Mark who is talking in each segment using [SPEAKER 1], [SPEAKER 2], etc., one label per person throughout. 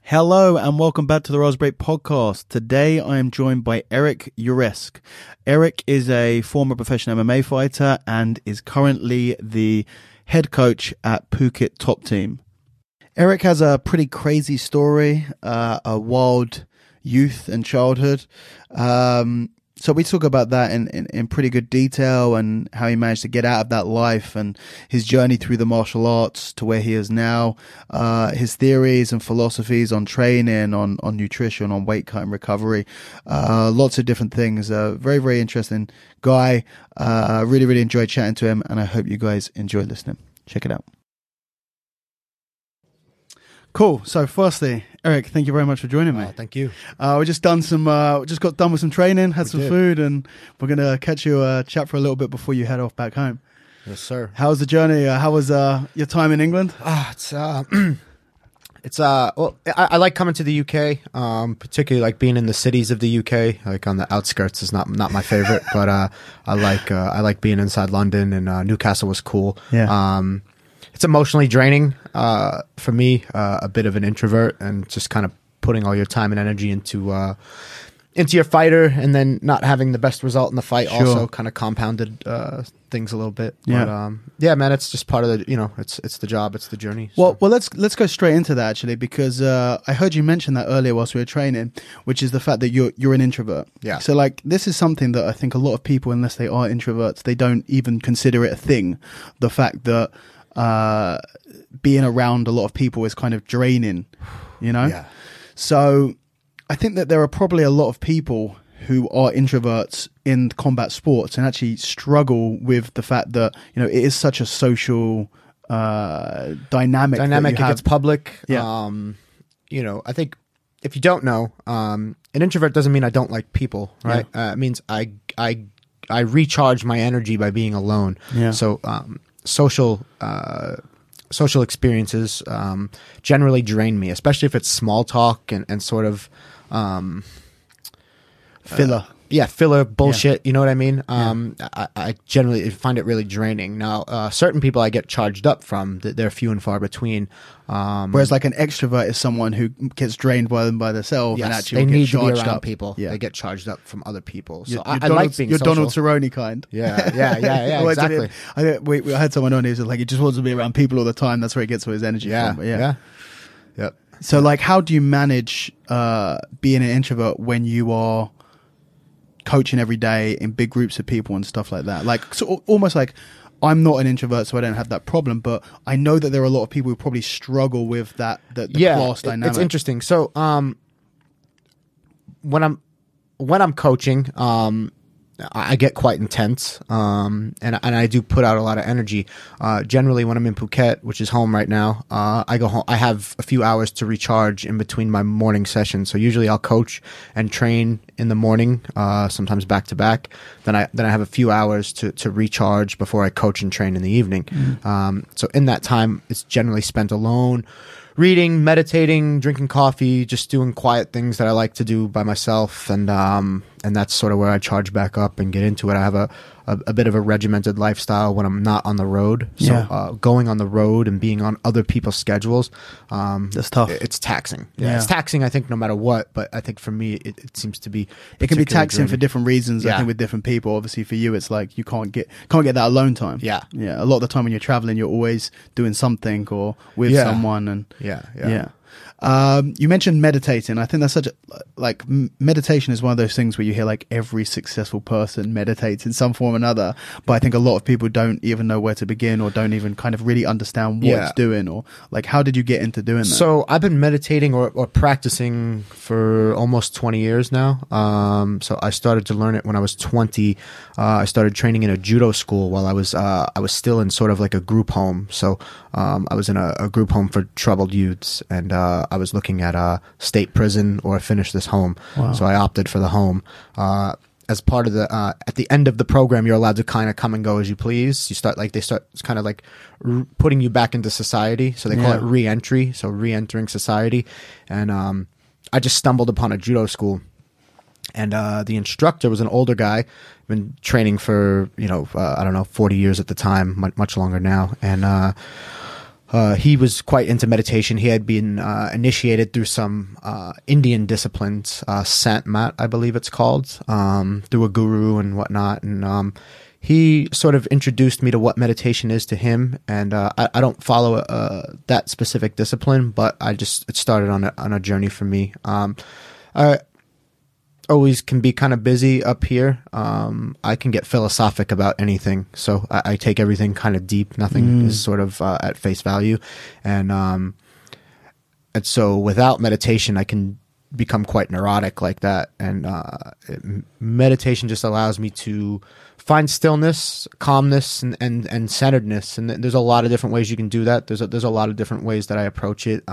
[SPEAKER 1] Hello and welcome back to the Raspberry Podcast. Today I am joined by Eric Uresk. Eric is a former professional MMA fighter and is currently the head coach at Phuket Top Team. Eric has a pretty crazy story, a wild youth and childhood. So we talk about that in pretty good detail and how he managed to get out of that life and his journey through the martial arts to where he is now, his theories and philosophies on training, on nutrition, on weight cutting recovery, lots of different things. Very, very interesting guy. Really, really enjoyed chatting to him and I hope you guys enjoy listening. Check it out. Cool. So firstly, Eric, thank you very much for joining me.
[SPEAKER 2] Thank you.
[SPEAKER 1] We just got done with some training, had some food, and we're going to catch you chat for a little bit before you head off back home.
[SPEAKER 2] Yes, sir.
[SPEAKER 1] How's the journey? How was your time in England?
[SPEAKER 2] Well, I like coming to the UK, particularly like being in the cities of the UK. Like on the outskirts is not my favorite, but I like being inside London, and Newcastle was cool.
[SPEAKER 1] Yeah.
[SPEAKER 2] It's emotionally draining for me, a bit of an introvert, and just kind of putting all your time and energy into your fighter, and then not having the best result in the fight also kind of compounded things a little bit.
[SPEAKER 1] Yeah.
[SPEAKER 2] But yeah, man, it's just part of the, it's the job, it's the journey.
[SPEAKER 1] So. Well, let's go straight into that actually, because I heard you mention that earlier whilst we were training, which is the fact that you're an introvert.
[SPEAKER 2] Yeah.
[SPEAKER 1] So like this is something that I think a lot of people, unless they are introverts, they don't even consider it a thing. The fact that being around a lot of people is kind of draining,
[SPEAKER 2] Yeah.
[SPEAKER 1] So I think that there are probably a lot of people who are introverts in combat sports and actually struggle with the fact that, it is such a social dynamic.
[SPEAKER 2] It gets public.
[SPEAKER 1] Yeah.
[SPEAKER 2] I think if you don't know, an introvert doesn't mean I don't like people, right?
[SPEAKER 1] Yeah.
[SPEAKER 2] It means I recharge my energy by being alone.
[SPEAKER 1] Yeah.
[SPEAKER 2] So social experiences generally drain me, especially if it's small talk and sort of
[SPEAKER 1] filler.
[SPEAKER 2] Filler bullshit.
[SPEAKER 1] Yeah.
[SPEAKER 2] You know what I mean? I generally find it really draining. Now, certain people I get charged up from. They're few and far between.
[SPEAKER 1] Whereas like an extrovert is someone who gets drained by themselves and actually
[SPEAKER 2] they need to be
[SPEAKER 1] charged
[SPEAKER 2] around
[SPEAKER 1] up.
[SPEAKER 2] people.
[SPEAKER 1] Yeah.
[SPEAKER 2] They get charged up from other people. So
[SPEAKER 1] You're
[SPEAKER 2] I like being
[SPEAKER 1] you're
[SPEAKER 2] social.
[SPEAKER 1] Donald Cerrone kind.
[SPEAKER 2] Yeah, exactly.
[SPEAKER 1] I had someone on who was like, he just wants to be around people all the time. That's where he gets all his energy from. But
[SPEAKER 2] Yep.
[SPEAKER 1] So like, how do you manage being an introvert when you are coaching every day in big groups of people and stuff like that? Like, so almost like, I'm not an introvert, so I don't have that problem, but I know that there are a lot of people who probably struggle with that, the class dynamic.
[SPEAKER 2] It's interesting. So when I'm coaching, I get quite intense, and I do put out a lot of energy. Generally, when I'm in Phuket, which is home right now, I go home. I have a few hours to recharge in between my morning sessions. So usually, I'll coach and train in the morning, sometimes back to back. Then I have a few hours to recharge before I coach and train in the evening. So in that time, it's generally spent alone, reading, meditating, drinking coffee, just doing quiet things that I like to do by myself, and that's sort of where I charge back up and get into it. I have a bit of a regimented lifestyle when I'm not on the road. So going on the road and being on other people's schedules,
[SPEAKER 1] that's tough.
[SPEAKER 2] It's taxing. Yeah, it's taxing, I think, no matter what. But I think for me, it seems to be
[SPEAKER 1] it can be taxing
[SPEAKER 2] draining
[SPEAKER 1] for different reasons. I think with different people. Obviously, for you, it's like you can't get that alone time.
[SPEAKER 2] Yeah.
[SPEAKER 1] A lot of the time when you're traveling, you're always doing something or with someone. And
[SPEAKER 2] yeah.
[SPEAKER 1] You mentioned meditating. I think that's such a meditation is one of those things where you hear like every successful person meditates in some form or another, but I think a lot of people don't even know where to begin or don't even kind of really understand what it's doing, or like, how did you get into doing that?
[SPEAKER 2] So I've been meditating or practicing for almost 20 years now. So I started to learn it when I was 20. I started training in a judo school while I was still in sort of like a group home. So I was in a group home for troubled youths, and I was looking at state prison or finish this home.
[SPEAKER 1] Wow.
[SPEAKER 2] So I opted for the home. As part of the at the end of the program, you're allowed to kind of come and go as you please. They start kind of like putting you back into society. So they call it re-entry. So re-entering society. And I just stumbled upon a judo school, and the instructor was an older guy, been training for 40 years at the time, much longer now, and he was quite into meditation. He had been initiated through some Indian disciplines, Sant Mat, I believe it's called, through a guru and whatnot. And he sort of introduced me to what meditation is to him. And I don't follow that specific discipline, but it started on a journey for me. I always can be kind of busy up here. I can get philosophic about anything, so I take everything kind of deep. Nothing is sort of at face value, and so without meditation, I can become quite neurotic like that. And meditation just allows me to find stillness, calmness, and centeredness. And there's a lot of different ways you can do that. There's a lot of different ways that I approach it.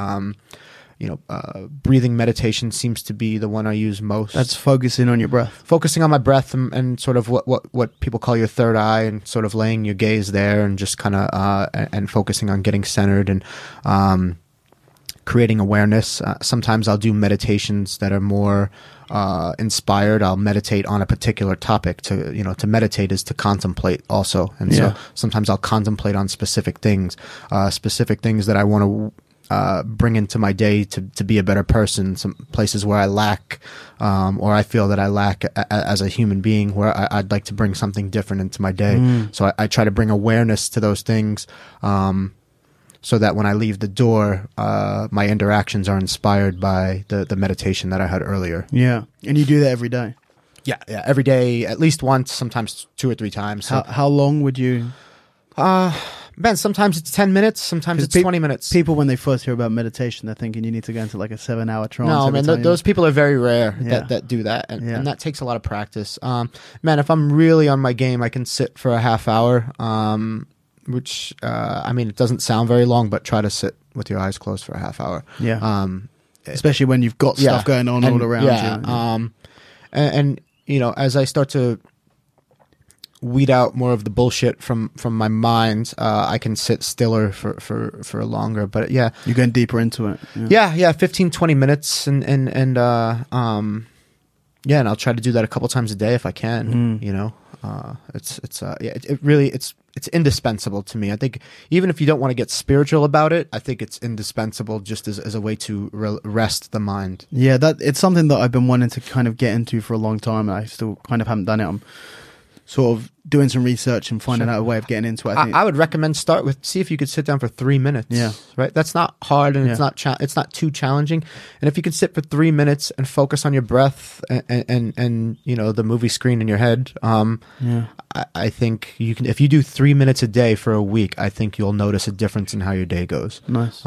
[SPEAKER 2] Breathing meditation seems to be the one I use most.
[SPEAKER 1] That's focusing on your breath.
[SPEAKER 2] Focusing on my breath and sort of what people call your third eye, and sort of laying your gaze there and just kind of and focusing on getting centered and creating awareness. Sometimes I'll do meditations that are more inspired. I'll meditate on a particular topic. To meditate is to contemplate also. And so sometimes I'll contemplate on specific things that I want to bring into my day to be a better person, some places where I lack, or I feel that I lack as a human being, where I'd like to bring something different into my day. So I try to bring awareness to those things, so that when I leave the door, my interactions are inspired by the meditation that I had earlier.
[SPEAKER 1] Yeah. And you do that every day?
[SPEAKER 2] Yeah. Every day, at least once, sometimes 2 or 3 times. So,
[SPEAKER 1] how long would you...
[SPEAKER 2] Ben, sometimes it's 10 minutes, sometimes it's 20 minutes.
[SPEAKER 1] People, when they first hear about meditation, they're thinking you need to go into like a 7-hour trance.
[SPEAKER 2] No, man, those people are very rare that do that, and that takes a lot of practice. Man, if I'm really on my game, I can sit for a half hour, which, it doesn't sound very long, but try to sit with your eyes closed for a half hour.
[SPEAKER 1] Yeah. Especially when you've got stuff going on all around you.
[SPEAKER 2] And as I start to weed out more of the bullshit from my mind, I can sit stiller for longer. But yeah,
[SPEAKER 1] you're going deeper into it.
[SPEAKER 2] 15-20 minutes, and I'll try to do that a couple times a day if I can. It's indispensable to me. I think even if you don't want to get spiritual about it, I think it's indispensable just as a way to rest the mind.
[SPEAKER 1] Yeah, it's something that I've been wanting to kind of get into for a long time. I still kind of haven't done it. I'm sort of doing some research and finding out a way of getting into it.
[SPEAKER 2] I would recommend see if you could sit down for 3 minutes.
[SPEAKER 1] Yeah.
[SPEAKER 2] Right. That's not hard, and it's not too challenging. And if you could sit for 3 minutes and focus on your breath and the movie screen in your head, I think you can. If you do 3 minutes a day for a week, I think you'll notice a difference in how your day goes.
[SPEAKER 1] Nice.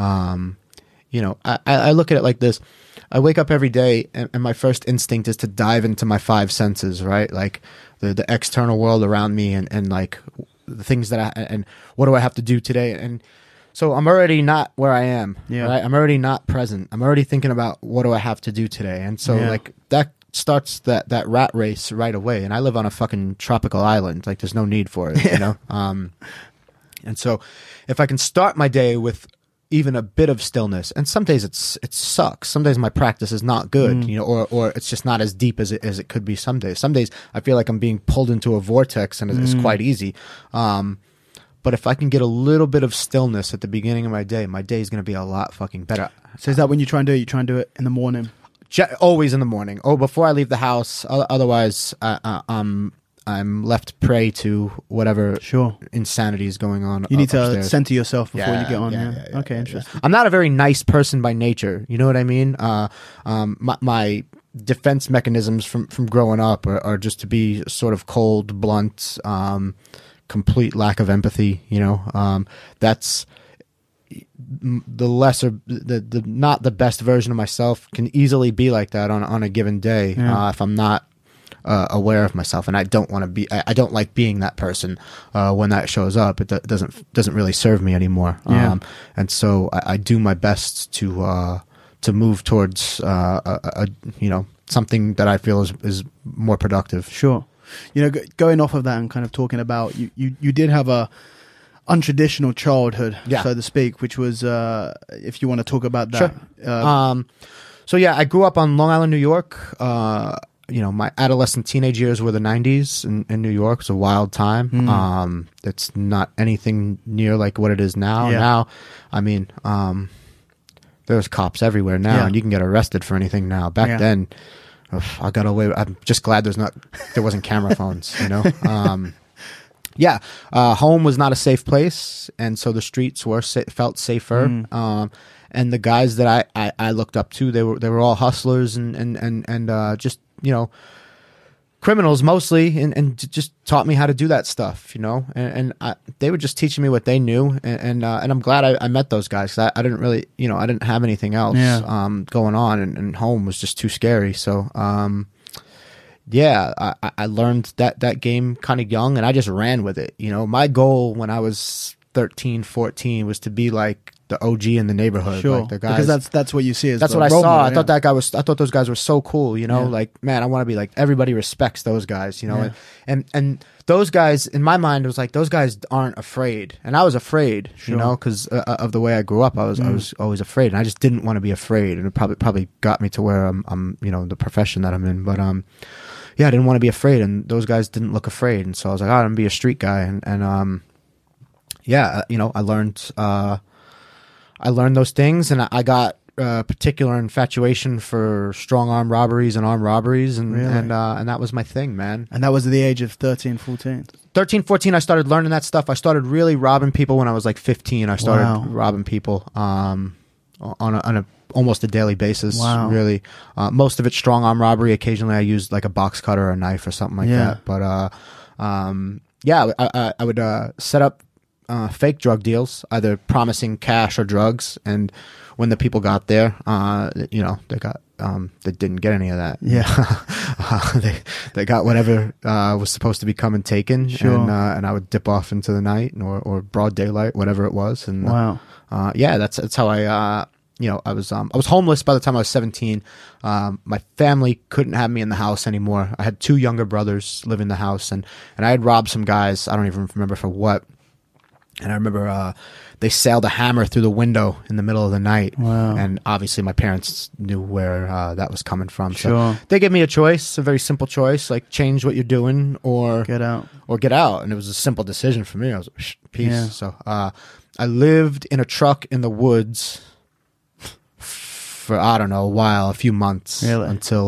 [SPEAKER 2] I look at it like this. I wake up every day, and my first instinct is to dive into my 5 senses, right? Like the external world around me, and like the things and what do I have to do today? And so I'm already not where I am.
[SPEAKER 1] Yeah.
[SPEAKER 2] Right? I'm already not present. I'm already thinking about what do I have to do today? And so like that starts that rat race right away. And I live on a fucking tropical island. Like there's no need for it, And so if I can start my day with even a bit of stillness, and some days it sucks. Some days my practice is not good, or it's just not as deep as it could be. Some days I feel like I'm being pulled into a vortex, and it's quite easy. But if I can get a little bit of stillness at the beginning of my day is going to be a lot fucking better.
[SPEAKER 1] So is that when you try and do it? You try and do it in the morning?
[SPEAKER 2] Always in the morning. Before I leave the house. Otherwise, I'm left prey to whatever insanity is going on.
[SPEAKER 1] You need to
[SPEAKER 2] upstairs.
[SPEAKER 1] Center yourself before you get on. Okay, interesting.
[SPEAKER 2] I'm not a very nice person by nature. You know what I mean? My defense mechanisms from growing up are just to be sort of cold, blunt, complete lack of empathy. That's the lesser, the not the best version of myself can easily be like that on a given day if I'm not aware of myself, and I don't want to be. I don't like being that person when that shows up. It doesn't really serve me anymore. And so I do my best to move towards something that I feel is more productive.
[SPEAKER 1] Sure. Going off of that and kind of talking about you did have a untraditional childhood, so to speak, which was if you want to talk about that.
[SPEAKER 2] Sure. So I grew up on Long Island, New York. my adolescent teenage years were the 90s in New York. It's a wild time. It's not anything near like what it is now.
[SPEAKER 1] Yeah.
[SPEAKER 2] Now, I mean, there's cops everywhere now,
[SPEAKER 1] Yeah.
[SPEAKER 2] and you can get arrested for anything now. Back
[SPEAKER 1] Yeah.
[SPEAKER 2] then, I got away. I'm just glad there wasn't camera phones, Yeah, home was not a safe place, and so the streets felt safer. And the guys that I looked up to, they were all hustlers and just criminals mostly, and just taught me how to do that stuff, And they were just teaching me what they knew, and I'm glad I met those guys. 'Cause I didn't really, I didn't have anything else going on, and home was just too scary. So. Yeah, I learned that game kind of young, and I just ran with it. My goal when I was 13, 14 was to be like the OG in the neighborhood.
[SPEAKER 1] Sure,
[SPEAKER 2] like the guys,
[SPEAKER 1] because that's what you see as
[SPEAKER 2] that's
[SPEAKER 1] the
[SPEAKER 2] what I
[SPEAKER 1] role
[SPEAKER 2] saw.
[SPEAKER 1] model,
[SPEAKER 2] I thought those guys were so cool. Like, man, I want to be like, everybody respects those guys. And those guys in my mind, it was like those guys aren't afraid, and I was afraid.
[SPEAKER 1] Sure.
[SPEAKER 2] Because of the way I grew up, I was always afraid, and I just didn't want to be afraid, and it probably got me to where I'm the profession that I'm in, but yeah, I didn't want to be afraid, and those guys didn't look afraid, and so I was like, I'm gonna be a street guy, and yeah, I learned those things, and I got particular infatuation for strong arm robberies and armed robberies, and
[SPEAKER 1] Really?
[SPEAKER 2] and that was my thing, man.
[SPEAKER 1] And that was at the age of 13, 14.
[SPEAKER 2] 13, 14, I started learning that stuff. I started really robbing people when I was like 15. I started
[SPEAKER 1] Wow.
[SPEAKER 2] robbing people on a almost a daily basis.
[SPEAKER 1] Wow.
[SPEAKER 2] Really, most of it strong arm robbery. Occasionally, I used like a box cutter or a knife or something like
[SPEAKER 1] Yeah.
[SPEAKER 2] that. But yeah, I would set up fake drug deals, either promising cash or drugs, and when the people got there, they didn't get any of that.
[SPEAKER 1] Yeah.
[SPEAKER 2] they got whatever was supposed to be come and taken,
[SPEAKER 1] Sure.
[SPEAKER 2] and I would dip off into the night or broad daylight, whatever it was. And
[SPEAKER 1] Wow.
[SPEAKER 2] yeah, that's how I I was homeless by the time I was 17. My family couldn't have me in the house anymore. I had two younger brothers live in the house, and I had robbed some guys. I don't even remember for what. And I remember they sailed a hammer through the window in the middle of the night.
[SPEAKER 1] Wow.
[SPEAKER 2] And obviously my parents knew where that was coming from.
[SPEAKER 1] Sure.
[SPEAKER 2] So they gave me a choice, a very simple choice, like change what you're doing or
[SPEAKER 1] Get out.
[SPEAKER 2] get out. And it was a simple decision for me. I was like, peace.
[SPEAKER 1] Yeah.
[SPEAKER 2] So I lived in a truck in the woods for, I don't know, a while, a few months.
[SPEAKER 1] Really?
[SPEAKER 2] Until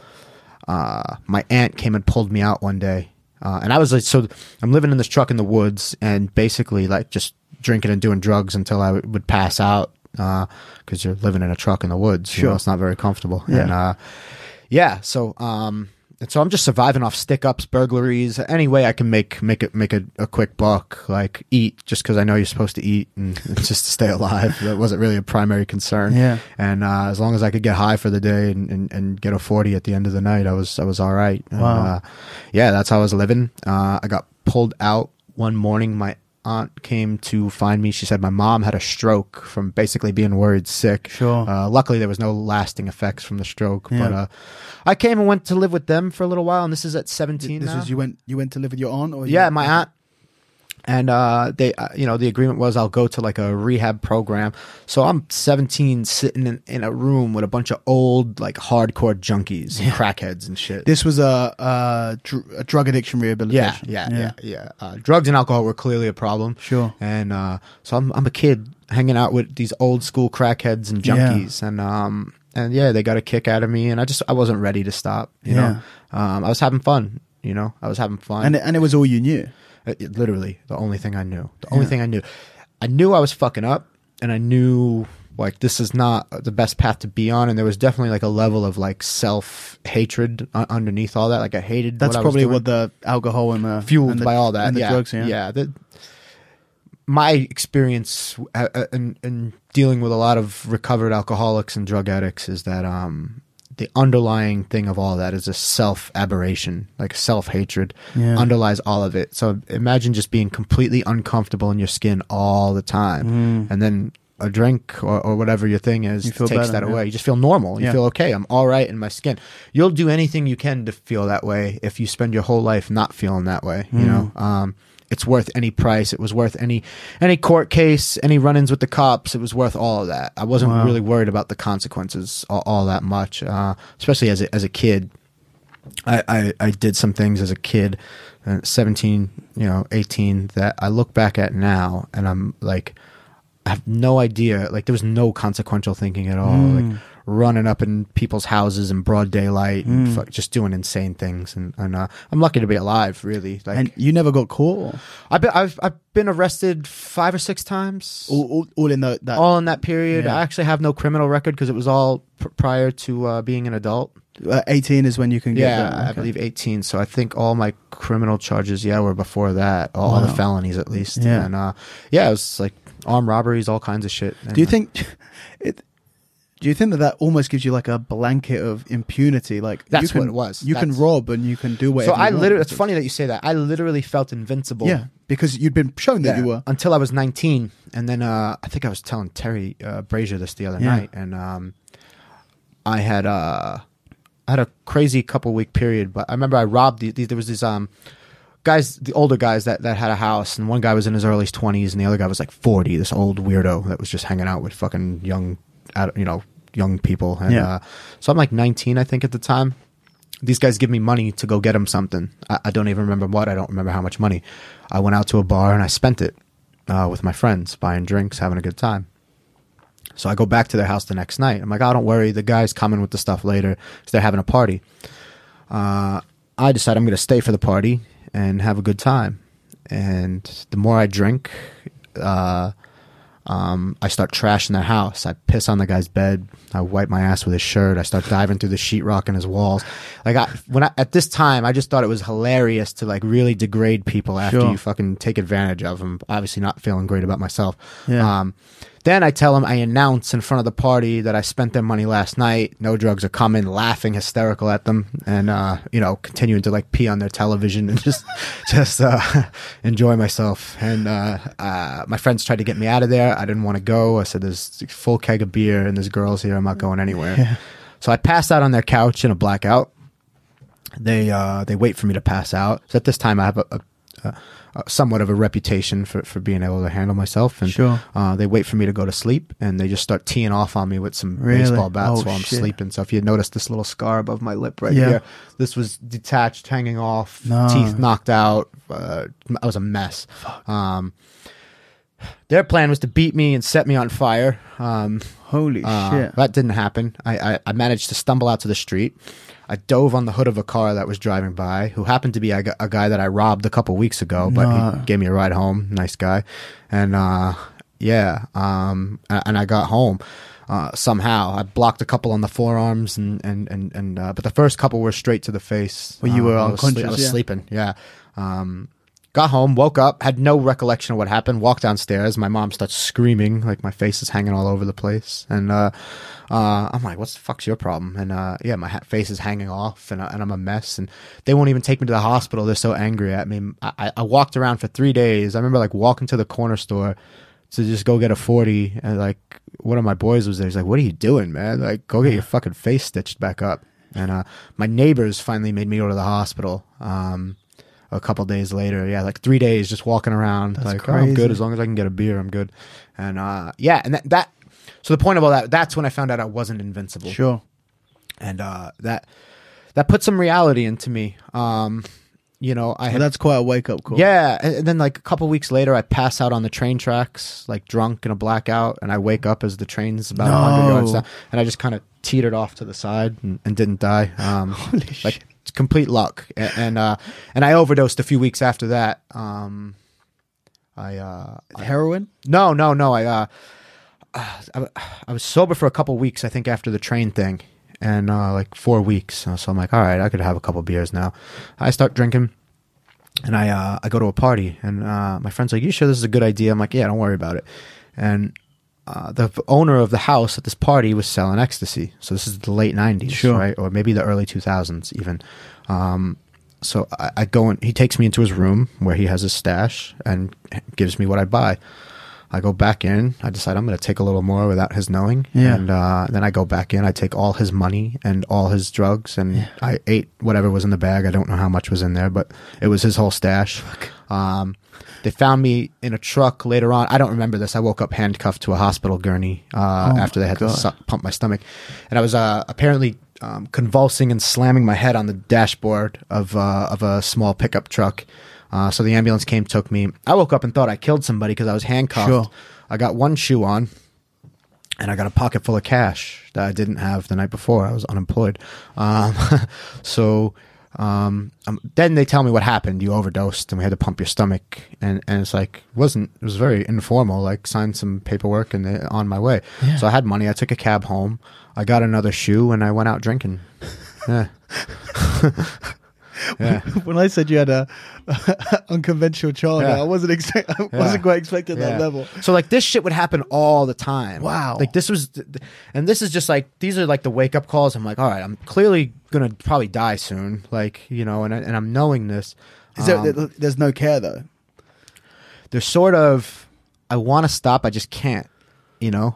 [SPEAKER 2] my aunt came and pulled me out one day. And I was like, so I'm living in this truck in the woods and basically like just drinking and doing drugs until I would pass out because you're living in a truck in the woods.
[SPEAKER 1] Sure.
[SPEAKER 2] It's not very comfortable.
[SPEAKER 1] Yeah.
[SPEAKER 2] And yeah, so and so I'm just surviving off stick-ups, burglaries, any way I can make a quick buck, like eat, just because I know you're supposed to eat and just to stay alive. That wasn't really a primary concern.
[SPEAKER 1] Yeah.
[SPEAKER 2] And as long as I could get high for the day and get a 40 at the end of the night, I was all right. And,
[SPEAKER 1] Wow.
[SPEAKER 2] yeah, that's how I was living. I got pulled out one morning. My aunt came to find me. She said my mom had a stroke from basically being worried sick.
[SPEAKER 1] Sure.
[SPEAKER 2] Luckily, there was no lasting effects from the stroke.
[SPEAKER 1] Yeah.
[SPEAKER 2] But I came and went to live with them for a little while, and this is at 17
[SPEAKER 1] This
[SPEAKER 2] now.
[SPEAKER 1] was you went to live with your aunt, or
[SPEAKER 2] Yeah, my aunt. And they, the agreement was I'll go to like a rehab program. So I'm 17, sitting in a room with a bunch of old, like hardcore junkies and crackheads and shit.
[SPEAKER 1] This was a drug addiction rehabilitation.
[SPEAKER 2] Yeah. Drugs and alcohol were clearly a problem.
[SPEAKER 1] Sure.
[SPEAKER 2] And so I'm a kid hanging out with these old school crackheads and junkies, and yeah, they got a kick out of me, and I wasn't ready to stop. You know, I was having fun. I was having fun,
[SPEAKER 1] And it was all you knew.
[SPEAKER 2] literally the only thing I knew. The only thing I knew I was fucking up, and I knew like this is not the best path to be on. And there was definitely like a level of like self-hatred underneath all that. Like I hated.
[SPEAKER 1] That's
[SPEAKER 2] what
[SPEAKER 1] probably
[SPEAKER 2] I was doing.
[SPEAKER 1] what the alcohol and the
[SPEAKER 2] Fueled
[SPEAKER 1] and the,
[SPEAKER 2] by all that.
[SPEAKER 1] and the
[SPEAKER 2] yeah.
[SPEAKER 1] drugs.
[SPEAKER 2] Yeah. My experience in dealing with a lot of recovered alcoholics and drug addicts is that the underlying thing of all that is a self-aberration, like self-hatred underlies all of it. So imagine just being completely uncomfortable in your skin all the time, and then a drink or whatever your thing is takes
[SPEAKER 1] better,
[SPEAKER 2] that away. You just feel normal. You
[SPEAKER 1] Yeah.
[SPEAKER 2] feel okay. I'm all right in my skin. You'll do anything you can to feel that way if you spend your whole life not feeling that way. You know, it's worth any price. It was worth any court case, any run-ins with the cops. It was worth all of that. I wasn't really worried about the consequences all that much, especially as a kid. I did some things as a kid, 17, 18, that I look back at now and I'm like, I have no idea. Like, there was no consequential thinking at all. Like, running up in people's houses in broad daylight and just doing insane things. And I'm lucky to be alive, really. Like,
[SPEAKER 1] And you never got caught?
[SPEAKER 2] I've been arrested 5 or 6 times.
[SPEAKER 1] All in that?
[SPEAKER 2] All in that period.
[SPEAKER 1] Yeah.
[SPEAKER 2] I actually have no criminal record because it was all prior to being an adult.
[SPEAKER 1] 18 is when you can get that.
[SPEAKER 2] I believe 18. So I think all my criminal charges, were before that. All the felonies, at least.
[SPEAKER 1] Yeah.
[SPEAKER 2] And it was like armed robberies, all kinds of shit. And,
[SPEAKER 1] Do you think that almost gives you like a blanket of impunity? Like,
[SPEAKER 2] That's what it was.
[SPEAKER 1] You can rob and you can do whatever.
[SPEAKER 2] So I
[SPEAKER 1] you want.
[SPEAKER 2] literally, it's funny that you say that. I literally felt invincible.
[SPEAKER 1] Yeah, because you'd been shown that you were.
[SPEAKER 2] Until I was 19. And then I think I was telling Terry Brazier this the other night. And I had a crazy couple week period. But I remember I robbed there was these guys, the older guys that had a house. And one guy was in his early 20s and the other guy was like 40. This old weirdo that was just hanging out with fucking young people. And so I'm like 19, I think, at the time. These guys give me money to go get them something. I don't even remember what. I don't remember how much money. I went out to a bar and I spent it with my friends, buying drinks, having a good time. So I go back to their house the next night. I'm like, oh, don't worry. The guy's coming with the stuff later. So they're having a party. I decide I'm going to stay for the party and have a good time. And the more I drink, I start trashing their house. I piss on the guy's bed. I wipe my ass with his shirt. I start diving through the sheetrock in his walls. Like, at this time, I just thought it was hilarious to like really degrade people after you fucking take advantage of them. Obviously, not feeling great about myself.
[SPEAKER 1] Yeah.
[SPEAKER 2] Then I tell them, I announce in front of the party that I spent their money last night. No drugs are coming, laughing hysterical at them, and continuing to like pee on their television and just enjoy myself. And my friends tried to get me out of there. I didn't want to go. I said, "There's a full keg of beer and there's girls here. I'm not going anywhere." Yeah. So I passed out on their couch in a blackout. They wait for me to pass out. So at this time, I have a somewhat of a reputation for being able to handle myself, and they wait for me to go to sleep, and they just start teeing off on me with some baseball bats while I'm sleeping. So if you notice this little scar above my lip right here, this was detached, hanging off, teeth knocked out. I was a mess. Their plan was to beat me and set me on fire.
[SPEAKER 1] Holy shit.
[SPEAKER 2] That didn't happen. I managed to stumble out to the street. I dove on the hood of a car that was driving by, who happened to be a guy that I robbed a couple weeks ago, but he gave me a ride home. Nice guy. And and I got home somehow. I blocked a couple on the forearms, but the first couple were straight to the face.
[SPEAKER 1] Well, you were unconscious.
[SPEAKER 2] I was sleeping. Yeah. Got home, woke up, had no recollection of what happened, walked downstairs. My mom starts screaming, like my face is hanging all over the place. And I'm like, what the fuck's your problem? And my face is hanging off, and I'm a mess. And they won't even take me to the hospital. They're so angry at me. I walked around for 3 days. I remember like walking to the corner store to just go get a 40. And like one of my boys was there. He's like, what are you doing, man? Like, go get your fucking face stitched back up. And my neighbors finally made me go to the hospital. A couple days later, like 3 days just walking around. That's like, I'm good. As long as I can get a beer, I'm good. And and that so the point of all that's when I found out I wasn't invincible.
[SPEAKER 1] Sure.
[SPEAKER 2] And that put some reality into me. That's quite a wake up call. Yeah. And then like a couple weeks later, I pass out on the train tracks, like drunk in a blackout, and I wake up as the train's about 100 yards down, and I just kind of teetered off to the side and didn't die.
[SPEAKER 1] Holy shit.
[SPEAKER 2] It's complete luck. And I overdosed a few weeks after that.
[SPEAKER 1] Heroin?
[SPEAKER 2] No. I was sober for a couple weeks, I think, after the train thing, and like 4 weeks. So I'm like, all right, I could have a couple beers now. I start drinking, and I go to a party, and my friend's like, you sure this is a good idea? I'm like, yeah, don't worry about it. And the owner of the house at this party was selling ecstasy. So this is the late 90s, right? Or maybe the early 2000s even. So I go and he takes me into his room where he has his stash and gives me what I buy. I go back in. I decide I'm going to take a little more without his knowing. Yeah. And then I go back in. I take all his money and all his drugs, and I ate whatever was in the bag. I don't know how much was in there, but it was his whole stash. They found me in a truck later on. I don't remember this. I woke up handcuffed to a hospital gurney after they had to pump my stomach. And I was apparently convulsing and slamming my head on the dashboard of a small pickup truck. So the ambulance came, took me. I woke up and thought I killed somebody because I was handcuffed.
[SPEAKER 1] Sure.
[SPEAKER 2] I got one shoe on, and I got a pocket full of cash that I didn't have the night before. I was unemployed. Then they tell me what happened. You overdosed, and we had to pump your stomach. And it's like, it was very informal. Like, signed some paperwork and on my way.
[SPEAKER 1] Yeah.
[SPEAKER 2] So I had money. I took a cab home. I got another shoe, and I went out drinking. Yeah. Yeah.
[SPEAKER 1] When I said you had a unconventional child,
[SPEAKER 2] Yeah.
[SPEAKER 1] I wasn't quite expecting that level.
[SPEAKER 2] So like this shit would happen all the time.
[SPEAKER 1] Wow.
[SPEAKER 2] Like this was, and this is just like, these are like the wake up calls. I'm like, all right, I'm clearly gonna probably die soon. Like, you know, and I'm knowing this.
[SPEAKER 1] There's no care though.
[SPEAKER 2] There's sort of, I want to stop, I just can't. You know.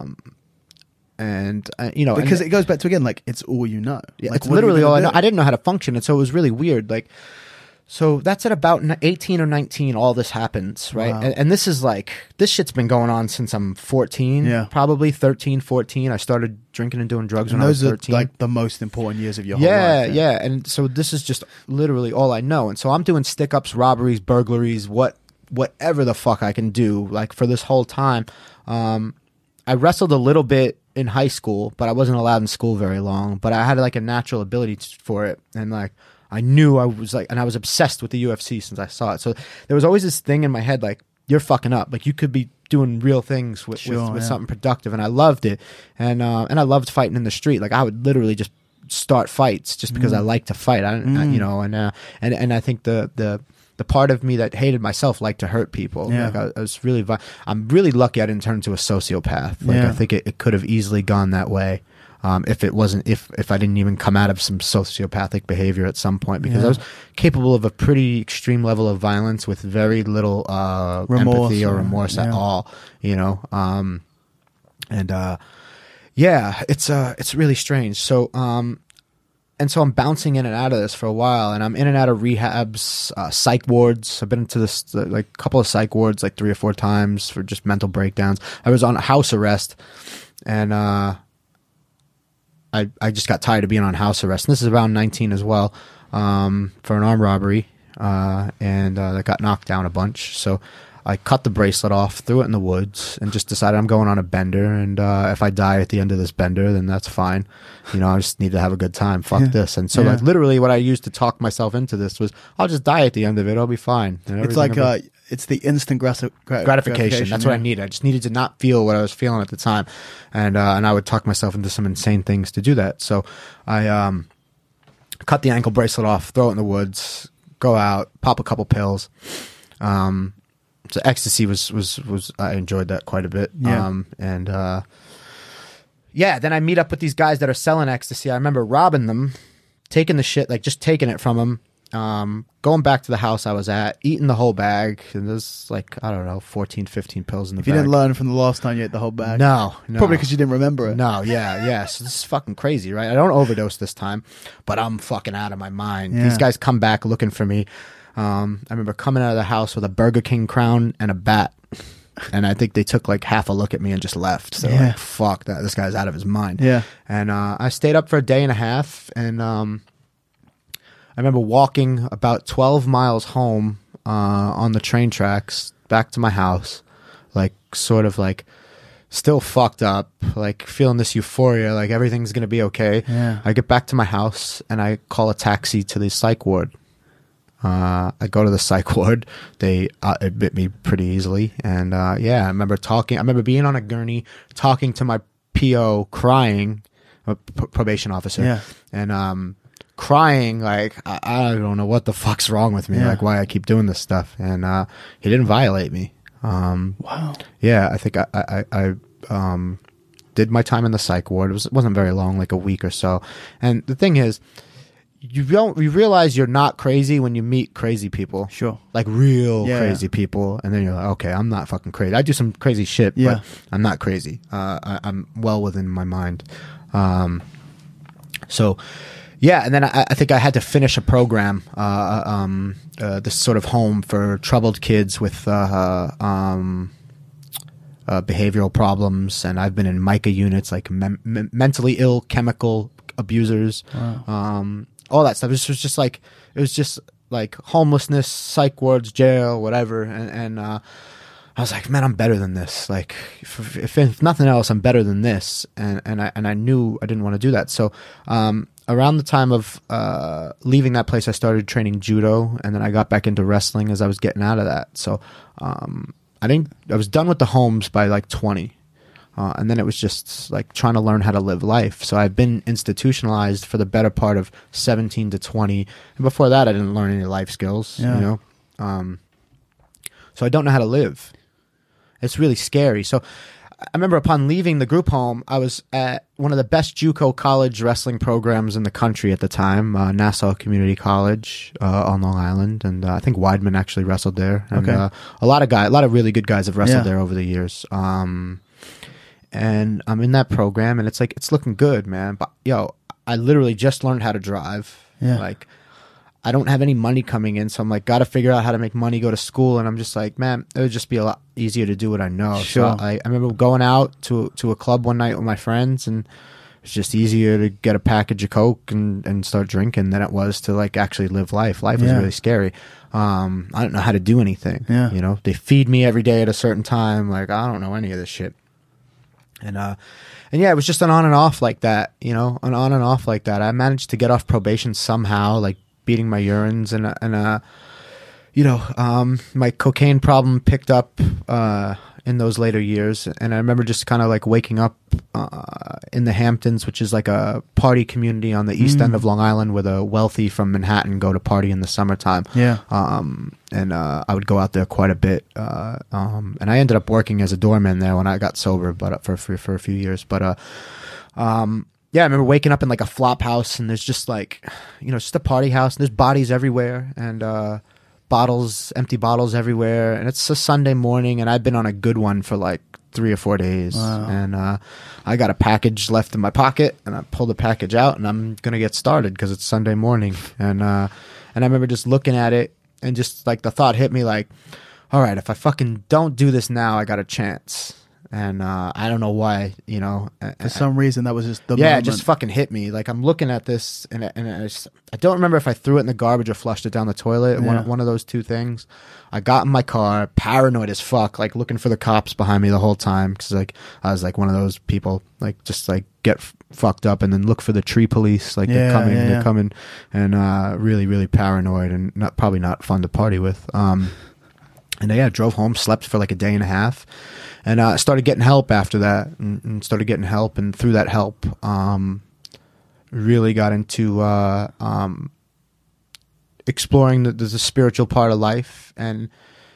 [SPEAKER 2] And you know,
[SPEAKER 1] Because it goes back to, again, like, it's all you know.
[SPEAKER 2] yeah,
[SPEAKER 1] Like,
[SPEAKER 2] it's
[SPEAKER 1] what are you
[SPEAKER 2] literally
[SPEAKER 1] gonna
[SPEAKER 2] all I
[SPEAKER 1] do?
[SPEAKER 2] know. I didn't know how to function, and so it was really weird. Like, so that's at about 18 or 19. All this happens, right?
[SPEAKER 1] Wow.
[SPEAKER 2] And this is like, this shit's been going on since I'm 14.
[SPEAKER 1] Yeah.
[SPEAKER 2] Probably 13, 14. I started drinking and doing drugs
[SPEAKER 1] And
[SPEAKER 2] when I was
[SPEAKER 1] those
[SPEAKER 2] 13.
[SPEAKER 1] are like the most important years of your whole
[SPEAKER 2] yeah,
[SPEAKER 1] life.
[SPEAKER 2] yeah. And so this is just literally all I know. And so I'm doing stick ups, robberies, burglaries, whatever the fuck I can do. Like for this whole time, I wrestled a little bit in high school, but I wasn't allowed in school very long. But I had like a natural ability for it, and like I knew I was like, and I was obsessed with the UFC since I saw it. So there was always this thing in my head, like, you're fucking up. Like you could be doing real things with something productive, and I loved it, and I loved fighting in the street. Like I would literally just start fights just because I like to fight. You know, and I think the part of me that hated myself liked to hurt people.
[SPEAKER 1] Yeah.
[SPEAKER 2] Like I was really, I'm really lucky I didn't turn into a sociopath. Like
[SPEAKER 1] Yeah.
[SPEAKER 2] I think it could have easily gone that way. If it wasn't, if I didn't even come out of some sociopathic behavior at some point, because
[SPEAKER 1] Yeah.
[SPEAKER 2] I was capable of a pretty extreme level of violence with very little empathy or remorse at all, you know. Yeah, it's really strange. So and so I'm bouncing in and out of this for a while, and I'm in and out of rehabs, psych wards. I've been into this like a couple of psych wards like 3 or 4 times for just mental breakdowns. I was on house arrest, and I just got tired of being on house arrest. And this is around 19 as well, for an armed robbery, and that got knocked down a bunch. So I cut the bracelet off, threw it in the woods, and just decided I'm going on a bender. And if I die at the end of this bender, then that's fine. You know, I just need to have a good time. Fuck this. And so, like, literally, what I used to talk myself into this was, I'll just die at the end of it. I'll be fine. And
[SPEAKER 1] It's like it's the instant
[SPEAKER 2] gratification. That's what I needed. I just needed to not feel what I was feeling at the time, and I would talk myself into some insane things to do that. So I cut the ankle bracelet off, throw it in the woods, go out, pop a couple pills. So ecstasy was I enjoyed that quite a bit.
[SPEAKER 1] Yeah.
[SPEAKER 2] Then I meet up with these guys that are selling ecstasy. I remember robbing them, taking the shit, like just taking it from them, going back to the house I was at, eating the whole bag. And there's like, I don't know, 14, 15 pills in the bag.
[SPEAKER 1] If you didn't learn from the last time you ate the whole bag.
[SPEAKER 2] No.
[SPEAKER 1] Probably because you didn't remember it.
[SPEAKER 2] No, yeah. So this is fucking crazy, right? I don't overdose this time, but I'm fucking out of my mind.
[SPEAKER 1] Yeah.
[SPEAKER 2] These guys come back looking for me. I remember coming out of the house with a Burger King crown and a bat. And I think they took like half a look at me and just left. So like, fuck that. This guy's out of his mind.
[SPEAKER 1] Yeah.
[SPEAKER 2] And I stayed up for a day and a half. And I remember walking about 12 miles home on the train tracks back to my house. Like sort of like still fucked up. Like feeling this euphoria. Like everything's going to be okay.
[SPEAKER 1] Yeah.
[SPEAKER 2] I get back to my house and I call a taxi to the psych ward. I go to the psych ward. They admit me pretty easily. And I remember being on a gurney, talking to my PO, crying, a probation officer.
[SPEAKER 1] Yeah.
[SPEAKER 2] And crying like, I don't know what the fuck's wrong with me, like why I keep doing this stuff. And he didn't violate me.
[SPEAKER 1] Wow.
[SPEAKER 2] Yeah, I think I did my time in the psych ward. It wasn't very long, like a week or so. And the thing is, you realize you're not crazy when you meet crazy people.
[SPEAKER 1] Sure.
[SPEAKER 2] Like real crazy people. And then you're like, okay, I'm not fucking crazy. I do some crazy shit, but I'm not crazy. I'm well within my mind. And then I think I had to finish a program, this sort of home for troubled kids with behavioral problems. And I've been in MICA units, like mentally ill like abusers, all that stuff. It was just like homelessness, psych wards, jail, whatever. And I was like, man, I'm better than this. Like, if nothing else, I'm better than this. And I knew I didn't want to do that. So around the time of leaving that place, I started training judo, and then I got back into wrestling as I was getting out of that. So I was done with the homes by like 20. And then it was just like trying to learn how to live life. So I've been institutionalized for the better part of 17 to 20. And before that, I didn't learn any life skills, you know? So I don't know how to live. It's really scary. So I remember upon leaving the group home, I was at one of the best JUCO college wrestling programs in the country at the time, Nassau Community College on Long Island. And I think Weidman actually wrestled there. And a lot of really good guys have wrestled there over the years. And I'm in that program, and it's like, it's looking good, man. But I literally just learned how to drive. Like, I don't have any money coming in, so I'm like, got to figure out how to make money, go to school. And I'm just like, man, it would just be a lot easier to do what I know.
[SPEAKER 1] Sure.
[SPEAKER 2] So I remember going out to a club one night with my friends, and it's just easier to get a package of Coke and start drinking than it was to like actually live life. Life was really scary. I don't know how to do anything. You know, they feed me every day at a certain time. Like, I don't know any of this shit. And yeah, it was just an on and off like that, you know, an on and off like that. I managed to get off probation somehow, like beating my urines and you know, my cocaine problem picked up in those later years. And I remember just kind of like waking up in the Hamptons, which is like a party community on the east end of Long Island, where the wealthy from Manhattan go to party in the summertime. And I would go out there quite a bit. And I ended up working as a doorman there when I got sober, but for a few years. But yeah, I remember waking up in like a flop house, and there's just like, you know, just a party house, and there's bodies everywhere, and empty bottles everywhere. And it's a Sunday morning, and I've been on a good one for like 3 or 4 days. And I got a package left in my pocket, and I pulled the package out, and I'm gonna get started because it's Sunday morning. And I remember just looking at it, and just like the thought hit me like, all right, if I fucking don't do this now, I got a chance. And I don't know why, you know.
[SPEAKER 1] For some reason, that was just the
[SPEAKER 2] moment.
[SPEAKER 1] It
[SPEAKER 2] just fucking hit me. Like, I'm looking at this, and I don't remember if I threw it in the garbage or flushed it down the toilet. One of those two things. I got in my car, paranoid as fuck, like looking for the cops behind me the whole time, because like I was like one of those people, like just like get fucked up and then look for the tree police, like they're coming, and really, really paranoid, and probably not fun to party with. And I drove home, slept for like a day and a half, and started getting help after that, and started getting help, and through that help, really got into exploring the spiritual part of life, and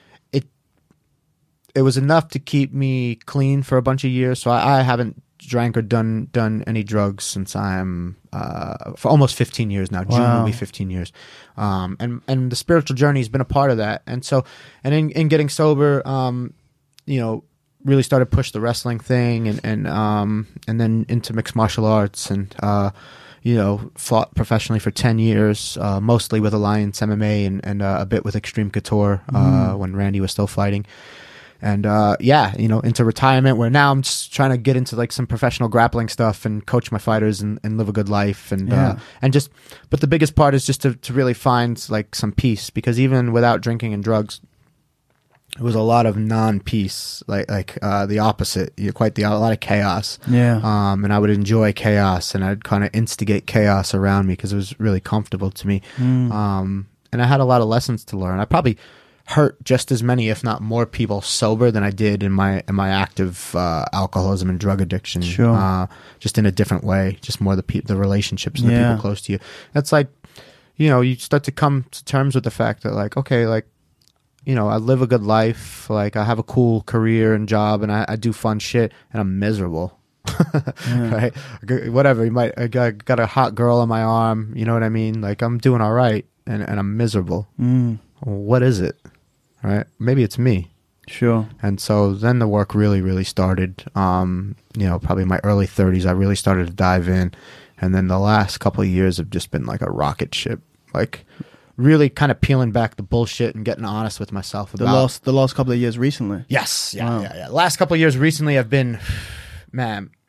[SPEAKER 2] it was enough to keep me clean for a bunch of years. So I haven't drank or done any drugs since I'm for almost 15 years now. June will be 15 years. And the spiritual journey has been a part of that. And so, and in getting sober, you know, really started push the wrestling thing, and then into mixed martial arts, and you know, fought professionally for 10 years, mostly with Alliance MMA and a bit with Extreme Couture when Randy was still fighting. And yeah, you know, into retirement, where now I'm just trying to get into like some professional grappling stuff and coach my fighters and live a good life, and just, but the biggest part is just to really find like some peace, because even without drinking and drugs, it was a lot of non-peace, like the opposite. A lot of chaos. And I would enjoy chaos, and I'd kind of instigate chaos around me because it was really comfortable to me. And I had a lot of lessons to learn. I probably hurt just as many, if not more, people sober than I did in my active alcoholism and drug addiction. Just in a different way, just more the relationships and the people close to you. That's like, you know, you start to come to terms with the fact that like, okay, like, you know, I live a good life, like I have a cool career and job, and I do fun shit, and I'm miserable. Right? Whatever, I got a hot girl on my arm, you know what I mean? Like, I'm doing all right, and I'm miserable. What is it? Right? Maybe it's me. And so then the work really, really started. You know, probably in my early 30s, I really started to dive in. And then the last couple of years have just been like a rocket ship. Like, really kind of peeling back the bullshit and getting honest with myself about
[SPEAKER 1] the last couple of years recently.
[SPEAKER 2] Yes. Yeah. Last couple of years recently have been, man,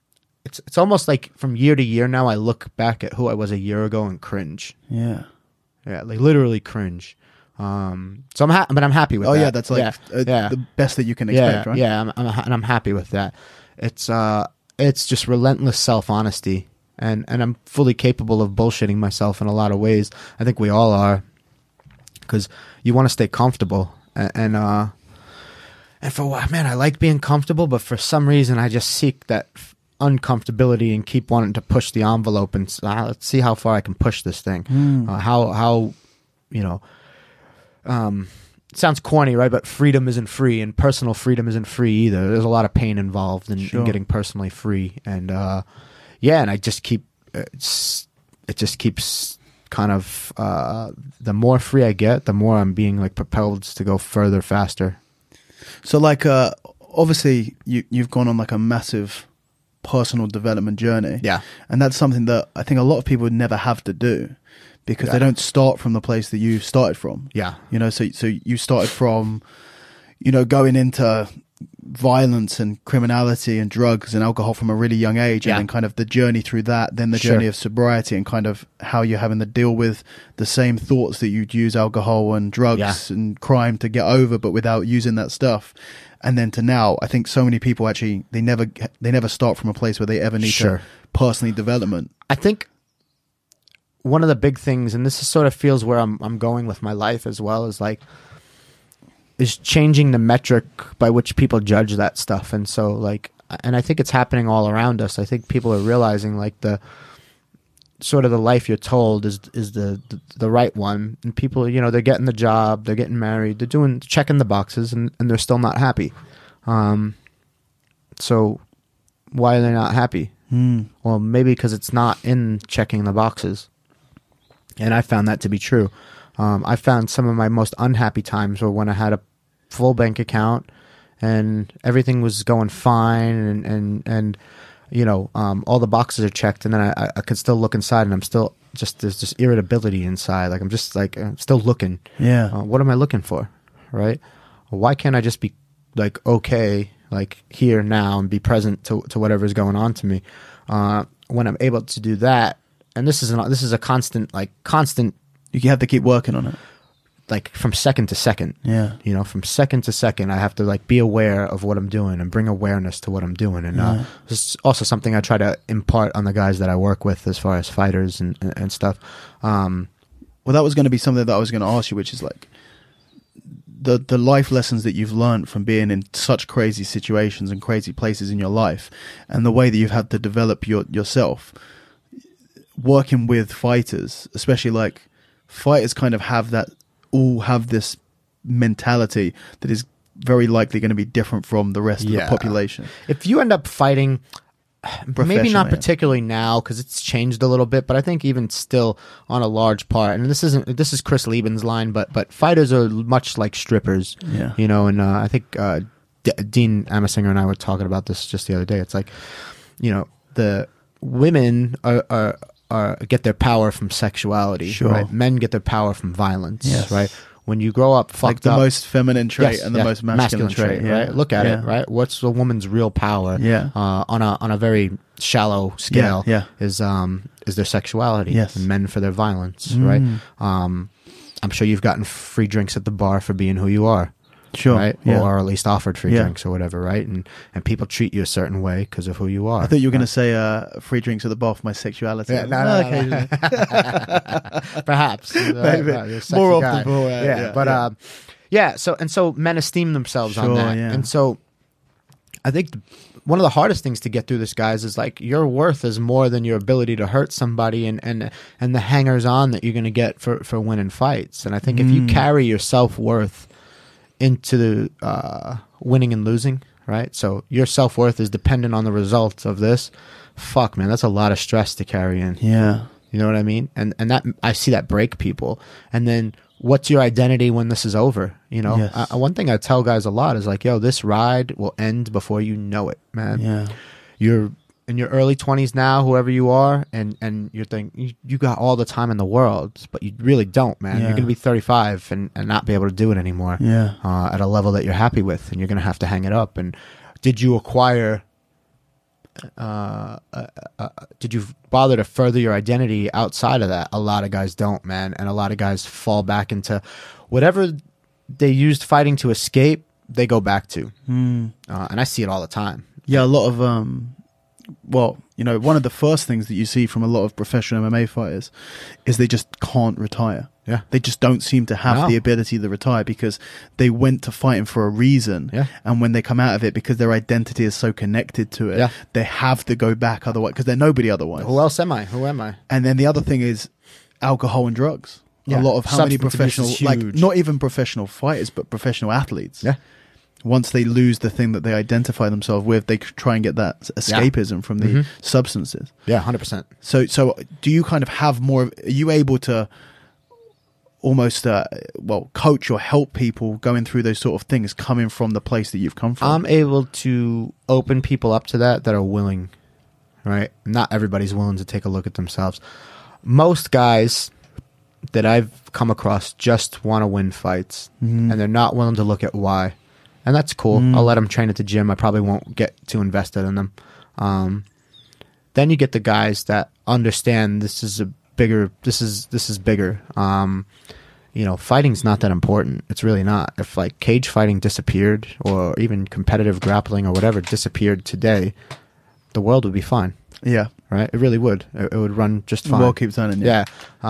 [SPEAKER 2] it's almost like from year to year now, I look back at who I was a year ago and cringe.
[SPEAKER 1] Yeah.
[SPEAKER 2] Yeah, like literally cringe. So I'm happy with that.
[SPEAKER 1] Oh yeah, that's like the best that you can expect, right?
[SPEAKER 2] Yeah, I'm happy with that. It's just relentless self-honesty, and I'm fully capable of bullshitting myself in a lot of ways. I think we all are, because you want to stay comfortable, and for what, man, I like being comfortable, but for some reason I just seek that uncomfortability and keep wanting to push the envelope and let's see how far I can push this thing. How you know. It sounds corny, right? But freedom isn't free, and personal freedom isn't free either. There's a lot of pain involved in getting personally free, and and I just keep it just keeps kind of the more free I get, the more I'm being like propelled to go further, faster.
[SPEAKER 1] So like obviously you've gone on like a massive personal development journey, and that's something that I think a lot of people would never have to do, because they don't start from the place that you started from.
[SPEAKER 2] Yeah.
[SPEAKER 1] You know, so you started from, you know, going into violence and criminality and drugs and alcohol from a really young age, and then kind of the journey through that, then the journey of sobriety, and kind of how you're having to deal with the same thoughts that you'd use alcohol and drugs and crime to get over, but without using that stuff. And then to now, I think so many people actually, they never start from a place where they ever need to personally development.
[SPEAKER 2] I think one of the big things, and this is sort of feels where I'm going with my life as well, is changing the metric by which people judge that stuff. And so like, and I think it's happening all around us. I think people are realizing like the sort of the life you're told is the right one, and people, you know, they're getting the job, they're getting married, they're checking the boxes, and they're still not happy. So why are they not happy? Well, maybe because it's not in checking the boxes. And I found that to be true. I found some of my most unhappy times were when I had a full bank account and everything was going fine, and you know, all the boxes are checked, and then I could still look inside, and I'm still just, there's just irritability inside. Like I'm still looking. Yeah. What am I looking for? Right? Why can't I just be like okay, like here now, and be present to whatever's going on to me? When I'm able to do that. And this is a constant.
[SPEAKER 1] You have to keep working on it,
[SPEAKER 2] like from second to second. Yeah, you know, from second to second, I have to like be aware of what I'm doing and bring awareness to what I'm doing. And this is also something I try to impart on the guys that I work with, as far as fighters and stuff.
[SPEAKER 1] Well, that was going to be something that I was going to ask you, which is like the life lessons that you've learned from being in such crazy situations and crazy places in your life, and the way that you've had to develop yourself. Working with fighters, especially like fighters kind of have this mentality that is very likely going to be different from the rest of the population.
[SPEAKER 2] If you end up fighting, maybe not particularly now, because it's changed a little bit, but I think even still on a large part, and this is Chris Lieben's line, but fighters are much like strippers, you know, and I think Dean Amasinger and I were talking about this just the other day. It's like, you know, the women are get their power from sexuality, right? Men get their power from violence, right? When you grow up fucked
[SPEAKER 1] like the most feminine trait and the most masculine trait,
[SPEAKER 2] right? Look at it, right? What's the woman's real power? On a very shallow scale, is their sexuality, and men for their violence, right? I'm sure you've gotten free drinks at the bar for being who you are. Right? Or at least offered free drinks or whatever, right? And people treat you a certain way because of who you are.
[SPEAKER 1] I thought you were going to say free drinks at the bar for my sexuality.
[SPEAKER 2] Yeah, no. Perhaps.
[SPEAKER 1] Maybe. More often.
[SPEAKER 2] So men esteem themselves on that.
[SPEAKER 1] Yeah.
[SPEAKER 2] And so I think one of the hardest things to get through this, guys, is like your worth is more than your ability to hurt somebody and the hangers on that you're going to get for winning fights. And I think if you carry your self-worth into winning and losing, right? So your self-worth is dependent on the results of this. Fuck, man, that's a lot of stress to carry in.
[SPEAKER 1] Yeah.
[SPEAKER 2] You know what I mean? And that, I see that break people. And then what's your identity when this is over? You know, one thing I tell guys a lot is like, yo, this ride will end before you know it, man.
[SPEAKER 1] Yeah.
[SPEAKER 2] You're in your early 20s now, whoever you are, and you're thinking you got all the time in the world, but you really don't, man. You're going to be 35 and not be able to do it anymore at a level that you're happy with, and you're going to have to hang it up. And did you acquire did you bother to further your identity outside of that? A lot of guys don't, man, and a lot of guys fall back into whatever they used fighting to escape. They go back to, and I see it all the time.
[SPEAKER 1] Yeah, a lot of well, you know, one of the first things that you see from a lot of professional MMA fighters is they just can't retire.
[SPEAKER 2] Yeah.
[SPEAKER 1] They just don't seem to have
[SPEAKER 2] No.
[SPEAKER 1] the ability to retire because they went to fighting for a reason.
[SPEAKER 2] Yeah.
[SPEAKER 1] And when they come out of it, because their identity is so connected to it,
[SPEAKER 2] Yeah.
[SPEAKER 1] they have to go back otherwise because they're nobody otherwise.
[SPEAKER 2] Who else am I? Who am I?
[SPEAKER 1] And then the other thing is alcohol and drugs.
[SPEAKER 2] Yeah.
[SPEAKER 1] A lot of how many
[SPEAKER 2] Substance abuse
[SPEAKER 1] professional,
[SPEAKER 2] is
[SPEAKER 1] like
[SPEAKER 2] huge.
[SPEAKER 1] not even professional fighters, but professional athletes.
[SPEAKER 2] Yeah.
[SPEAKER 1] Once they lose the thing that they identify themselves with, they try and get that escapism from the substances.
[SPEAKER 2] Yeah, 100%.
[SPEAKER 1] So do you kind of have more? Are you able to almost, coach or help people going through those sort of things, coming from the place that you've come from?
[SPEAKER 2] I'm able to open people up to that are willing, right? Not everybody's willing to take a look at themselves. Most guys that I've come across just want to win fights, and they're not willing to look at why. And that's cool. I'll let them train at the gym. I probably won't get too invested in them. Then you get the guys that understand this is bigger. You know, fighting's not that important. It's really not. If like cage fighting disappeared, or even competitive grappling or whatever disappeared today, the world would be fine.
[SPEAKER 1] Yeah.
[SPEAKER 2] Right? It really would. It would run just
[SPEAKER 1] The
[SPEAKER 2] fine.
[SPEAKER 1] world keeps turning.
[SPEAKER 2] Yeah.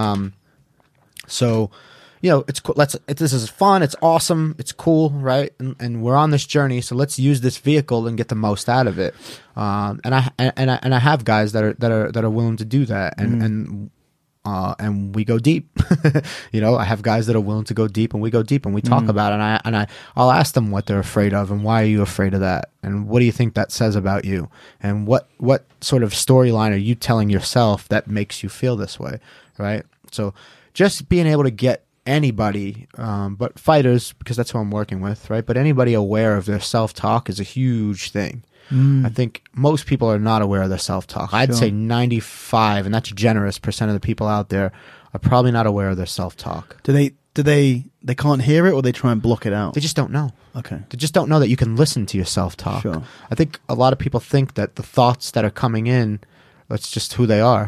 [SPEAKER 2] So, you know, it's cool. This is fun. It's awesome. It's cool, right? And we're on this journey. So let's use this vehicle and get the most out of it. And I have guys that are willing to do that. And we go deep. You know, I have guys that are willing to go deep, and we go deep, and we talk about it. And I'll ask them what they're afraid of, and why are you afraid of that, and what do you think that says about you, and what sort of storyline are you telling yourself that makes you feel this way, right? So just being able to get anybody, but fighters, because that's who I'm working with, right? But anybody aware of their self-talk is a huge thing. I think most people are not aware of their self-talk. I'd say 95, and that's generous, percent of the people out there are probably not aware of their self-talk.
[SPEAKER 1] Do they can't hear it, or they try and block it out?
[SPEAKER 2] They just don't know.
[SPEAKER 1] Okay.
[SPEAKER 2] They just don't know that you can listen to your self-talk.
[SPEAKER 1] Sure.
[SPEAKER 2] I think a lot of people think that the thoughts that are coming in, that's just who they are.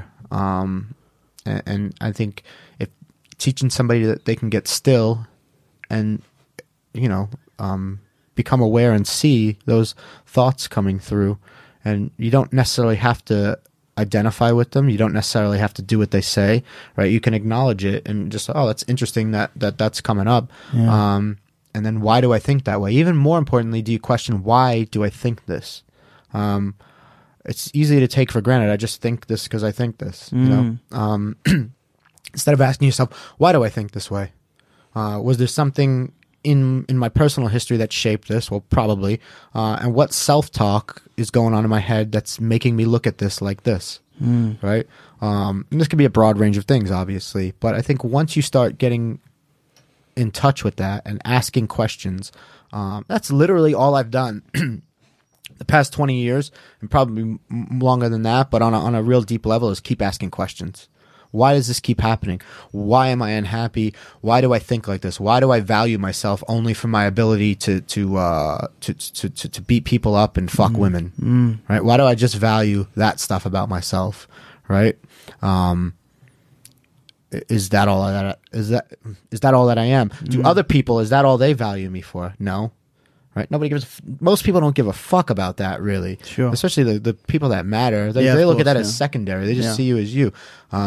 [SPEAKER 2] And I think if teaching somebody that they can get still and, you know, become aware and see those thoughts coming through, and you don't necessarily have to identify with them. You don't necessarily have to do what they say, right? You can acknowledge it and just, oh, that's interesting that's coming up.
[SPEAKER 1] Yeah.
[SPEAKER 2] And then why do I think that way? Even more importantly, do you question, why do I think this? It's easy to take for granted. I just think this because I think this, you know? Instead of asking yourself, why do I think this way? Was there something in my personal history that shaped this? Well, probably. And what self-talk is going on in my head that's making me look at this like this, right? And this could be a broad range of things, obviously. But I think once you start getting in touch with that and asking questions, that's literally all I've done the past 20 years, and probably longer than that, but on a real deep level, is keep asking questions. Why does this keep happening? Why am I unhappy? Why do I think like this? Why do I value myself only for my ability to beat people up and fuck women? Right? Why do I just value that stuff about myself? Right? Is that all that all that I am? Do other people, is that all they value me for? No. Right? Most people don't give a fuck about that, really.
[SPEAKER 1] Sure.
[SPEAKER 2] Especially the people that matter. They
[SPEAKER 1] Yeah,
[SPEAKER 2] look
[SPEAKER 1] of
[SPEAKER 2] at that
[SPEAKER 1] course,
[SPEAKER 2] as
[SPEAKER 1] yeah.
[SPEAKER 2] secondary. They just
[SPEAKER 1] Yeah.
[SPEAKER 2] see you as you.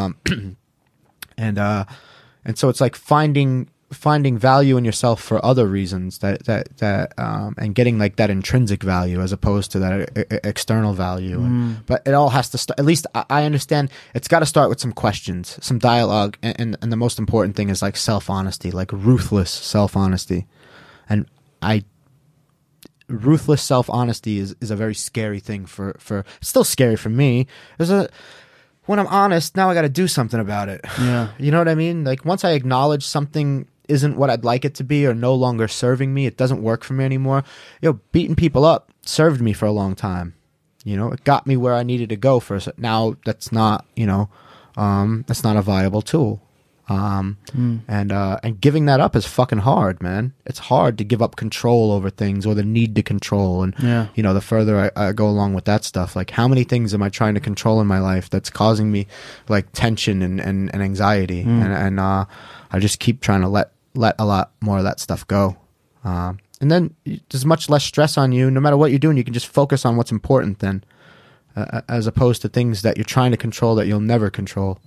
[SPEAKER 2] And so it's like finding value in yourself for other reasons and getting like that intrinsic value as opposed to that external value. But it all has to start, at least I understand, it's got to start with some questions, some dialogue. And the most important thing is like self-honesty, like ruthless self-honesty. And ruthless self-honesty is a very scary thing for it's still scary for me. When I'm honest, now I got to do something about it.
[SPEAKER 1] Yeah.
[SPEAKER 2] You know what I mean? Like once I acknowledge something isn't what I'd like it to be, or no longer serving me, it doesn't work for me anymore. Beating people up served me for a long time. It got me where I needed to go now that's not, that's not a viable tool. And giving that up is fucking hard, man. It's hard to give up control over things or the need to control. And you know, the further I go along with that stuff, like how many things am I trying to control in my life that's causing me like tension and anxiety, and I just keep trying to let a lot more of that stuff go. And then there's much less stress on you. No matter what you're doing, you can just focus on what's important then, as opposed to things that you're trying to control that you'll never control.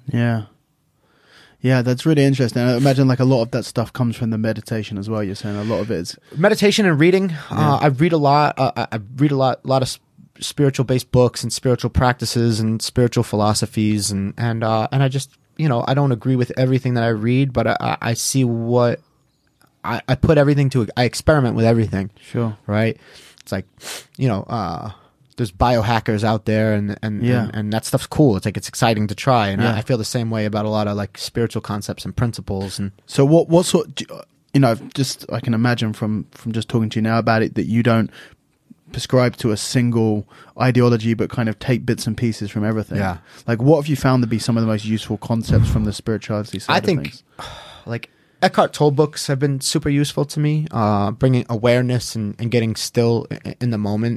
[SPEAKER 1] Yeah, that's really interesting. I imagine like a lot of that stuff comes from the meditation as well. You're saying a lot of it is
[SPEAKER 2] meditation and reading. I read a lot. I read a lot of spiritual based books and spiritual practices and spiritual philosophies, and I just, you know, I don't agree with everything that I read, but I see what I put everything to. I experiment with everything.
[SPEAKER 1] Sure.
[SPEAKER 2] Right. It's like, you know, there's biohackers out there, and that stuff's cool. It's like, it's exciting to try, and I feel the same way about a lot of like spiritual concepts and principles. And
[SPEAKER 1] so, what sort? You know, just I can imagine from just talking to you now about it that you don't prescribe to a single ideology, but kind of take bits and pieces from everything.
[SPEAKER 2] Yeah.
[SPEAKER 1] Like, what have you found to be some of the most useful concepts from the spirituality side? I think,
[SPEAKER 2] like Eckhart Tolle books have been super useful to me, bringing awareness and getting still in the moment.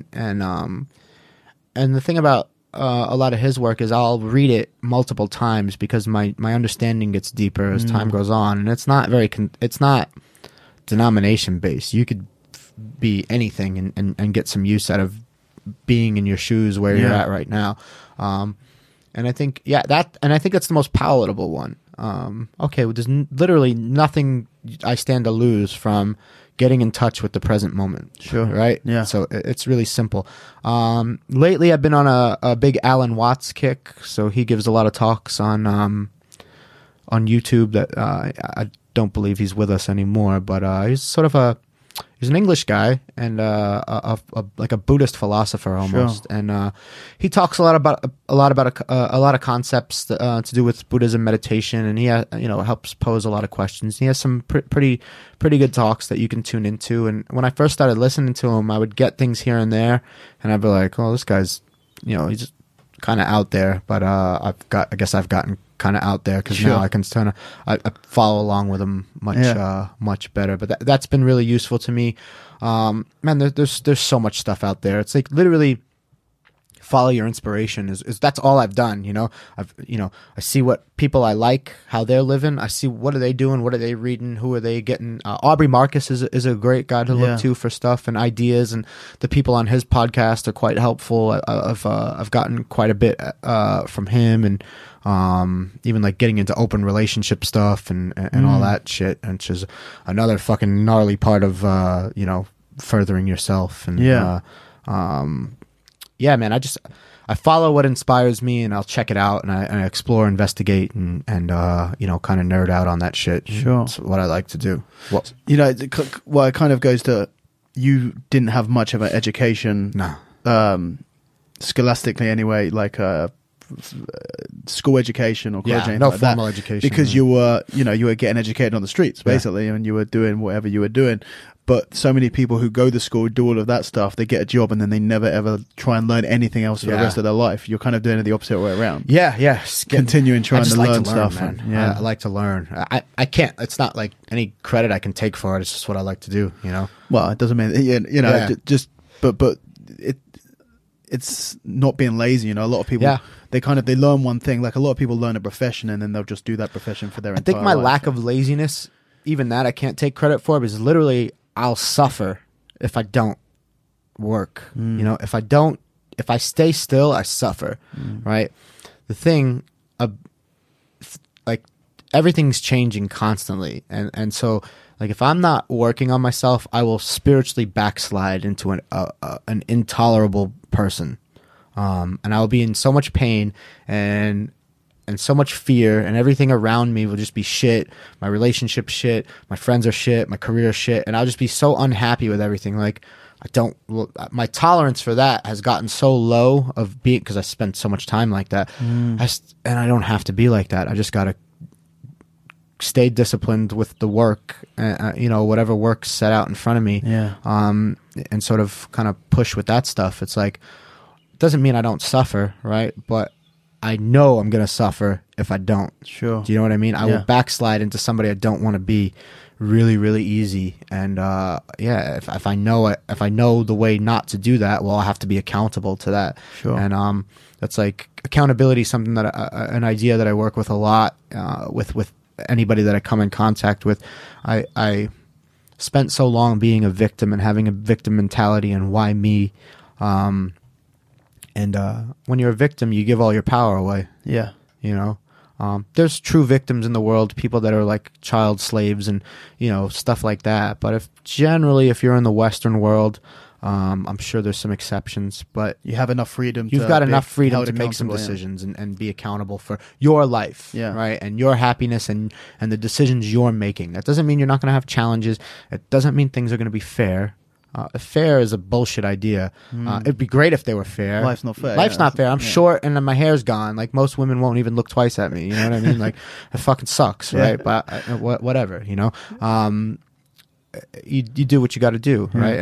[SPEAKER 2] And the thing about a lot of his work is I'll read it multiple times because my understanding gets deeper as time goes on, and it's not it's not denomination based. You could be anything and get some use out of being in your shoes where you're at right now. And I think I think that's the most palatable one. Okay, well, there's literally nothing I stand to lose from getting in touch with the present moment.
[SPEAKER 1] Sure.
[SPEAKER 2] Right?
[SPEAKER 1] Yeah.
[SPEAKER 2] So it's really simple. Lately I've been on a big Alan Watts kick. So he gives a lot of talks on YouTube that I don't believe he's with us anymore, but he's sort of he's an English guy and like a Buddhist philosopher almost. Sure. And he talks a lot about a lot of concepts to do with Buddhism, meditation, and he helps pose a lot of questions. He has some pretty good talks that you can tune into. And when I first started listening to him, I would get things here and there, and I'd be like, "Oh, this guy's, he's kind of out there." But I guess I've gotten kind of out there because now I can kind of I follow along with them much better. But that's been really useful to me. Man, there's so much stuff out there. It's like literally follow your inspiration is that's all I've done. I see what people I like, how they're living. I see what are they doing, what are they reading, who are they getting. Aubrey Marcus is a great guy to look to for stuff and ideas, and the people on his podcast are quite helpful. I've gotten quite a bit from him, and even like getting into open relationship stuff and all that shit, and which is another fucking gnarly part of furthering yourself. And man, I follow what inspires me, and I'll check it out, and I explore, investigate, and kind of nerd out on that shit.
[SPEAKER 1] Sure.
[SPEAKER 2] That's what I like to do.
[SPEAKER 1] It kind of goes to, you didn't have much of an education.
[SPEAKER 2] No.
[SPEAKER 1] Scholastically anyway, like school education or college,
[SPEAKER 2] no
[SPEAKER 1] like
[SPEAKER 2] formal
[SPEAKER 1] that,
[SPEAKER 2] education,
[SPEAKER 1] because you were getting educated on the streets basically, and you were doing whatever you were doing. But so many people who go to school, do all of that stuff, they get a job, and then they never ever try and learn anything else for the rest of their life. You're kind of doing it the opposite way around. Continuing trying to learn stuff.
[SPEAKER 2] Man. I like to learn. I can't. It's not like any credit I can take for it. It's just what I like to do.
[SPEAKER 1] Well, it doesn't mean just but it's not being lazy. A lot of people they learn one thing. Like a lot of people learn a profession, and then they'll just do that profession for their entire life.
[SPEAKER 2] I think my lack of laziness, even that I can't take credit for, because literally I'll suffer if I don't work. If I stay still, I suffer. Right? The thing, like everything's changing constantly, and so like if I'm not working on myself, I will spiritually backslide into an intolerable person, and I will be in so much pain and so much fear, and everything around me will just be shit. My relationship shit, my friends are shit, my career shit, and I'll just be so unhappy with everything. Like my tolerance for that has gotten so low of being, because I spend so much time like that, and I don't have to be like that. I just gotta stay disciplined with the work, whatever work's set out in front of me, and sort of kind of push with that stuff. It's like, it doesn't mean I don't suffer, right? But I know I'm going to suffer if I don't.
[SPEAKER 1] Sure.
[SPEAKER 2] Do you know what I mean? I
[SPEAKER 1] Yeah.
[SPEAKER 2] will backslide into somebody I don't want to be really, really easy. And if I know the way not to do that, well, I have to be accountable to that.
[SPEAKER 1] Sure.
[SPEAKER 2] And that's like accountability, something that an idea that I work with a lot with anybody that I come in contact with. I spent so long being a victim and having a victim mentality and why me. When you're a victim, you give all your power away.
[SPEAKER 1] Yeah.
[SPEAKER 2] You know, there's true victims in the world, people that are like child slaves and, you know, stuff like that. But if you're in the Western world, I'm sure there's some exceptions, but
[SPEAKER 1] You have enough freedom.
[SPEAKER 2] you've
[SPEAKER 1] to
[SPEAKER 2] got
[SPEAKER 1] be
[SPEAKER 2] enough freedom
[SPEAKER 1] held
[SPEAKER 2] to make some
[SPEAKER 1] accountable, yeah.
[SPEAKER 2] decisions and be accountable for your life,
[SPEAKER 1] Yeah.
[SPEAKER 2] right? And your happiness and the decisions you're making. That doesn't mean you're not going to have challenges. It doesn't mean things are going to be fair. Fair is a bullshit idea. It'd be great if they were fair.
[SPEAKER 1] Life's not fair.
[SPEAKER 2] Life's
[SPEAKER 1] yeah.
[SPEAKER 2] not fair. I'm
[SPEAKER 1] Yeah.
[SPEAKER 2] short and then my hair's gone. Like most women won't even look twice at me. You know what I mean? Like it fucking sucks,
[SPEAKER 1] Yeah.
[SPEAKER 2] right? But whatever, you know. You do what you got to do, right?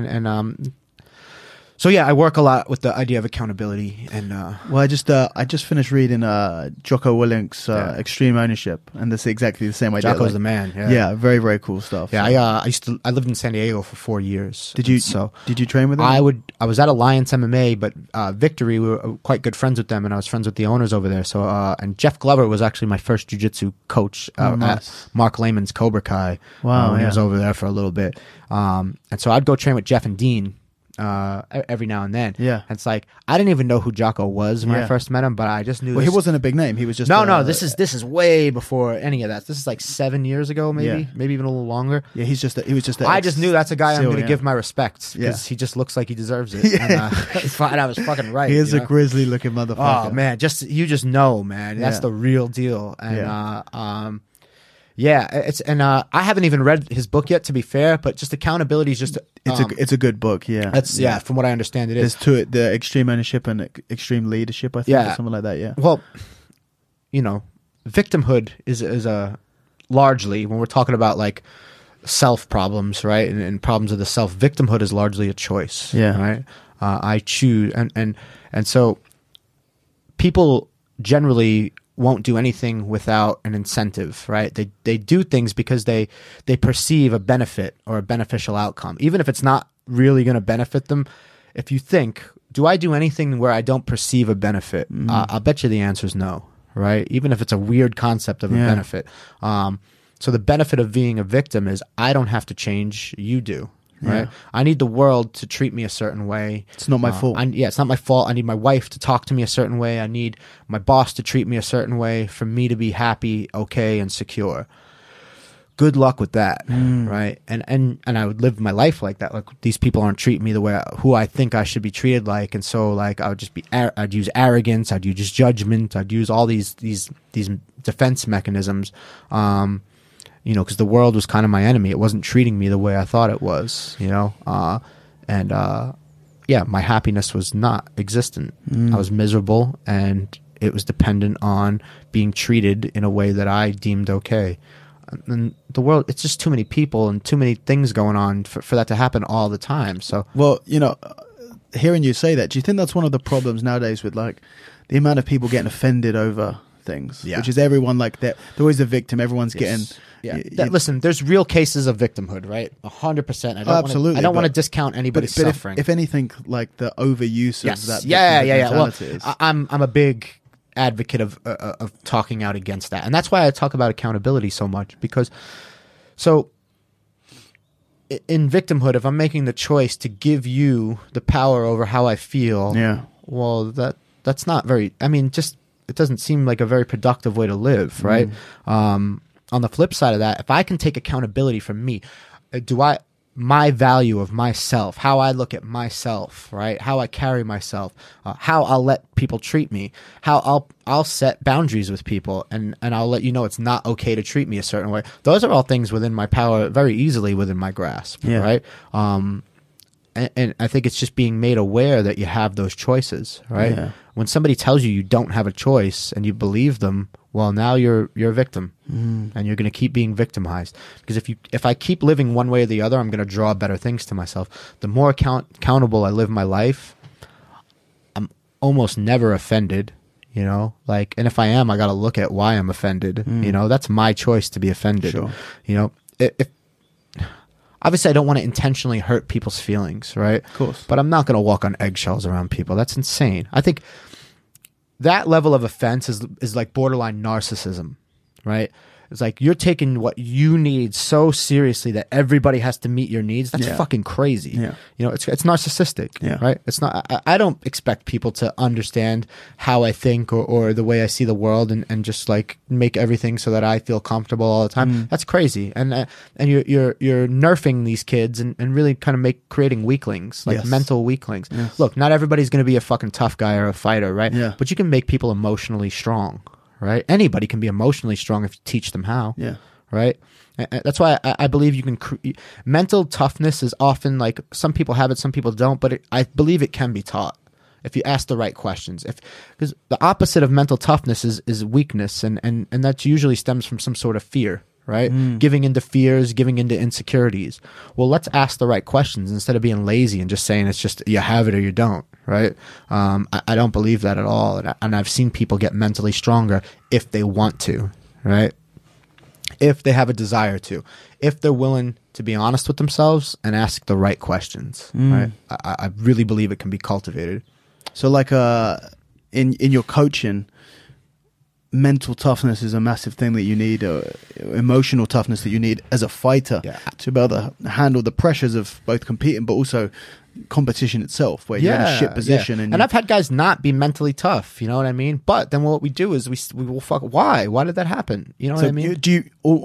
[SPEAKER 2] So yeah, I work a lot with the idea of accountability and
[SPEAKER 1] Well, I just finished reading Jocko Willink's
[SPEAKER 2] Yeah.
[SPEAKER 1] Extreme Ownership, and that's exactly the same idea.
[SPEAKER 2] Jocko's
[SPEAKER 1] like-
[SPEAKER 2] the man.
[SPEAKER 1] yeah, very very cool stuff.
[SPEAKER 2] Yeah,
[SPEAKER 1] So-
[SPEAKER 2] I lived in San Diego for 4 years.
[SPEAKER 1] did you
[SPEAKER 2] So
[SPEAKER 1] did you train with him?
[SPEAKER 2] I was at Alliance MMA, but Victory, we were quite good friends with them, and I was friends with the owners over there. So and Jeff Glover was actually my first jiu-jitsu coach
[SPEAKER 1] Oh, nice.
[SPEAKER 2] at Mark Lehman's Cobra Kai.
[SPEAKER 1] Wow,
[SPEAKER 2] when he
[SPEAKER 1] yeah.
[SPEAKER 2] was over there for a little bit. And so I'd go train with Jeff and Dean every now and then.
[SPEAKER 1] Yeah.
[SPEAKER 2] And it's like I didn't even know who Jocko was when
[SPEAKER 1] Yeah.
[SPEAKER 2] I first met him, but I just knew.
[SPEAKER 1] Well, he
[SPEAKER 2] this-
[SPEAKER 1] wasn't a big name. He was just
[SPEAKER 2] No, this is way before any of that. This is like 7 years ago, maybe
[SPEAKER 1] Yeah.
[SPEAKER 2] even a little longer.
[SPEAKER 1] Yeah, he was just.
[SPEAKER 2] I just knew that's a guy I'm
[SPEAKER 1] SEAL,
[SPEAKER 2] going to
[SPEAKER 1] yeah.
[SPEAKER 2] give my respects because he just looks like he deserves it. And, and I was fucking right.
[SPEAKER 1] He is
[SPEAKER 2] you
[SPEAKER 1] a
[SPEAKER 2] know?
[SPEAKER 1] grizzly looking motherfucker.
[SPEAKER 2] Oh man, you just know, man. That's
[SPEAKER 1] Yeah.
[SPEAKER 2] the real deal. And
[SPEAKER 1] Yeah.
[SPEAKER 2] I haven't even read his book yet, to be fair. But just accountability is just
[SPEAKER 1] It's a good book. Yeah,
[SPEAKER 2] that's from what I understand, it is.
[SPEAKER 1] There's two: the Extreme Ownership and Extreme Leadership. I think,
[SPEAKER 2] Yeah.
[SPEAKER 1] or something like that. Yeah.
[SPEAKER 2] Well, you know, victimhood is a largely when we're talking about like self problems, right, and problems of the self. Victimhood is largely a choice.
[SPEAKER 1] Yeah.
[SPEAKER 2] Right. I choose, and so people generally won't do anything without an incentive, right? They do things because they perceive a benefit or a beneficial outcome, even if it's not really going to benefit them. If you think, do I do anything where I don't perceive a benefit? I'll bet you the answer is no, right? Even if it's a weird concept of a
[SPEAKER 1] Yeah.
[SPEAKER 2] benefit. So the benefit of being a victim is I don't have to change, you do. Right.
[SPEAKER 1] Yeah.
[SPEAKER 2] I need the world to treat me a certain way.
[SPEAKER 1] It's not my fault.
[SPEAKER 2] It's not my fault. I need my wife to talk to me a certain way. I need my boss to treat me a certain way for me to be happy, okay, and secure. Good luck with that, right? And I would live my life like that. Like these people aren't treating me the way who I think I should be treated like, and so like I would just be I'd use arrogance, I'd use judgment, I'd use all these defense mechanisms. You know, because the world was kind of my enemy. It wasn't treating me the way I thought it was, you know? My happiness was not existent. I was miserable, and it was dependent on being treated in a way that I deemed okay. And the world, it's just too many people and too many things going on for that to happen all the time. So,
[SPEAKER 1] Well, you know, hearing you say that, do you think that's one of the problems nowadays with like the amount of people getting offended over things?
[SPEAKER 2] Yeah.
[SPEAKER 1] Which is everyone like that. They're always a victim. Everyone's getting.
[SPEAKER 2] yeah.
[SPEAKER 1] y-
[SPEAKER 2] Listen, there's real cases of victimhood, right? 100%.
[SPEAKER 1] Absolutely,
[SPEAKER 2] I don't want to
[SPEAKER 1] but-
[SPEAKER 2] discount anybody's
[SPEAKER 1] But
[SPEAKER 2] suffering.
[SPEAKER 1] if anything, like the overuse
[SPEAKER 2] Yes.
[SPEAKER 1] of that.
[SPEAKER 2] Yeah.
[SPEAKER 1] victimhood
[SPEAKER 2] Well,
[SPEAKER 1] mentality is-
[SPEAKER 2] I'm a big advocate of talking out against that, and that's why I talk about accountability so much. Because, so in victimhood, if I'm making the choice to give you the power over how I feel,
[SPEAKER 1] yeah.
[SPEAKER 2] well, that's not very. I mean, just it doesn't seem like a very productive way to live, right? On the flip side of that, if I can take accountability from me, my value of myself, how I look at myself, right? How I carry myself, how I'll let people treat me, how I'll set boundaries with people, and I'll let you know it's not okay to treat me a certain way. Those are all things within my power, very easily within my grasp,
[SPEAKER 1] Yeah.
[SPEAKER 2] right? And I think it's just being made aware that you have those choices, right?
[SPEAKER 1] Yeah.
[SPEAKER 2] When somebody tells you don't have a choice and you believe them, well, now you're a victim, and you're going to keep being victimized. Because if I keep living one way or the other, I'm going to draw better things to myself. The more accountable I live my life, I'm almost never offended. You know, like, and if I am, I got to look at why I'm offended. You know, that's my choice to be offended.
[SPEAKER 1] Sure.
[SPEAKER 2] You know, if obviously I don't want to intentionally hurt people's feelings, right?
[SPEAKER 1] Of course.
[SPEAKER 2] But I'm not going to walk on eggshells around people. That's insane. I think that level of offense is like borderline narcissism, right? It's like you're taking what you need so seriously that everybody has to meet your needs. That's fucking crazy.
[SPEAKER 1] Yeah.
[SPEAKER 2] You know, it's narcissistic, right? It's not. I don't expect people to understand how I think or the way I see the world and just like make everything so that I feel comfortable all the time. That's crazy. And you're nerfing these kids and really kind of creating weaklings, like mental weaklings.
[SPEAKER 1] Yes.
[SPEAKER 2] Look, not everybody's going to be a fucking tough guy or a fighter, right?
[SPEAKER 1] Yeah.
[SPEAKER 2] But you can make people emotionally strong. Right? Anybody can be emotionally strong if you teach them how.
[SPEAKER 1] Yeah.
[SPEAKER 2] Right? That's why I believe you can. Mental toughness is often like some people have it, some people don't, but I believe it can be taught if you ask the right questions. Because the opposite of mental toughness is weakness, and that usually stems from some sort of fear. Right? Giving into fears, giving into insecurities. Well, let's ask the right questions instead of being lazy and just saying it's just you have it or you don't. Right? I don't believe that at all. And I've seen people get mentally stronger if they want to. Right? If they have a desire to. If they're willing to be honest with themselves and ask the right questions. Right? I really believe it can be cultivated.
[SPEAKER 1] So like in your coaching, mental toughness is a massive thing that you need, emotional toughness that you need as a fighter to be able to handle the pressures of both competing but also competition itself, where you're in a shit position. And
[SPEAKER 2] I've had guys not be mentally tough, you know what I mean? But then what we do is we will fuck. Why did that happen? You know what I mean?
[SPEAKER 1] Do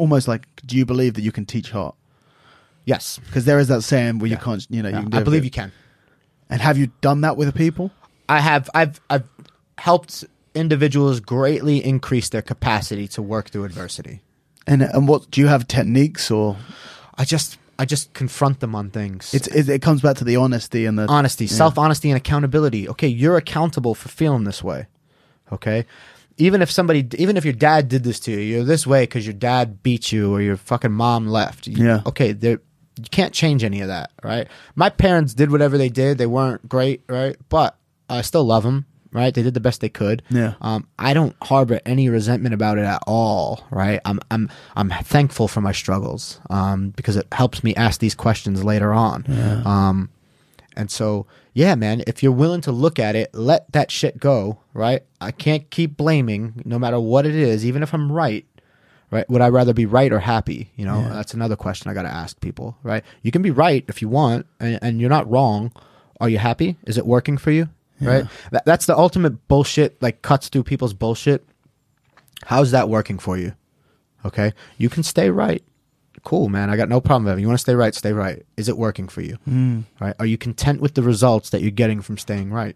[SPEAKER 1] you believe that you can teach heart?
[SPEAKER 2] Yes,
[SPEAKER 1] because there is that saying where you can't, you know, you can do
[SPEAKER 2] I believe you can.
[SPEAKER 1] And have you done that with the people?
[SPEAKER 2] I have. I've helped individuals greatly increase their capacity to work through adversity.
[SPEAKER 1] And what do you have techniques or?
[SPEAKER 2] I just confront them on things.
[SPEAKER 1] It comes back to the honesty and the
[SPEAKER 2] honesty, self-honesty and accountability. Okay, you're accountable for feeling this way. Okay, even if your dad did this to you, you're this way because your dad beat you or your fucking mom left. Okay, you can't change any of that, right? My parents did whatever they did. They weren't great, right? But I still love them. Right, they did the best they could.
[SPEAKER 1] Yeah.
[SPEAKER 2] I don't harbor any resentment about it at all. Right, I'm thankful for my struggles because it helps me ask these questions later on.
[SPEAKER 1] Yeah.
[SPEAKER 2] And so, yeah, man, if you're willing to look at it, let that shit go. Right, I can't keep blaming, no matter what it is, even if I'm right. Right, would I rather be right or happy? You know, that's another question I got to ask people. Right, you can be right if you want, and you're not wrong. Are you happy? Is it working for you? Right, that's the ultimate bullshit. Like cuts through people's bullshit. How's that working for you? Okay, you can stay right. Cool, man. I got no problem with it. You want to stay right? Stay right. Is it working for you? Right? Are you content with the results that you're getting from staying right?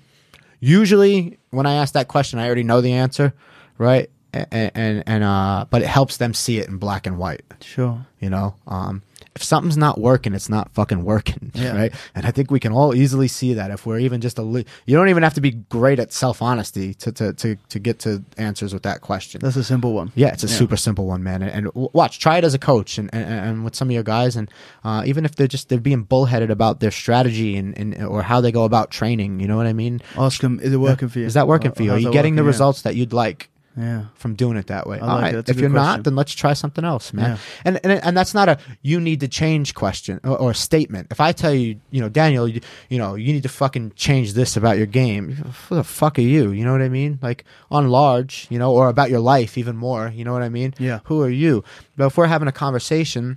[SPEAKER 2] Usually, when I ask that question, I already know the answer. Right, and but it helps them see it in black and white.
[SPEAKER 1] Sure.
[SPEAKER 2] You know, if something's not working, it's not fucking working, right? And I think we can all easily see that if we're even just you don't even have to be great at self-honesty to get to answers with that question.
[SPEAKER 1] That's a simple one.
[SPEAKER 2] Yeah, it's a super simple one, man. And watch, try it as a coach and with some of your guys, and even if they're being bullheaded about their strategy and or how they go about training, you know what I mean?
[SPEAKER 1] Ask them, is it working for you?
[SPEAKER 2] Is that working for you? Are you getting the results that you'd like?
[SPEAKER 1] Yeah,
[SPEAKER 2] from doing it that way.
[SPEAKER 1] All
[SPEAKER 2] right. If you're not, then let's try something else, man. Yeah. And that's not a you need to change question or statement. If I tell you, you know, Daniel, you need to fucking change this about your game. Who the fuck are you? You know what I mean? Like on large, you know, or about your life even more. You know what I mean?
[SPEAKER 1] Yeah.
[SPEAKER 2] Who are you? But if we're having a conversation,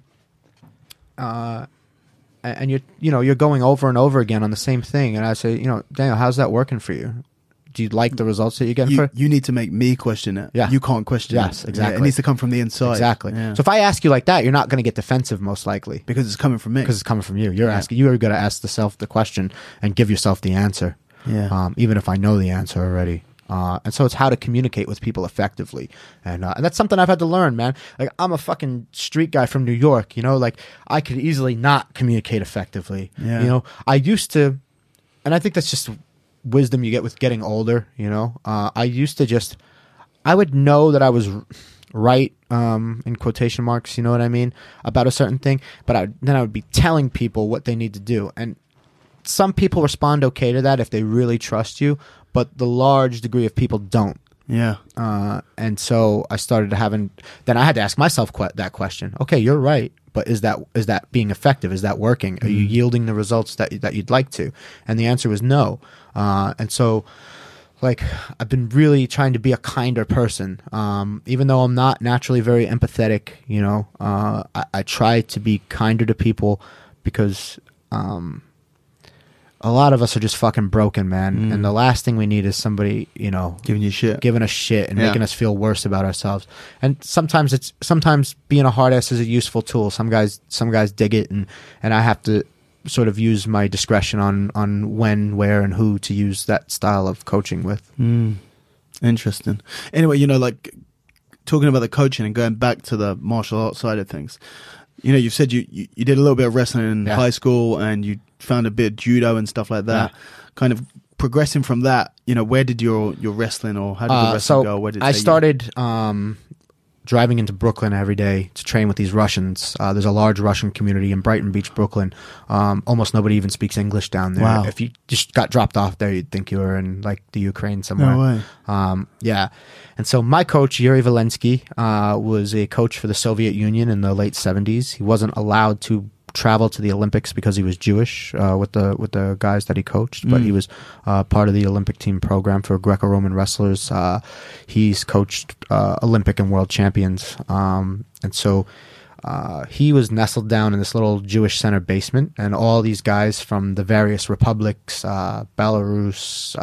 [SPEAKER 2] and you're going over and over again on the same thing, and I say, you know, Daniel, how's that working for you? Do you like the results that you're getting?
[SPEAKER 1] You need to make me question it.
[SPEAKER 2] Yeah.
[SPEAKER 1] You can't question it.
[SPEAKER 2] Yes, exactly.
[SPEAKER 1] Yeah, it needs to come from the inside.
[SPEAKER 2] Exactly.
[SPEAKER 1] Yeah.
[SPEAKER 2] So if I ask you like that, you're not going to get defensive most likely.
[SPEAKER 1] Because it's coming from me.
[SPEAKER 2] Because it's coming from you. You're asking. You're going to ask the question and give yourself the answer.
[SPEAKER 1] Yeah.
[SPEAKER 2] Even if I know the answer already. And so it's how to communicate with people effectively. And that's something I've had to learn, man. Like I'm a fucking street guy from New York, you know, like I could easily not communicate effectively.
[SPEAKER 1] Yeah.
[SPEAKER 2] You know, I used to, and I think that's just wisdom you get with getting older, you know. I used to I would know that I was right, in quotation marks, you know what I mean, about a certain thing, but then I would be telling people what they need to do. And some people respond okay to that if they really trust you, but the large degree of people don't.
[SPEAKER 1] Yeah.
[SPEAKER 2] And so I started having. Then I had to ask myself that question. Okay, you're right, but is that being effective? Is that working? Are you yielding the results that you'd like to? And the answer was no. And so, like, I've been really trying to be a kinder person, even though I'm not naturally very empathetic. You know, I try to be kinder to people because a lot of us are just fucking broken, man. And the last thing we need is somebody, you know,
[SPEAKER 1] Giving us shit
[SPEAKER 2] and making us feel worse about ourselves. And sometimes being a hard ass is a useful tool. Some guys dig it, and I have to sort of use my discretion on when, where, and who to use that style of coaching with.
[SPEAKER 1] Interesting. Anyway, you know, like talking about the coaching and going back to the martial arts side of things, you know, you've said you did a little bit of wrestling in high school and you found a bit of judo and stuff like that. Kind of progressing from that, you know, where did your wrestling, or how did the wrestling go? Where did it
[SPEAKER 2] I
[SPEAKER 1] take you?
[SPEAKER 2] started driving into Brooklyn every day to train with these Russians. There's a large Russian community in Brighton Beach, Brooklyn. Almost nobody even speaks English down there.
[SPEAKER 1] Wow.
[SPEAKER 2] If you just got dropped off there, you'd think you were in like the Ukraine somewhere.
[SPEAKER 1] No way.
[SPEAKER 2] Yeah. And so my coach, Yuri Volensky, was a coach for the Soviet Union in the late 70s. He wasn't allowed to travel to the Olympics because he was Jewish with the guys that he coached, but he was part of the Olympic team program for Greco-Roman wrestlers. He's coached Olympic and world champions, and so he was nestled down in this little Jewish center basement, and all these guys from the various republics, Belarus,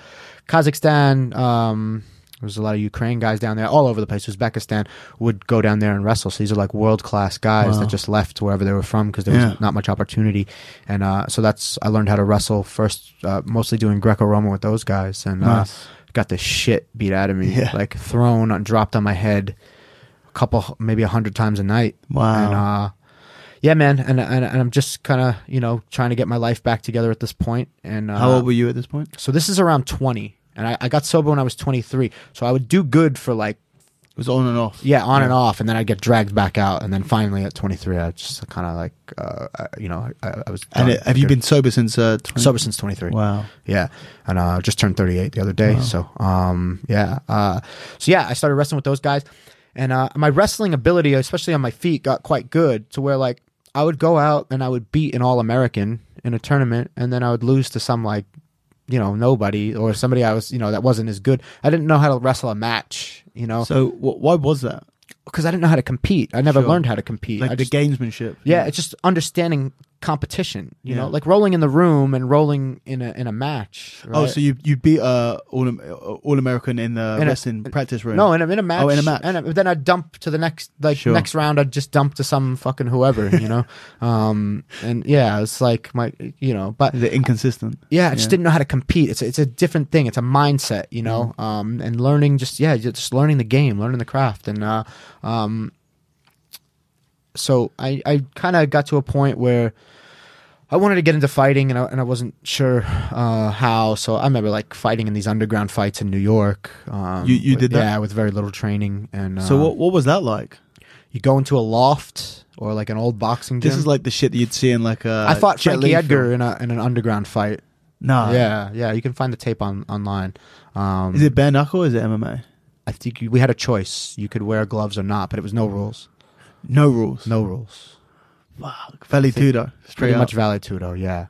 [SPEAKER 2] Kazakhstan, there's a lot of Ukraine guys down there, all over the place. Uzbekistan would go down there and wrestle. So these are like world-class guys that just left wherever they were from because there was not much opportunity. And so I learned how to wrestle first, mostly doing Greco-Roman with those guys. And got the shit beat out of me, like thrown, dropped on my head maybe 100 times a night.
[SPEAKER 1] Wow.
[SPEAKER 2] And, yeah, man. And I'm just kind of, you know, trying to get my life back together at this point. And
[SPEAKER 1] how old were you at this point?
[SPEAKER 2] So this is around 20. And I got sober when I was 23. So I would do good for like...
[SPEAKER 1] It was on and off.
[SPEAKER 2] Yeah, on and off. And then I'd get dragged back out. And then finally at 23, I just kind of like, you know, I was...
[SPEAKER 1] And have you been sober since...
[SPEAKER 2] Sober since 23.
[SPEAKER 1] Wow.
[SPEAKER 2] Yeah. And just turned 38 the other day. Wow. So, yeah. So, yeah, I started wrestling with those guys. And my wrestling ability, especially on my feet, got quite good to where, like, I would go out and I would beat an All-American in a tournament. And then I would lose to some, like, you know, nobody or somebody I was, you know, that wasn't as good. I didn't know how to wrestle a match, you know.
[SPEAKER 1] So why was that?
[SPEAKER 2] Because I didn't know how to compete. I never learned how to compete.
[SPEAKER 1] Like the gamesmanship.
[SPEAKER 2] Yeah, it's just understanding competition, you know, like rolling in the room and rolling in a match. Right?
[SPEAKER 1] Oh, so you beat All-American in the wrestling practice room?
[SPEAKER 2] No, in a match.
[SPEAKER 1] Oh, in a match.
[SPEAKER 2] And then I'd dump to the next round. I'd just dump to some fucking whoever, you know. And yeah, it's like my, you know, but
[SPEAKER 1] is it inconsistent?
[SPEAKER 2] Yeah, I just didn't know how to compete. It's a different thing. It's a mindset, you know. And learning just learning the game, learning the craft, and so I kind of got to a point where I wanted to get into fighting, and I wasn't sure how. So I remember like fighting in these underground fights in New York.
[SPEAKER 1] You did that?
[SPEAKER 2] Yeah, with very little training. And
[SPEAKER 1] so what was that like?
[SPEAKER 2] You go into a loft or like an old boxing gym.
[SPEAKER 1] This is like the shit that you'd see in like a...
[SPEAKER 2] I fought Frankie Edgar in an underground fight.
[SPEAKER 1] No.
[SPEAKER 2] Yeah. You can find the tape online.
[SPEAKER 1] Is it bare knuckle or is it MMA?
[SPEAKER 2] I think we had a choice. You could wear gloves or not, but it was no rules.
[SPEAKER 1] No rules?
[SPEAKER 2] No rules.
[SPEAKER 1] Fuck. Vale Tudo.
[SPEAKER 2] Pretty much Vale Tudo, yeah.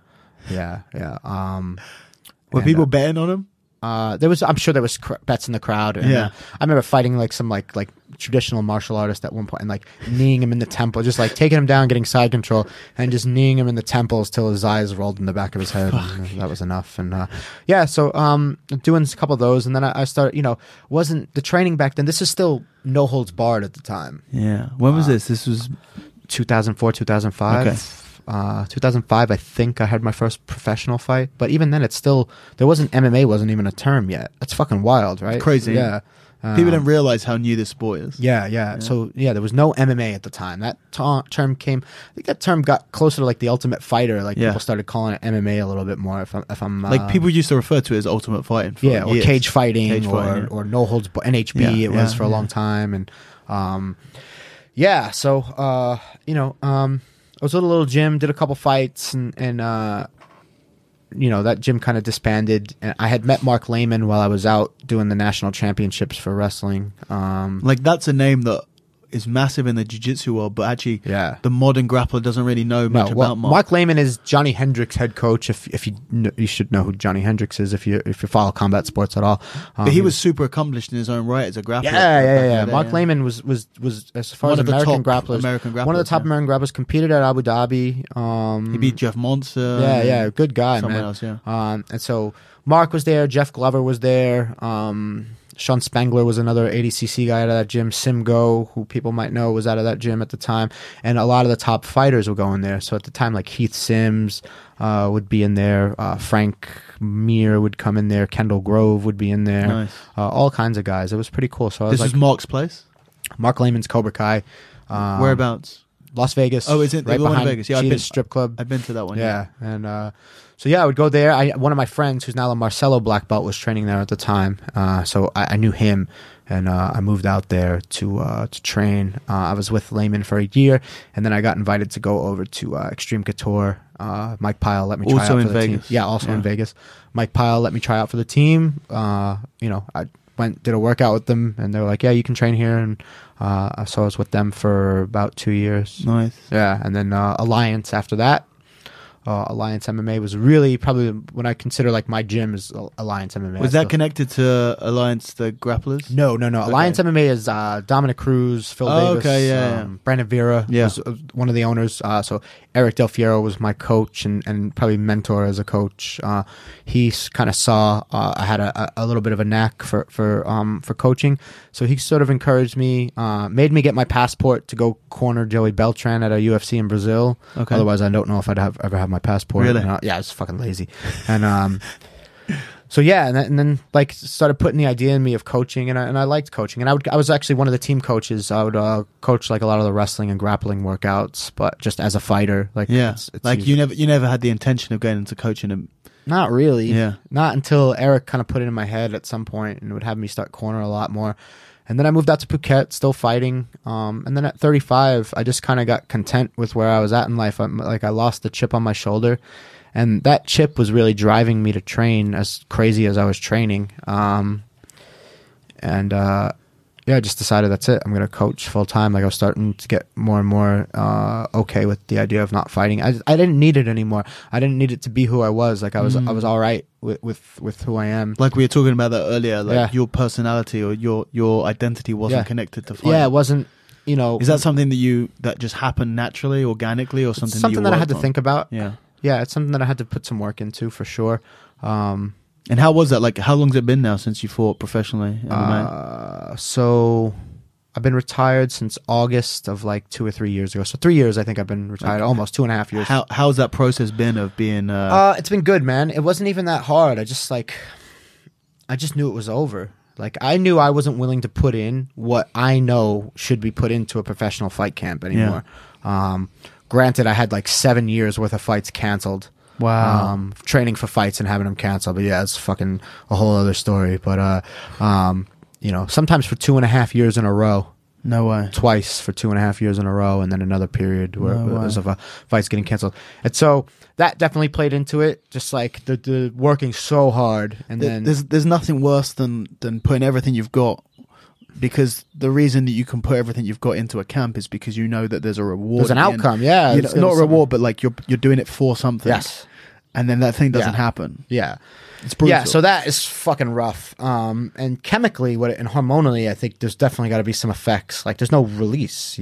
[SPEAKER 1] Were people betting on him?
[SPEAKER 2] I'm sure there was bets in the crowd. And, I remember fighting like some like traditional martial artist at one point and like kneeing him in the temple, just like taking him down, getting side control, and just kneeing him in the temples till his eyes rolled in the back of his head. And that was enough. And so doing a couple of those, and then I started. You know, wasn't the training back then? This is still no holds barred at the time.
[SPEAKER 1] Yeah. When was this? This was
[SPEAKER 2] 2004, 2005.
[SPEAKER 1] Okay.
[SPEAKER 2] 2005, I think I had my first professional fight. But even then, MMA wasn't even a term yet. That's fucking wild, right?
[SPEAKER 1] It's crazy.
[SPEAKER 2] Yeah.
[SPEAKER 1] People don't realize how new this sport is.
[SPEAKER 2] Yeah. So, there was no MMA at the time. That term came, I think that term got closer to like the Ultimate Fighter. Like people started calling it MMA a little bit more. If I'm
[SPEAKER 1] like people used to refer to it as Ultimate Fighting.
[SPEAKER 2] Or cage fighting, or no holds, NHB it was for a long time. And, so, I was at a little gym, did a couple fights, and that gym kind of disbanded, and I had met Mark Lehman while I was out doing the national championships for wrestling.
[SPEAKER 1] Like, that's a name that is massive in the jiu-jitsu world, but actually the modern grappler doesn't really know much about Mark.
[SPEAKER 2] Mark Lehman is Johnny Hendricks' head coach. If you should know who Johnny Hendricks is if you follow combat sports at all.
[SPEAKER 1] But he was super accomplished in his own right as a grappler.
[SPEAKER 2] Yeah. Mark Lehman was as far as American grapplers, one of the top American grapplers. Competed at Abu Dhabi.
[SPEAKER 1] He beat Jeff Monster.
[SPEAKER 2] Yeah, good guy,
[SPEAKER 1] someone
[SPEAKER 2] man.
[SPEAKER 1] else, yeah.
[SPEAKER 2] And so Mark was there. Jeff Glover was there. Sean Spengler was another ADCC guy out of that gym. Simgo, who people might know, was out of that gym at the time. And a lot of the top fighters were going there. So at the time, like Heath Sims would be in there. Frank Mir would come in there. Kendall Grove would be in there.
[SPEAKER 1] Nice.
[SPEAKER 2] All kinds of guys. It was pretty cool. So
[SPEAKER 1] This is Mark's place?
[SPEAKER 2] Mark Lehman's Cobra Kai.
[SPEAKER 1] Whereabouts?
[SPEAKER 2] Las Vegas.
[SPEAKER 1] Oh, is it
[SPEAKER 2] right
[SPEAKER 1] the one in
[SPEAKER 2] behind
[SPEAKER 1] Vegas? Yeah,
[SPEAKER 2] Cheetah's Strip Club.
[SPEAKER 1] I've been to that one.
[SPEAKER 2] Yeah. And so I would go there. One of my friends, who's now a Marcelo black belt, was training there at the time. So I knew him, and I moved out there to train. I was with Lehman for a year, and then I got invited to go over to Extreme Couture. Mike Pyle let me try out for the team. Yeah, also in Vegas. Mike Pyle let me try out for the team. I did a workout with them, and they were like, "Yeah, you can train here." And so I was with them for about 2 years.
[SPEAKER 1] Nice.
[SPEAKER 2] Yeah, and then Alliance after that. Alliance MMA was really probably when I consider like my gym is Alliance MMA.
[SPEAKER 1] Was that connected to Alliance the Grapplers?
[SPEAKER 2] No. Okay. Alliance MMA is Dominic Cruz, Phil Davis, Brandon Vera was one of the owners. So Eric Del Fiero was my coach and probably mentor as a coach. He kind of saw I had a little bit of a knack for coaching, so he sort of encouraged me, made me get my passport to go corner Joey Beltran at a UFC in Brazil. Okay. Otherwise, I don't know if I'd ever have my passport.
[SPEAKER 1] Really?
[SPEAKER 2] Yeah, I was fucking lazy. And so yeah, and then like started putting the idea in me of coaching, and I liked coaching, and I was actually one of the team coaches. I would coach like a lot of the wrestling and grappling workouts, but just as a fighter, like
[SPEAKER 1] it's like you never had the intention of going into coaching and.
[SPEAKER 2] Not really.
[SPEAKER 1] Yeah.
[SPEAKER 2] Not until Eric kind of put it in my head at some point and would have me start corner a lot more. And then I moved out to Phuket, still fighting. And then at 35, I just kind of got content with where I was at in life. I lost the chip on my shoulder. And that chip was really driving me to train as crazy as I was training. I just decided that's it. I'm going to coach full time. Like I was starting to get more and more okay with the idea of not fighting. I didn't need it anymore. I didn't need it to be who I was. Like I was all right with who I am.
[SPEAKER 1] Like we were talking about that earlier. Like your personality or your identity wasn't connected to fighting.
[SPEAKER 2] Yeah, it wasn't.
[SPEAKER 1] Is that something that just happened naturally, organically, or something
[SPEAKER 2] that I had to think about?
[SPEAKER 1] Yeah,
[SPEAKER 2] it's something that I had to put some work into for sure.
[SPEAKER 1] And how was that? Like, how long's it been now since you fought professionally?
[SPEAKER 2] So I've been retired since August of like 2 or 3 years ago. So 3 years, I think I've been retired, almost 2.5 years.
[SPEAKER 1] How's that process been of being?
[SPEAKER 2] It's been good, man. It wasn't even that hard. I just knew it was over. Like I knew I wasn't willing to put in what I know should be put into a professional fight camp anymore. Yeah. Granted, I had like 7 years worth of fights canceled.
[SPEAKER 1] Wow.
[SPEAKER 2] Training for fights and having them canceled. But yeah, it's fucking a whole other story. But, sometimes for 2.5 years in a row.
[SPEAKER 1] No way.
[SPEAKER 2] Twice for 2.5 years in a row, and then another period where because of fights getting canceled. And so that definitely played into it. Just like the working so hard. And then
[SPEAKER 1] there's nothing worse than putting everything you've got. Because the reason that you can put everything you've got into a camp is because you know that there's a reward.
[SPEAKER 2] There's an outcome, yeah.
[SPEAKER 1] Not a reward, but like you're doing it for something.
[SPEAKER 2] Yes.
[SPEAKER 1] And then that thing doesn't happen.
[SPEAKER 2] Yeah.
[SPEAKER 1] It's brutal.
[SPEAKER 2] Yeah, so that is fucking rough. And chemically and hormonally, I think there's definitely got to be some effects. Like there's no release,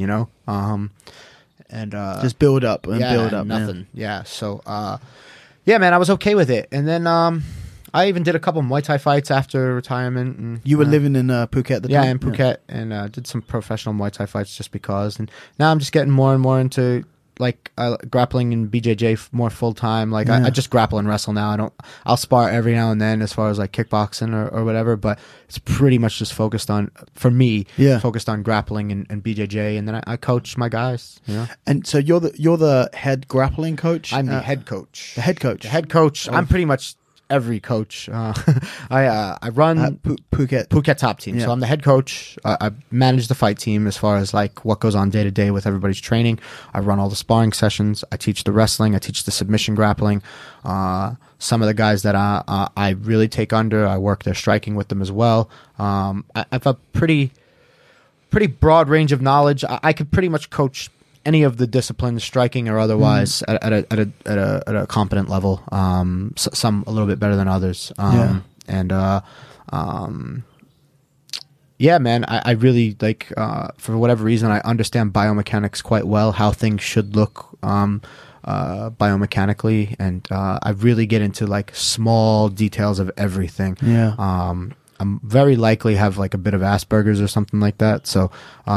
[SPEAKER 1] just build up and build up.
[SPEAKER 2] Nothing. Yeah. So, man, I was okay with it. And then I even did a couple Muay Thai fights after retirement. And,
[SPEAKER 1] you were living in Phuket at the time?
[SPEAKER 2] Yeah, in Phuket. And did some professional Muay Thai fights just because. And now I'm just getting more and more into like grappling and BJJ more full time. Like I just grapple and wrestle now. I'll spar every now and then as far as like kickboxing or whatever, but it's pretty much just focused on, for me, focused on grappling and BJJ. And then I coach my guys.
[SPEAKER 1] And so you're the head grappling coach?
[SPEAKER 2] I'm the head coach.
[SPEAKER 1] The head coach.
[SPEAKER 2] The head coach. I'm pretty much every coach. I run Phuket top team.
[SPEAKER 1] Yeah.
[SPEAKER 2] So I'm the head coach. I manage the fight team as far as like what goes on day to day with everybody's training. I run all the sparring sessions. I teach the wrestling. I teach the submission grappling. Some of the guys that I really take under, I work their striking with them as well. I have a pretty broad range of knowledge. I could pretty much coach any of the disciplines, striking or otherwise, at a competent level. Some a little bit better than others. Yeah, man, I really like, for whatever reason, I understand biomechanics quite well, how things should look biomechanically, and I really get into like small details of everything.
[SPEAKER 1] Yeah.
[SPEAKER 2] I'm very likely have like a bit of Asperger's or something like that. So,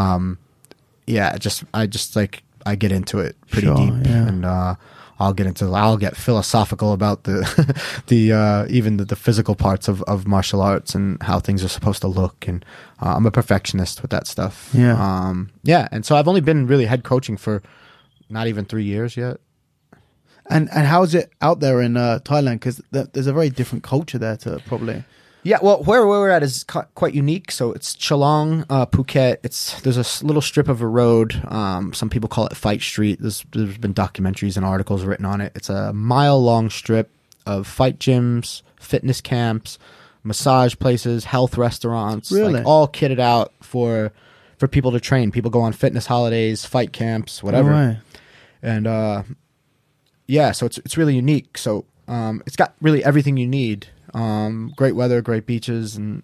[SPEAKER 2] yeah, I get into it pretty deep, and I'll get philosophical about the even the physical parts of martial arts and how things are supposed to look, and I'm a perfectionist with that stuff.
[SPEAKER 1] Yeah.
[SPEAKER 2] And so I've only been really head coaching for not even 3 years yet.
[SPEAKER 1] And how is it out there in Thailand? Because there's a very different culture there to probably.
[SPEAKER 2] Yeah, well, where we're at is quite unique. So it's Chalong, Phuket. There's a little strip of a road. Some people call it Fight Street. There's been documentaries and articles written on it. It's a mile-long strip of fight gyms, fitness camps, massage places, health restaurants.
[SPEAKER 1] Really?
[SPEAKER 2] Like, all kitted out for people to train. People go on fitness holidays, fight camps, whatever.
[SPEAKER 1] Oh, right.
[SPEAKER 2] And yeah, so it's really unique. So it's got really everything you need. Great weather, great beaches, and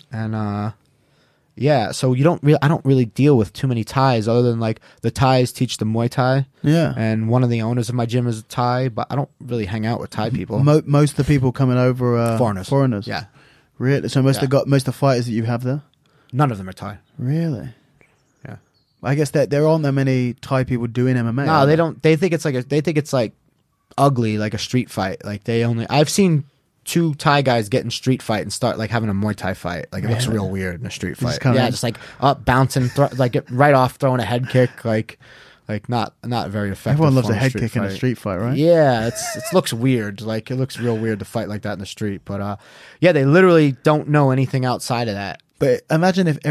[SPEAKER 2] yeah. So I don't really deal with too many Thais, other than like the Thais teach the Muay Thai.
[SPEAKER 1] Yeah.
[SPEAKER 2] And one of the owners of my gym is a Thai, but I don't really hang out with Thai people.
[SPEAKER 1] Most of the people coming over are
[SPEAKER 2] foreigners. Yeah.
[SPEAKER 1] Really? So most of the fighters that you have there?
[SPEAKER 2] None of them are Thai.
[SPEAKER 1] Really?
[SPEAKER 2] Yeah.
[SPEAKER 1] I guess that there aren't that many Thai people doing MMA.
[SPEAKER 2] No, they don't. They think it's like ugly, like a street fight. Like I've seen 2 Thai guys get in street fight and start like having a Muay Thai fight. Like it looks real weird in a street fight. Just like up bouncing, like right off throwing a head kick, like not very effective.
[SPEAKER 1] Everyone loves a head kick in a street fight, right?
[SPEAKER 2] Yeah, it looks weird. Like it looks real weird to fight like that in the street. But yeah, they literally don't know anything outside of that.
[SPEAKER 1] But imagine if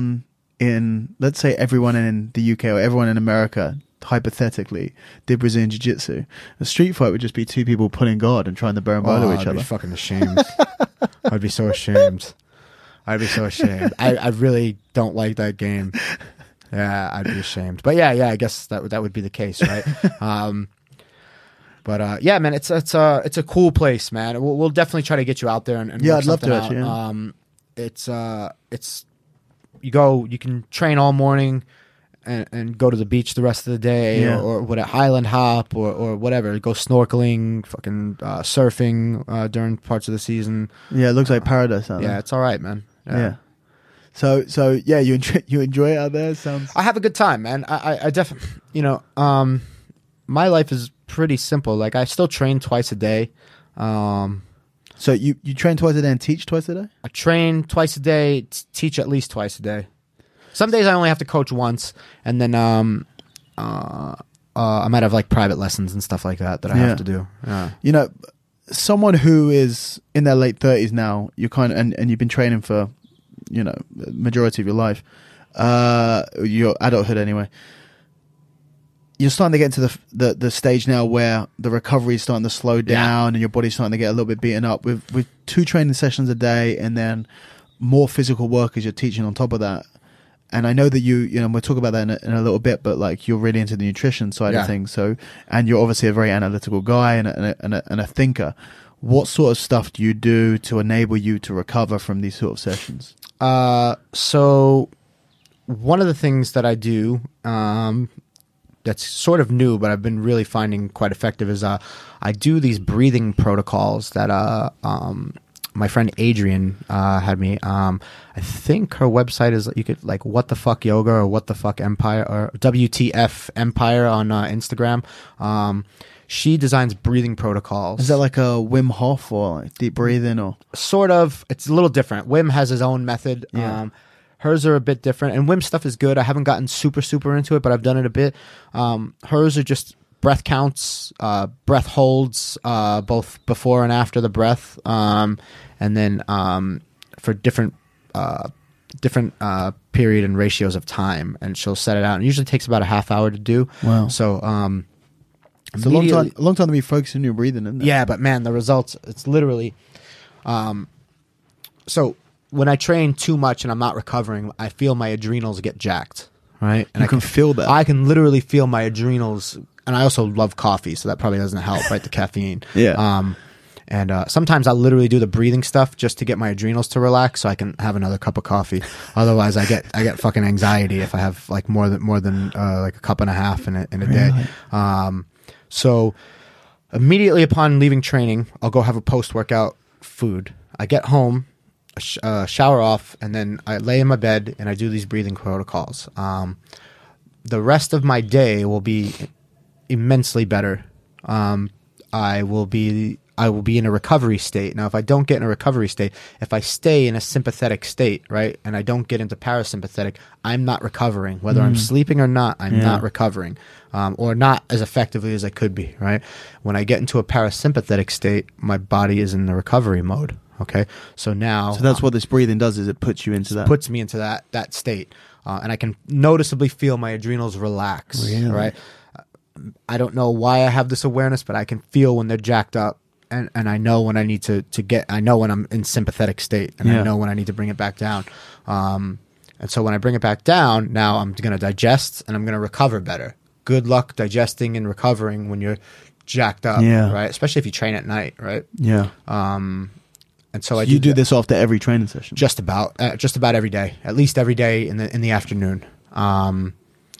[SPEAKER 1] let's say everyone in the UK or everyone in America hypothetically did Brazilian Jiu-Jitsu. A street fight would just be 2 people pulling guard and trying to bear and bow to each
[SPEAKER 2] I'd
[SPEAKER 1] other.
[SPEAKER 2] be fucking ashamed. I'd be so ashamed. I really don't like that game. Yeah, I'd be ashamed. But yeah, I guess that would be the case, right? But yeah, man, it's a cool place, man. We'll definitely try to get you out there and
[SPEAKER 1] yeah,
[SPEAKER 2] work
[SPEAKER 1] I'd love to
[SPEAKER 2] out.
[SPEAKER 1] Actually.
[SPEAKER 2] It's you can train all morning and go to the beach the rest of the day, or what, a Highland hop or whatever. Go snorkeling, fucking surfing during parts of the season.
[SPEAKER 1] Yeah, it looks like paradise out there.
[SPEAKER 2] Yeah, it's all right, man.
[SPEAKER 1] Yeah. So yeah, you enjoy it out there? Sounds.
[SPEAKER 2] I have a good time, man. I definitely, my life is pretty simple. Like I still train twice a day.
[SPEAKER 1] So you train twice a day and teach twice a day?
[SPEAKER 2] I train twice a day, teach at least twice a day. Some days I only have to coach once, and then I might have like private lessons and stuff like that I have to do. Yeah.
[SPEAKER 1] Someone who is in their late 30s now, you kind of, and you've been training for, majority of your life, your adulthood anyway. You're starting to get into the stage now where the recovery is starting to slow down and your body's starting to get a little bit beaten up with 2 training sessions a day and then more physical work as you're teaching on top of that. And I know that we'll talk about that in a little bit, but like you're really into the nutrition side of things. So, and you're obviously a very analytical guy and a thinker. What sort of stuff do you do to enable you to recover from these sort of sessions?
[SPEAKER 2] So one of the things that I do, that's sort of new, but I've been really finding quite effective is, I do these breathing protocols that, my friend Adrian had me. I think her website is What the Fuck Yoga or What the Fuck Empire or WTF Empire on Instagram. She designs breathing protocols.
[SPEAKER 1] Is that like a Wim Hof or like deep breathing or
[SPEAKER 2] sort of? It's a little different. Wim has his own method.
[SPEAKER 1] Yeah.
[SPEAKER 2] Hers are a bit different, and Wim stuff is good. I haven't gotten super into it, but I've done it a bit. Hers are just breath counts, breath holds, both before and after the breath, and then for different period and ratios of time, and she'll set it out. And it usually takes about a half hour to do.
[SPEAKER 1] Wow.
[SPEAKER 2] So
[SPEAKER 1] it's a long time to be focusing on your breathing, isn't it?
[SPEAKER 2] yeah, but man, the results, it's literally so when I train too much and I'm not recovering, I feel my adrenals get jacked, right? And
[SPEAKER 1] You can feel that.
[SPEAKER 2] I can literally feel my adrenals, and I also love coffee, so that probably doesn't help, right? The caffeine.
[SPEAKER 1] Yeah.
[SPEAKER 2] And sometimes I'll literally do the breathing stuff just to get my adrenals to relax, so I can have another cup of coffee. Otherwise, I get fucking anxiety if I have like more than like a cup and a half in a day. So immediately upon leaving training, I'll go have a post workout food. I get home, shower off, and then I lay in my bed and I do these breathing protocols. The rest of my day will be immensely better. I will be in a recovery state. Now, if I don't get in a recovery state, if I stay in a sympathetic state, right, and I don't get into parasympathetic, I'm not recovering. Whether I'm sleeping or not, I'm not recovering, or not as effectively as I could be, right? When I get into a parasympathetic state, my body is in the recovery mode, okay? So now...
[SPEAKER 1] So that's what this breathing does, is it puts you into that.
[SPEAKER 2] Puts me into that state. And I can noticeably feel my adrenals relax, right? I don't know why I have this awareness, but I can feel when they're jacked up. And I know when I need to get, I know when I'm in sympathetic state, and I know when I need to bring it back down. And so when I bring it back down, now I'm going to digest and I'm going to recover better. Good luck digesting and recovering when you're jacked up, right? Especially if you train at night, right?
[SPEAKER 1] Yeah.
[SPEAKER 2] And so I
[SPEAKER 1] you do this after every training session?
[SPEAKER 2] Just about every day, at least every day in the afternoon. And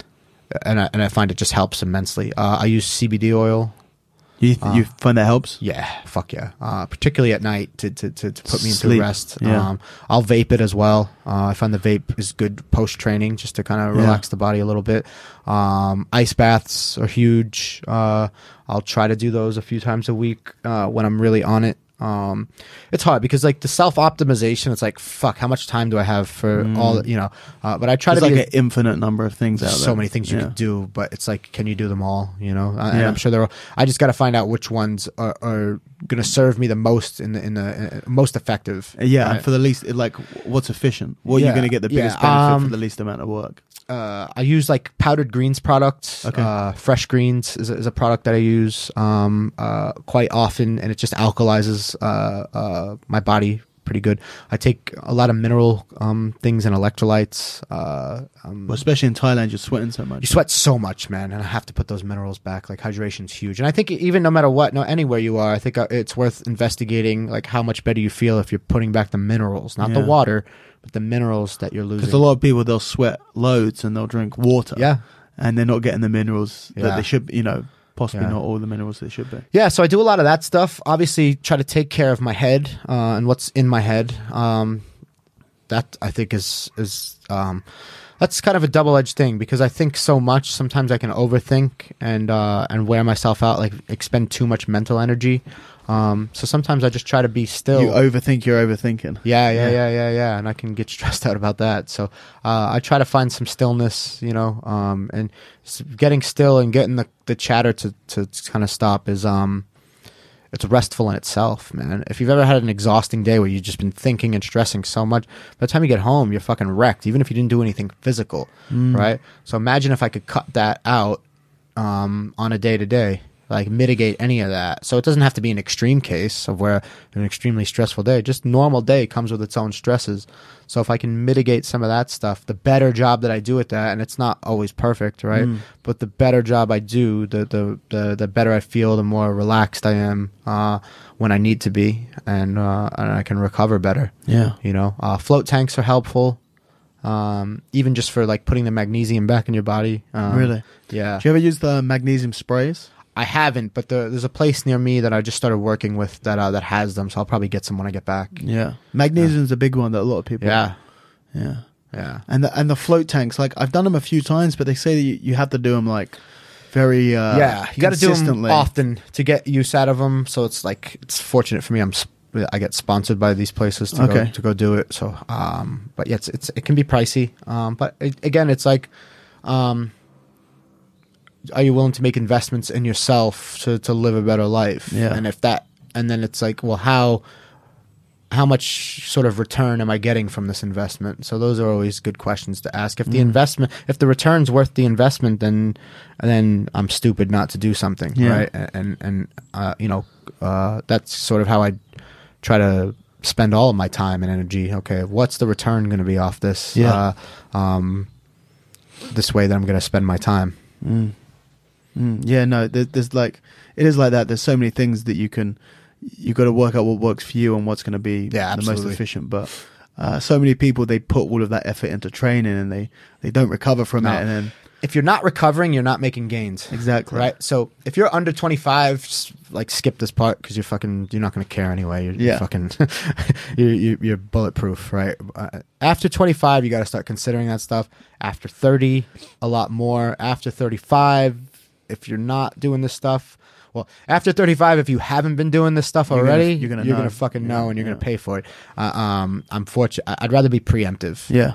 [SPEAKER 2] I find it just helps immensely. I use CBD oil.
[SPEAKER 1] You find that helps?
[SPEAKER 2] Yeah, fuck yeah. Particularly at night to put me into
[SPEAKER 1] Sleep.
[SPEAKER 2] rest.
[SPEAKER 1] Yeah.
[SPEAKER 2] I'll vape it as well. I find the vape is good post training, just to kind of relax the body a little bit. Ice baths are huge. I'll try to do those a few times a week when I'm really on it. It's hard because like the self-optimization, it's like, fuck, how much time do I have for all, but I try
[SPEAKER 1] There's
[SPEAKER 2] to be
[SPEAKER 1] like an infinite number of things out there.
[SPEAKER 2] So many things you could do, but it's like, can you do them all, And I'm sure I just got to find out which ones are going to serve me the most in the most effective.
[SPEAKER 1] Yeah.
[SPEAKER 2] Right?
[SPEAKER 1] And for the least, like, what's efficient? What are you going to get the biggest benefit for the least amount of work?
[SPEAKER 2] I use like powdered greens products.
[SPEAKER 1] Okay.
[SPEAKER 2] Fresh greens is a product that I use quite often, and it just alkalizes my body pretty good. I take a lot of mineral things and electrolytes.
[SPEAKER 1] Well, especially in Thailand, you're sweating so much.
[SPEAKER 2] You sweat so much, man, and I have to put those minerals back. Like hydration's huge, and I think even no matter what, anywhere you are, I think it's worth investigating like how much better you feel if you're putting back the minerals, not the water, but the minerals that you're losing.
[SPEAKER 1] Because a lot of people, they'll sweat loads and they'll drink water.
[SPEAKER 2] Yeah.
[SPEAKER 1] And they're not getting the minerals that they should, possibly not all the minerals they should be. Yeah,
[SPEAKER 2] so I do a lot of that stuff. Obviously, try to take care of my head and what's in my head. That I think is that's kind of a double-edged thing, because I think so much. Sometimes I can overthink and wear myself out, like expend too much mental energy. So sometimes I just try to be still.
[SPEAKER 1] You overthink your overthinking.
[SPEAKER 2] Yeah. And I can get stressed out about that. So I try to find some stillness, and getting still and getting the chatter to kind of stop is it's restful in itself, man. If you've ever had an exhausting day where you've just been thinking and stressing so much, by the time you get home, you're fucking wrecked, even if you didn't do anything physical, right? So imagine if I could cut that out on a day-to-day. Like mitigate any of that. So it doesn't have to be an extreme case of where an extremely stressful day, just normal day comes with its own stresses. So if I can mitigate some of that stuff, the better job that I do at that, and it's not always perfect, right? But the better job I do, the better I feel, the more relaxed I am when I need to be, and I can recover better.
[SPEAKER 1] Yeah.
[SPEAKER 2] Float tanks are helpful. Even just for like putting the magnesium back in your body.
[SPEAKER 1] Really?
[SPEAKER 2] Yeah.
[SPEAKER 1] Do you ever use the magnesium sprays?
[SPEAKER 2] I haven't, but there's a place near me that I just started working with that has them, so I'll probably get some when I get back.
[SPEAKER 1] Yeah, magnesium's a big one that a lot of people.
[SPEAKER 2] Yeah.
[SPEAKER 1] And the float tanks, like I've done them a few times, but they say that you have to do them like very
[SPEAKER 2] you got to do them often to get use out of them. So it's like it's fortunate for me. I get sponsored by these places to go do it. So but yeah, it can be pricey. But again, it's like are you willing to make investments in yourself to live a better life?
[SPEAKER 1] Yeah.
[SPEAKER 2] And then it's like, well, how much sort of return am I getting from this investment? So those are always good questions to ask. If the return's worth the investment, then I'm stupid not to do something, right? And that's sort of how I try to spend all of my time and energy. Okay, what's the return going to be off this?
[SPEAKER 1] Yeah.
[SPEAKER 2] This way that I'm going to spend my time.
[SPEAKER 1] Yeah, no, there's like, it is like that. There's so many things that you got to work out what works for you and what's going to be the most efficient. But so many people, they put all of that effort into training and they don't recover from it. And then
[SPEAKER 2] if you're not recovering, you're not making gains.
[SPEAKER 1] Exactly.
[SPEAKER 2] Right. So if you're under 25, like skip this part because you're not going to care anyway. You're fucking, you're bulletproof. Right. After 25, you got to start considering that stuff. After 30, a lot more. After 35, if you're not doing this stuff, well, after 35, if you haven't been doing this stuff already, you're gonna fucking know, and you're gonna pay for it. I'm fortunate. I'd rather be preemptive.
[SPEAKER 1] Yeah,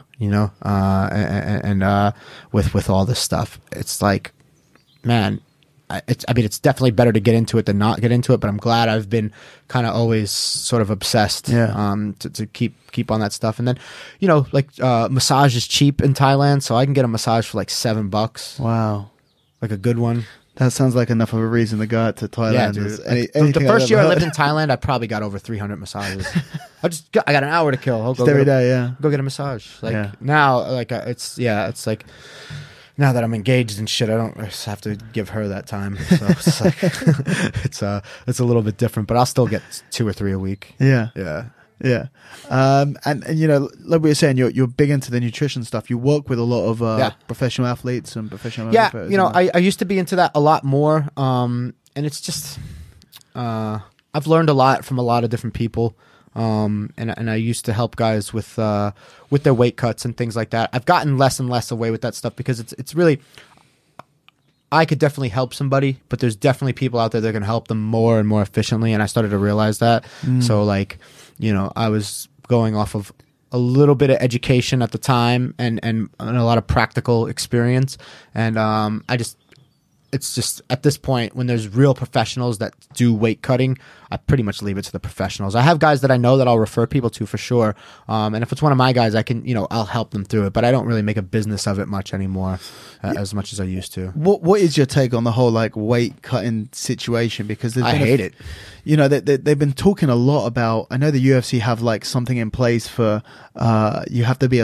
[SPEAKER 2] and with all this stuff, it's like, man, it's definitely better to get into it than not get into it. But I'm glad I've been kind of always sort of obsessed.
[SPEAKER 1] Yeah.
[SPEAKER 2] To keep on that stuff, and then, massage is cheap in Thailand, so I can get a massage for like $7.
[SPEAKER 1] Wow,
[SPEAKER 2] like a good one.
[SPEAKER 1] That sounds like enough of a reason to go out to Thailand.
[SPEAKER 2] Yeah, dude. The first year I lived in Thailand, I probably got over 300 massages. I got an hour to kill. I'll go
[SPEAKER 1] every day, yeah.
[SPEAKER 2] Go get a massage. Now, it's like now that I'm engaged and shit, I just have to give her that time. So it's like it's a little bit different, but I'll still get 2 or 3 a week.
[SPEAKER 1] Yeah,
[SPEAKER 2] yeah.
[SPEAKER 1] Yeah. And like we were saying, you're big into the nutrition stuff. You work with a lot of professional athletes and professional
[SPEAKER 2] fighters. I used to be into that a lot more. And it's just I've learned a lot from a lot of different people. And I used to help guys with their weight cuts and things like that. I've gotten less and less away with that stuff because it's really, I could definitely help somebody, but there's definitely people out there that can help them more and more efficiently. And I started to realize that. So I was going off of a little bit of education at the time and a lot of practical experience. And it's just at this point when there's real professionals that do weight cutting, I pretty much leave it to the professionals. I have guys that I know that I'll refer people to for sure. And if it's one of my guys, I can, I'll help them through it, but I don't really make a business of it much anymore as much as I used to.
[SPEAKER 1] What is your take on the whole weight cutting situation? Because
[SPEAKER 2] I hate it.
[SPEAKER 1] They've been talking a lot about, I know the UFC have something in place for, you have to be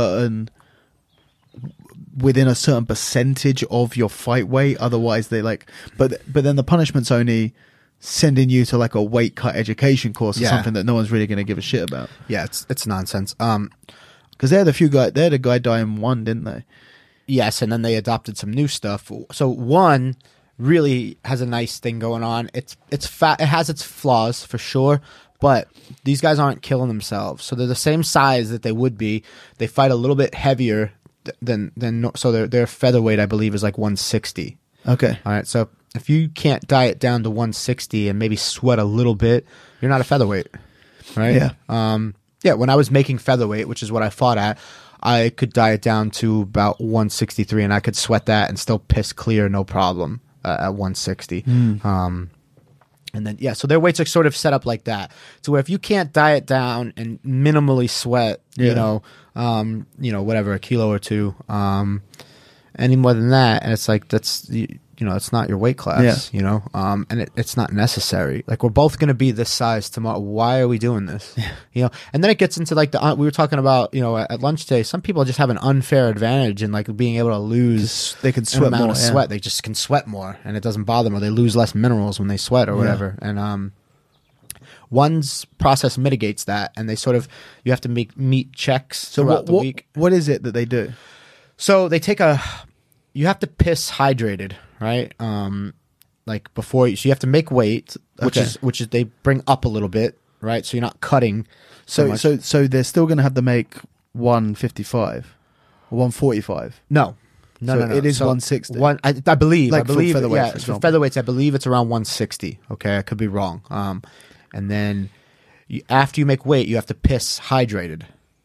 [SPEAKER 1] within a certain percentage of your fight weight, otherwise they but then the punishment's only sending you to a weight cut education course or something that no one's really going to give a shit about.
[SPEAKER 2] Yeah, it's nonsense.
[SPEAKER 1] Because they're the guy dying one, didn't they?
[SPEAKER 2] Yes, and then they adopted some new stuff. So one really has a nice thing going on. It's fat. It has its flaws for sure, but these guys aren't killing themselves. So they're the same size that they would be. They fight a little bit heavier so their featherweight, I believe, is 160.
[SPEAKER 1] Okay.
[SPEAKER 2] All right. So if you can't diet down to 160 and maybe sweat a little bit, you're not a featherweight, right?
[SPEAKER 1] Yeah.
[SPEAKER 2] When I was making featherweight, which is what I fought at, I could diet down to about 163, and I could sweat that and still piss clear, no problem, at 160. And then, so their weights are sort of set up like that. So where if you can't diet down and minimally sweat, whatever, a kilo or two, any more than that, and it's it's not your weight class, and it's not necessary. We're both going to be this size tomorrow. Why are we doing this? And then it gets into we were talking about, at lunch today, some people just have an unfair advantage in being able to lose.
[SPEAKER 1] They can sweat more.
[SPEAKER 2] Sweat. They just can sweat more, and it doesn't bother them, or they lose less minerals when they sweat or whatever. And one's process mitigates that, and you have to make meat checks throughout the week.
[SPEAKER 1] What is it that they do?
[SPEAKER 2] So they you have to piss hydrated, right? Before so you have to make weight, which is they bring up a little bit, right? So you're not cutting. So
[SPEAKER 1] they're still going to have to make 155 or 145.
[SPEAKER 2] No.
[SPEAKER 1] It is 160.
[SPEAKER 2] I believe.
[SPEAKER 1] For featherweights,
[SPEAKER 2] for featherweights, I believe it's around 160. Okay, I could be wrong. And then after you make weight, you have to piss hydrated.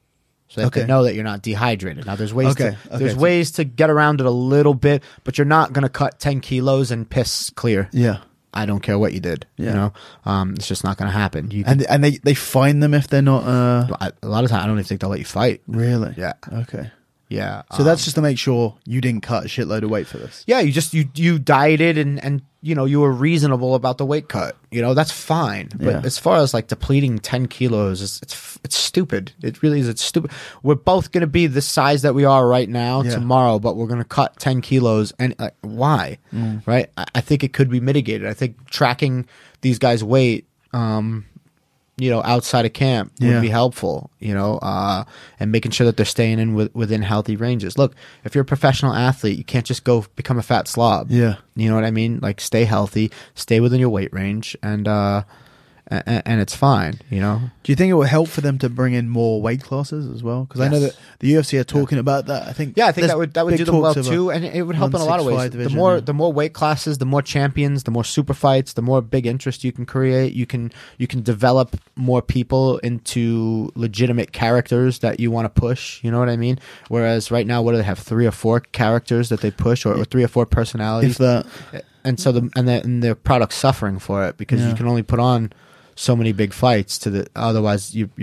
[SPEAKER 2] so that they
[SPEAKER 1] Okay.
[SPEAKER 2] know that you're not dehydrated. Now, there's ways
[SPEAKER 1] Okay.
[SPEAKER 2] there's ways to get around it a little bit, but you're not going to cut 10 kilos and piss clear.
[SPEAKER 1] Yeah.
[SPEAKER 2] I don't care what you did.
[SPEAKER 1] Yeah.
[SPEAKER 2] You know, it's just not going to happen.
[SPEAKER 1] And they fine them if they're not
[SPEAKER 2] A lot of times, I don't even think they'll let you fight.
[SPEAKER 1] really.
[SPEAKER 2] Yeah.
[SPEAKER 1] Okay.
[SPEAKER 2] Yeah.
[SPEAKER 1] So that's just to make sure you didn't cut a shitload of weight for this.
[SPEAKER 2] Yeah, you dieted and you were reasonable about the weight cut. That's fine. But
[SPEAKER 1] Yeah.
[SPEAKER 2] as far as like depleting 10 kilos, it's stupid. It really is. It's stupid. We're both going to be the size that we are right now
[SPEAKER 1] Yeah.
[SPEAKER 2] tomorrow, but we're going to cut 10 kilos. And why? Right? I think it could be mitigated. I think tracking these guys' weight, outside of camp would
[SPEAKER 1] Yeah.
[SPEAKER 2] be helpful, and making sure that they're staying in within healthy ranges. Look, if you're a professional athlete, you can't just go become a fat slob.
[SPEAKER 1] Yeah.
[SPEAKER 2] You know what I mean? Like, stay healthy, stay within your weight range, and it's fine,
[SPEAKER 1] Do you think it will help for them to bring in more weight classes as well? Because I know
[SPEAKER 2] Yes.
[SPEAKER 1] that the UFC are talking about that. I think
[SPEAKER 2] that
[SPEAKER 1] there's
[SPEAKER 2] would
[SPEAKER 1] big
[SPEAKER 2] do them well
[SPEAKER 1] talks of a
[SPEAKER 2] too, and it would help in a lot of
[SPEAKER 1] 165
[SPEAKER 2] ways.
[SPEAKER 1] division,
[SPEAKER 2] The more weight classes, the more champions, the more super fights, the more big interest you can create. You can develop more people into legitimate characters that you want to push. You know what I mean? Whereas right now, what do they have? 3 or 4 characters that they push, or 3 or 4 personalities,
[SPEAKER 1] if that.
[SPEAKER 2] and so the product's suffering for it because
[SPEAKER 1] Yeah.
[SPEAKER 2] you can only put on so many big fights otherwise you're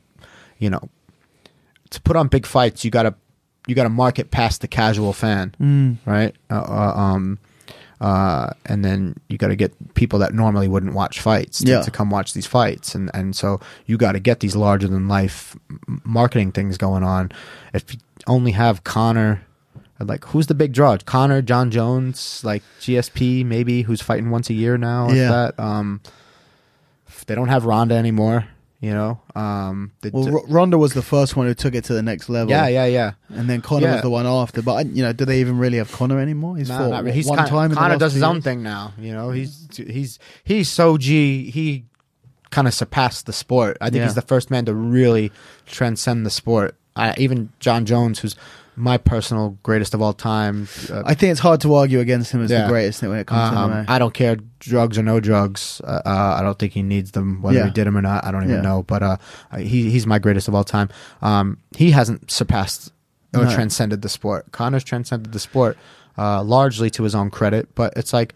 [SPEAKER 2] to put on big fights you gotta market past the casual fan, right? And then you got to get people that normally wouldn't watch fights to come watch these fights, and so you got to get these larger than life marketing things going on. If you only have Conor, like, who's the big draw? Conor, John Jones, like GSP maybe, who's fighting once a year now.
[SPEAKER 1] Yeah.
[SPEAKER 2] They don't have Ronda anymore,
[SPEAKER 1] Ronda was the first one who took it to the next level.
[SPEAKER 2] Yeah.
[SPEAKER 1] And then Conor
[SPEAKER 2] Yeah.
[SPEAKER 1] was the one after. But, do they even really have Conor anymore? He's fought
[SPEAKER 2] Not really. He's
[SPEAKER 1] one
[SPEAKER 2] kinda,
[SPEAKER 1] time in the
[SPEAKER 2] Conor
[SPEAKER 1] last
[SPEAKER 2] does
[SPEAKER 1] 2
[SPEAKER 2] his own
[SPEAKER 1] years?
[SPEAKER 2] thing now. He's so G. He kind of surpassed the sport. I think
[SPEAKER 1] Yeah.
[SPEAKER 2] he's the first man to really transcend the sport. Even John Jones, who's my personal greatest of all time.
[SPEAKER 1] I think it's hard to argue against him as the greatest when it comes to MMA.
[SPEAKER 2] I don't care, drugs or no drugs. I don't think he needs them, whether he did them or not. I don't even know. But he's my greatest of all time. He hasn't surpassed or transcended the sport. Conor's transcended the sport largely to his own credit. But it's like,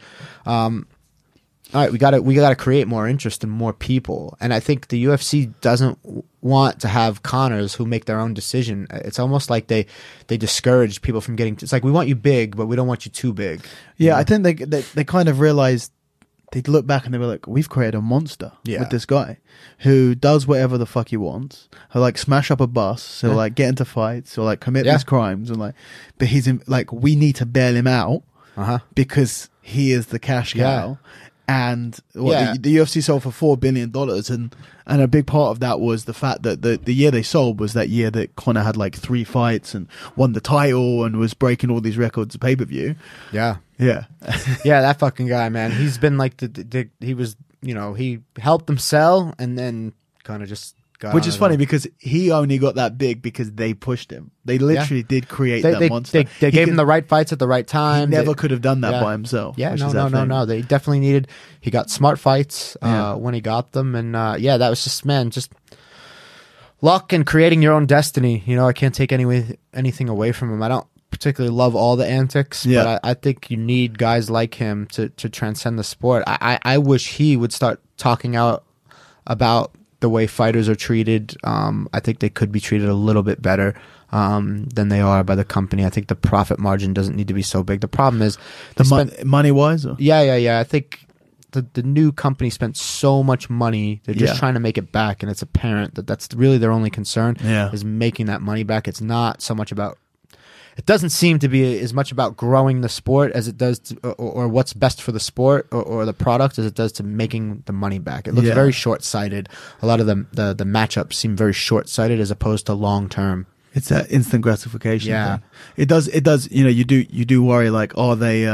[SPEAKER 2] all right, we got to create more interest in more people, and I think the UFC doesn't want to have Conors who make their own decision. It's almost like they discourage people from getting. It's like, we want you big, but we don't want you too big.
[SPEAKER 1] Yeah, I think they kind of realized, they'd look back and they were like, we've created a monster with this guy who does whatever the fuck he wants. He'll like smash up a bus, he'll like get into fights, he'll like commit these crimes, and like, but he's we need to bail him out because he is the cash cow. And the UFC sold for $4 billion, and a big part of that was the fact that the year they sold was that year that Conor had like 3 fights and won the title and was breaking all these records of pay-per-view.
[SPEAKER 2] Yeah.
[SPEAKER 1] Yeah.
[SPEAKER 2] Yeah, that fucking guy, man. He's been like he was, he helped them sell and then kind of just got
[SPEAKER 1] Which
[SPEAKER 2] on
[SPEAKER 1] is
[SPEAKER 2] his
[SPEAKER 1] funny
[SPEAKER 2] own.
[SPEAKER 1] because he only got that big because they pushed him. They literally did create that monster.
[SPEAKER 2] They gave him the right fights at the right time.
[SPEAKER 1] He never could have done that
[SPEAKER 2] Yeah.
[SPEAKER 1] by himself.
[SPEAKER 2] Yeah,
[SPEAKER 1] which is
[SPEAKER 2] no. They definitely needed. He got smart fights when he got them, and that was just luck and creating your own destiny. I can't take anything away from him. I don't particularly love all the antics, but I think you need guys like him to transcend the sport. I wish he would start talking out about the way fighters are treated. I think they could be treated a little bit better than they are by the company. I think the profit margin doesn't need to be so big. The problem is
[SPEAKER 1] money wise.
[SPEAKER 2] Yeah. I think the new company spent so much money. They're just trying to make it back, and it's apparent that that's really their only concern is making that money back. It's not so much about. It doesn't seem to be as much about growing the sport as it does or what's best for the sport or the product as it does to making the money back. It looks very short-sighted. A lot of the matchups seem very short-sighted as opposed to long-term.
[SPEAKER 1] It's that instant gratification.
[SPEAKER 2] Yeah.
[SPEAKER 1] Thing. It does. You do worry, like, are they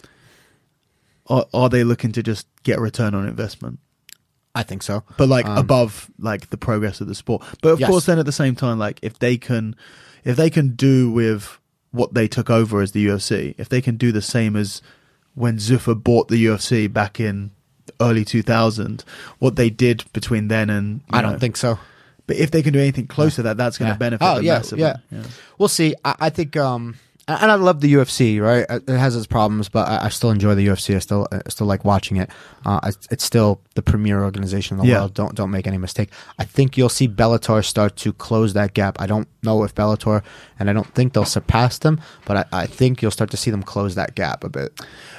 [SPEAKER 1] looking to just get a return on investment?
[SPEAKER 2] I think so.
[SPEAKER 1] But like above like the progress of the sport. But of course, then at the same time, like if they can do with what they took over as the UFC, if they can do the same as when Zuffa bought the UFC back in early 2000, what they did between then and
[SPEAKER 2] I don't think so.
[SPEAKER 1] But if they can do anything close to that, that's going to benefit them massively.
[SPEAKER 2] Yeah. We'll see. I think, and I love the UFC, right? It has its problems, but I still enjoy the UFC. I still like watching it. It's still the premier organization in the world. Don't make any mistake. I think you'll see Bellator start to close that gap. I don't know if Bellator, and I don't think they'll surpass them, but I think you'll start to see them close that gap a bit.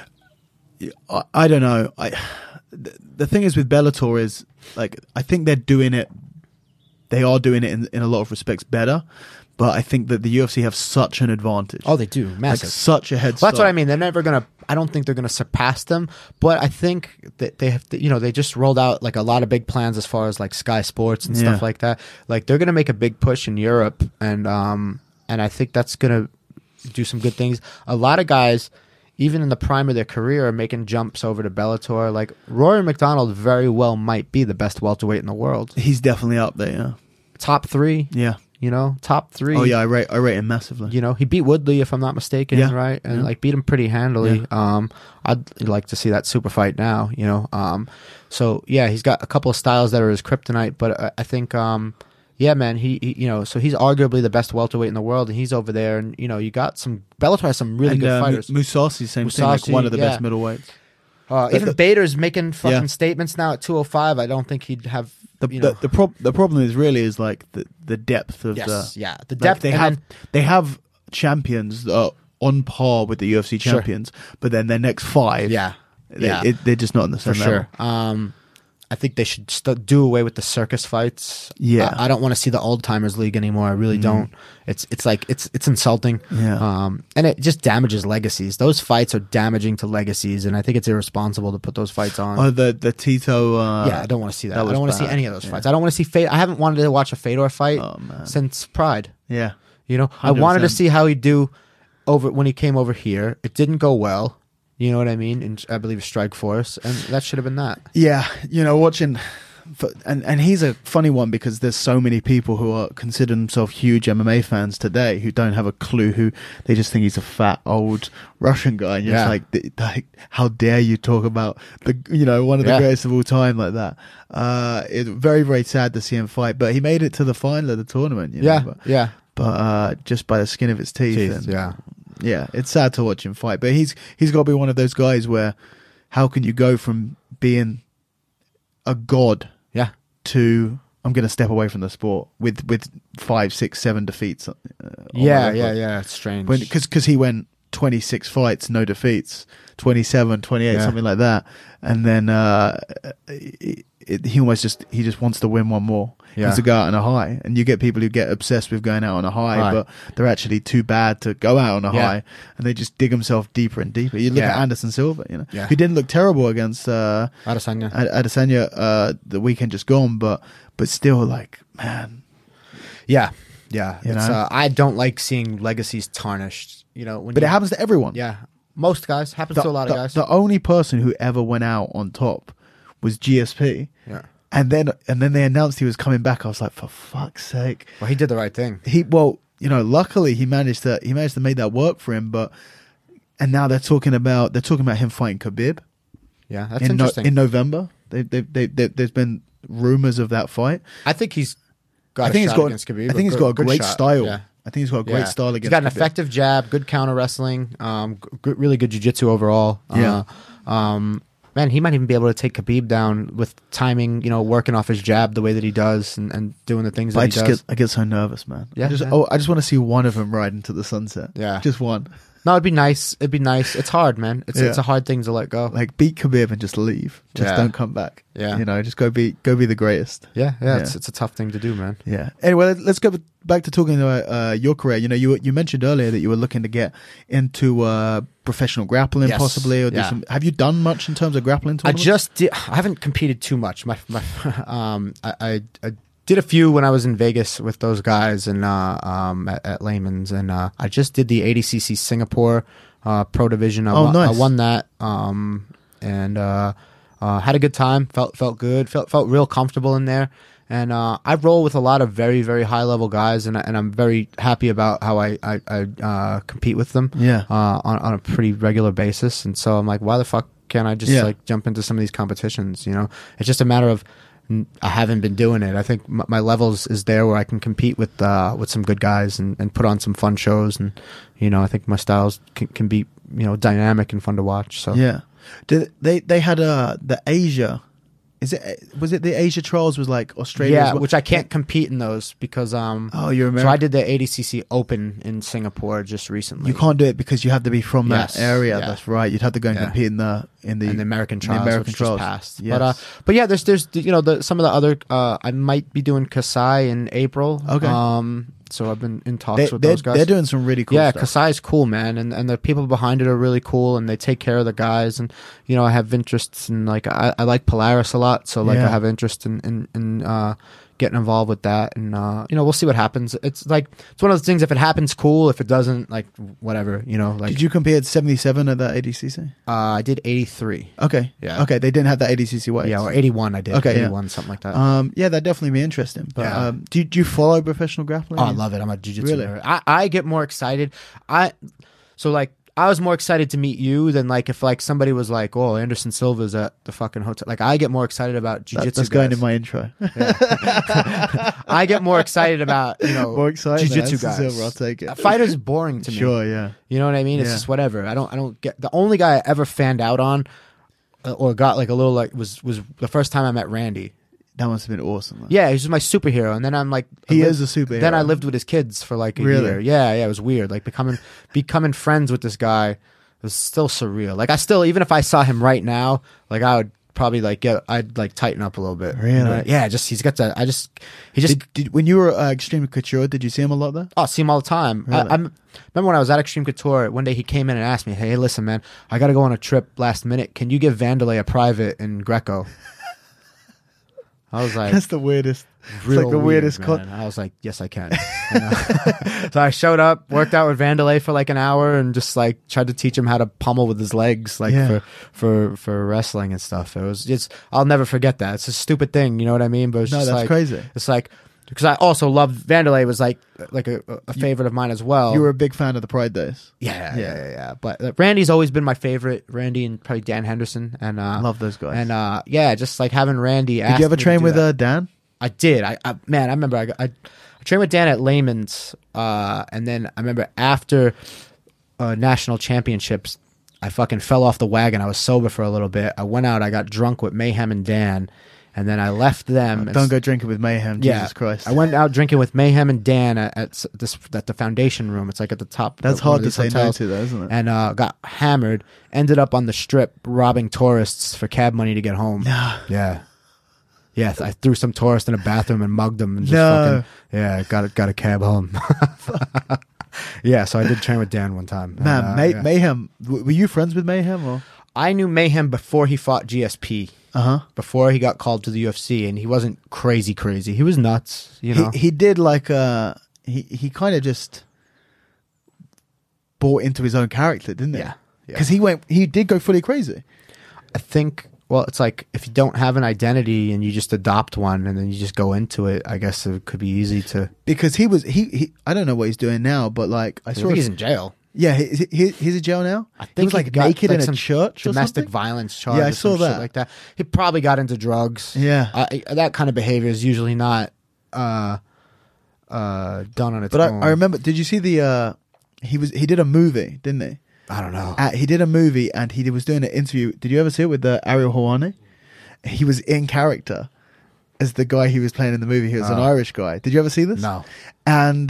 [SPEAKER 1] I don't know. The thing is with Bellator is, like, I think they're doing it. They are doing it in a lot of respects better, but I think that the UFC have such an advantage.
[SPEAKER 2] Oh, they do, massive,
[SPEAKER 1] like such a head start.
[SPEAKER 2] Well, that's what I mean. They're never gonna. I don't think they're gonna surpass them, but I think that they have. They just rolled out like a lot of big plans as far as like Sky Sports and stuff like that. Like they're gonna make a big push in Europe, and I think that's gonna do some good things. A lot of guys, even in the prime of their career, are making jumps over to Bellator. Like Rory McDonald very well might be the best welterweight in the world.
[SPEAKER 1] He's definitely up there, yeah.
[SPEAKER 2] Top 3.
[SPEAKER 1] Yeah.
[SPEAKER 2] Top 3.
[SPEAKER 1] Oh, yeah, I rate him massively.
[SPEAKER 2] He beat Woodley, if I'm not mistaken, right? And like beat him pretty handily. Yeah. I'd like to see that super fight now, So, yeah, he's got a couple of styles that are his kryptonite, but I think... yeah, man. He so he's arguably the best welterweight in the world, and he's over there. And you got some Bellator has some really good fighters.
[SPEAKER 1] Mousasi, same thing, like one of the best middleweights.
[SPEAKER 2] Even Bader's making fucking statements now at 205. I don't think he'd have.
[SPEAKER 1] The problem is like the depth of
[SPEAKER 2] the depth.
[SPEAKER 1] They have champions that are on par with the UFC champions, but then their next 5, they're just not in the same level.
[SPEAKER 2] Sure. I think they should do away with the circus fights.
[SPEAKER 1] Yeah,
[SPEAKER 2] I don't want to see the old timers league anymore. I really don't. It's like it's insulting.
[SPEAKER 1] Yeah,
[SPEAKER 2] and it just damages legacies. Those fights are damaging to legacies, and I think it's irresponsible to put those fights on.
[SPEAKER 1] Oh, the Tito.
[SPEAKER 2] I don't want to see that. I don't want to see any of those fights. I don't want to see. I haven't wanted to watch a Fedor fight since Pride.
[SPEAKER 1] Yeah,
[SPEAKER 2] 100%. I wanted to see how he'd do over when he came over here. It didn't go well. You know what I mean? And I believe Strike Force, and that should have been that.
[SPEAKER 1] Yeah, watching, and he's a funny one because there's so many people who are consider themselves huge MMA fans today who don't have a clue, who they just think he's a fat old Russian guy, and you're just like, how dare you talk about one of the greatest of all time like that? It's very, very sad to see him fight, but he made it to the final of the tournament. But just by the skin of his teeth. Yeah, it's sad to watch him fight, but he's got to be one of those guys where how can you go from being a god to I'm going to step away from the sport with 5, 6, 7 defeats.
[SPEAKER 2] It's strange.
[SPEAKER 1] Because he went 26 fights, no defeats, 27, 28, something like that, and then he just wants to win one more. He wants to go out on a high, and you get people who get obsessed with going out on a high, but they're actually too bad to go out on a high, and they just dig themselves deeper and deeper. You look at Anderson Silva, who didn't look terrible against Adesanya the weekend just gone, but still, like, man.
[SPEAKER 2] Yeah. I don't like seeing legacies tarnished.
[SPEAKER 1] But it happens to everyone.
[SPEAKER 2] Yeah, most guys. Happens to a lot of guys.
[SPEAKER 1] The only person who ever went out on top was GSP.
[SPEAKER 2] Yeah.
[SPEAKER 1] And then they announced he was coming back. I was like, for fuck's sake.
[SPEAKER 2] Well, he did the right thing.
[SPEAKER 1] Luckily he managed to make that work for him. And now they're talking about him fighting Khabib.
[SPEAKER 2] Yeah, that's interesting.
[SPEAKER 1] In November, there's been rumors of that fight.
[SPEAKER 2] I think he's got a shot against Khabib.
[SPEAKER 1] I think he's got a great style.
[SPEAKER 2] Yeah.
[SPEAKER 1] I think he's got a great style against.
[SPEAKER 2] He's got an
[SPEAKER 1] Khabib.
[SPEAKER 2] effective jab, good counter wrestling, really good jiu-jitsu overall. Man, he might even be able to take Khabib down with timing, working off his jab the way that he does and doing the things that he does.
[SPEAKER 1] I get so nervous, man.
[SPEAKER 2] Yeah,
[SPEAKER 1] I just want to see one of them ride into the sunset.
[SPEAKER 2] Yeah.
[SPEAKER 1] Just one.
[SPEAKER 2] No, it'd be nice. It's hard, man. It's a hard thing to let go.
[SPEAKER 1] Like, beat Khabib and just leave. Just don't come back.
[SPEAKER 2] Yeah.
[SPEAKER 1] Just go be the greatest.
[SPEAKER 2] Yeah. It's a tough thing to do, man.
[SPEAKER 1] Yeah. Anyway, let's go back to talking about your career. You mentioned earlier that you were looking to get into professional grappling, possibly, or do some. Have you done much in terms of grappling tournaments?
[SPEAKER 2] I haven't competed too much. I did a few when I was in Vegas with those guys and at Lehman's, and I just did the ADCC Singapore Pro Division.
[SPEAKER 1] Nice.
[SPEAKER 2] I won that, and had a good time. Felt good. Felt real comfortable in there. And I roll with a lot of very, very high level guys, and I'm very happy about how I compete with them. On a pretty regular basis. And so I'm like, why the fuck can't I just jump into some of these competitions? It's just a matter of I haven't been doing it. I think my levels is there where I can compete with some good guys and put on some fun shows. And, I think my styles can be, dynamic and fun to watch. So
[SPEAKER 1] yeah. They had the Asia. Was it the Asia Trials was like Australia?
[SPEAKER 2] Yeah,
[SPEAKER 1] as well?
[SPEAKER 2] which I can't compete in those because
[SPEAKER 1] oh, you're American.
[SPEAKER 2] So I did the ADCC Open in Singapore just recently.
[SPEAKER 1] You can't do it because you have to be from that area.
[SPEAKER 2] Yeah.
[SPEAKER 1] That's right. You'd have to go and compete in the
[SPEAKER 2] American trials, which just passed.
[SPEAKER 1] Yes.
[SPEAKER 2] But yeah, there's some of the other I might be doing Kasai in April.
[SPEAKER 1] Okay.
[SPEAKER 2] So I've been in talks with those guys.
[SPEAKER 1] They're doing some really cool stuff.
[SPEAKER 2] Yeah, Kasai's cool, man, and the people behind it are really cool, and they take care of the guys. And I have interests in like I like Polaris a lot, so like I have interest in getting involved with that, and we'll see what happens. It's one of those things. If it happens, cool. If it doesn't, like whatever. Like
[SPEAKER 1] did you compare at 77 at that ADCC?
[SPEAKER 2] I did 83.
[SPEAKER 1] Okay.
[SPEAKER 2] Yeah.
[SPEAKER 1] Okay. They didn't have that ADCC weight.
[SPEAKER 2] Yeah, or 81. I did. Okay. 81, something like that.
[SPEAKER 1] Yeah, that'd definitely be interesting. But do you follow professional grappling?
[SPEAKER 2] Oh, I love it. I'm a jiu-jitsu
[SPEAKER 1] really?
[SPEAKER 2] nerd. I get more excited. I was more excited to meet you than like if like somebody was like, oh, Anderson Silva's at the fucking hotel. Like I get more excited about jiu-jitsu.
[SPEAKER 1] That's going in my intro.
[SPEAKER 2] I get more excited about
[SPEAKER 1] more excited
[SPEAKER 2] jiu-jitsu guys.
[SPEAKER 1] Silva, I'll take it.
[SPEAKER 2] Fighters is boring to me.
[SPEAKER 1] Sure, yeah.
[SPEAKER 2] You know what I mean? It's just whatever. I don't get. The only guy I ever fanned out on or got like a little like was the first time I met Randy.
[SPEAKER 1] That must have been awesome. Though.
[SPEAKER 2] Yeah, he was my superhero, and then I'm like,
[SPEAKER 1] he is a superhero.
[SPEAKER 2] Then I lived with his kids for like a year. Yeah, it was weird. Like becoming friends with this guy was still surreal. Like I still, even if I saw him right now, like I would probably like I'd like tighten up a little bit.
[SPEAKER 1] Really?
[SPEAKER 2] Yeah. He's got that. Did
[SPEAKER 1] when you were Extreme Couture, did you see him a lot there?
[SPEAKER 2] Oh, see him all the time.
[SPEAKER 1] Really?
[SPEAKER 2] I remember when I was at Extreme Couture, one day he came in and asked me, hey, listen, man, I got to go on a trip last minute. Can you give Vanderlei a private in Greco? I was like,
[SPEAKER 1] that's the weirdest. It's
[SPEAKER 2] like
[SPEAKER 1] the weirdest.
[SPEAKER 2] I was like, yes, I can. So I showed up, worked out with Vanderlei for like an hour, and just like tried to teach him how to pummel with his legs, like for wrestling and stuff. It was just, I'll never forget that. It's a stupid thing, you know what I mean? But it's just
[SPEAKER 1] that's
[SPEAKER 2] like,
[SPEAKER 1] crazy.
[SPEAKER 2] It's like, because I also loved Vanderlei was like a favorite of mine as well.
[SPEAKER 1] You were a big fan of the Pride days.
[SPEAKER 2] Yeah. But Randy's always been my favorite. Randy and probably Dan Henderson, and
[SPEAKER 1] love those guys.
[SPEAKER 2] And just like having Randy.
[SPEAKER 1] Did you ever train with Dan?
[SPEAKER 2] I did. I remember I trained with Dan at Layman's, and then I remember after national championships, I fucking fell off the wagon. I was sober for a little bit. I went out. I got drunk with Mayhem and Dan. And then I left them.
[SPEAKER 1] Don't go drinking with Mayhem, Jesus Christ.
[SPEAKER 2] I went out drinking with Mayhem and Dan at the Foundation Room. It's like at the top.
[SPEAKER 1] That's hard to say no to, though, isn't it?
[SPEAKER 2] And got hammered. Ended up on the strip robbing tourists for cab money to get home. Yeah. Yeah, I threw some tourist in a bathroom and mugged them. And just got a cab home. Yeah, so I did train with Dan one time.
[SPEAKER 1] Man, Mayhem. Were you friends with Mayhem? Or?
[SPEAKER 2] I knew Mayhem before he fought GSP. Before he got called to the UFC, and he wasn't crazy. He was nuts, you know.
[SPEAKER 1] He did like he kind of just bought into his own character, didn't he?
[SPEAKER 2] Yeah.
[SPEAKER 1] Because he did go fully crazy.
[SPEAKER 2] I think. Well, it's like if you don't have an identity and you just adopt one and then you just go into it, I guess it could be easy to.
[SPEAKER 1] Because he I don't know what he's doing now, but like I saw
[SPEAKER 2] he's in jail.
[SPEAKER 1] Yeah, he's in jail now.
[SPEAKER 2] I think
[SPEAKER 1] he was like naked in a church.
[SPEAKER 2] Domestic violence charge.
[SPEAKER 1] Yeah, I saw that.
[SPEAKER 2] Shit like that. He probably got into drugs.
[SPEAKER 1] Yeah,
[SPEAKER 2] that kind of behavior is usually not done on its own.
[SPEAKER 1] But I remember. Did you see the? He did a movie, didn't he?
[SPEAKER 2] I don't know.
[SPEAKER 1] He did a movie and he was doing an interview. Did you ever see it with Ariel Helwani? He was in character as the guy he was playing in the movie. He was an Irish guy. Did you ever see this?
[SPEAKER 2] No.
[SPEAKER 1] And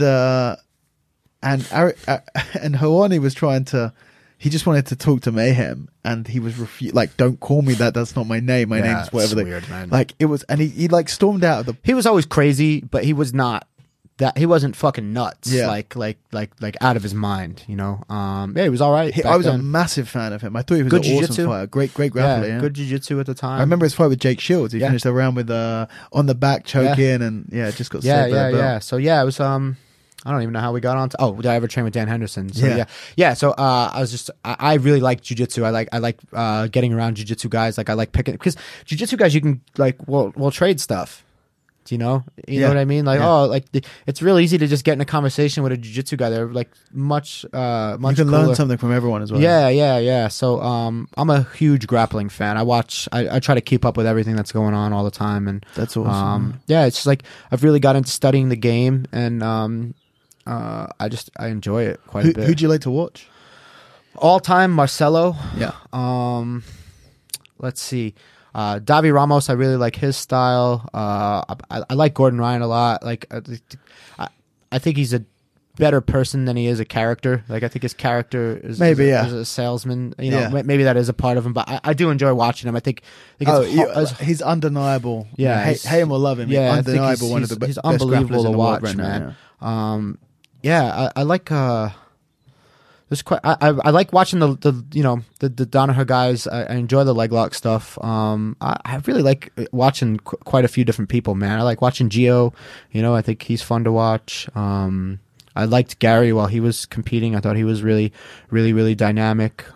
[SPEAKER 1] Helwani was trying to. He just wanted to talk to Mayhem, and he was like, "Don't call me that. That's not my name. My name's whatever."
[SPEAKER 2] Weird, man.
[SPEAKER 1] Like it was, and he like stormed out of the.
[SPEAKER 2] He was always crazy, but he was not. That he wasn't fucking nuts, like out of his mind, you know. He was all right.
[SPEAKER 1] I was a massive fan of him. I thought he was an awesome fighter, great grappler. Yeah,
[SPEAKER 2] good jiu-jitsu at the time.
[SPEAKER 1] I remember his fight with Jake Shields. He finished the round with on the back choking, and just got
[SPEAKER 2] yeah. So it was I don't even know how we got on to. Oh, did I ever train with Dan Henderson? So, yeah. So I was just I really like jiu-jitsu. I like getting around jiu-jitsu guys. Like I like picking because jiu-jitsu guys you can like we'll trade stuff. You know
[SPEAKER 1] Yeah.
[SPEAKER 2] what I mean? Like,
[SPEAKER 1] Yeah.
[SPEAKER 2] oh, like it's real easy to just get in a conversation with a jiu-jitsu guy. They're like much
[SPEAKER 1] You can
[SPEAKER 2] cooler.
[SPEAKER 1] learn something from everyone as well.
[SPEAKER 2] Yeah. So I'm a huge grappling fan. I try to keep up with everything that's going on all the time, and
[SPEAKER 1] That's awesome.
[SPEAKER 2] yeah, it's just like I've really got into studying the game, and I enjoy it quite a bit.
[SPEAKER 1] Who'd you like to watch?
[SPEAKER 2] All time Marcelo.
[SPEAKER 1] Yeah.
[SPEAKER 2] Let's see. Davi Ramos, I really like his style. I like Gordon Ryan a lot. Like, I think he's a better person than he is a character. Like, I think his character is
[SPEAKER 1] Maybe,
[SPEAKER 2] is a salesman. You know,
[SPEAKER 1] Yeah.
[SPEAKER 2] maybe that is a part of him. But I do enjoy watching him. I think
[SPEAKER 1] He's undeniable.
[SPEAKER 2] Yeah,
[SPEAKER 1] hate him or love him.
[SPEAKER 2] yeah, I
[SPEAKER 1] he's
[SPEAKER 2] think
[SPEAKER 1] undeniable. One of the
[SPEAKER 2] he's
[SPEAKER 1] best
[SPEAKER 2] unbelievable
[SPEAKER 1] grapplers
[SPEAKER 2] to
[SPEAKER 1] in the world
[SPEAKER 2] watch,
[SPEAKER 1] right
[SPEAKER 2] man.
[SPEAKER 1] now.
[SPEAKER 2] I like. There's quite. I like watching the Danaher guys. I enjoy the leg lock stuff. I really like watching quite a few different people, man. I like watching Gio. You know, I think he's fun to watch. I liked Gary while he was competing. I thought he was really, really, really dynamic.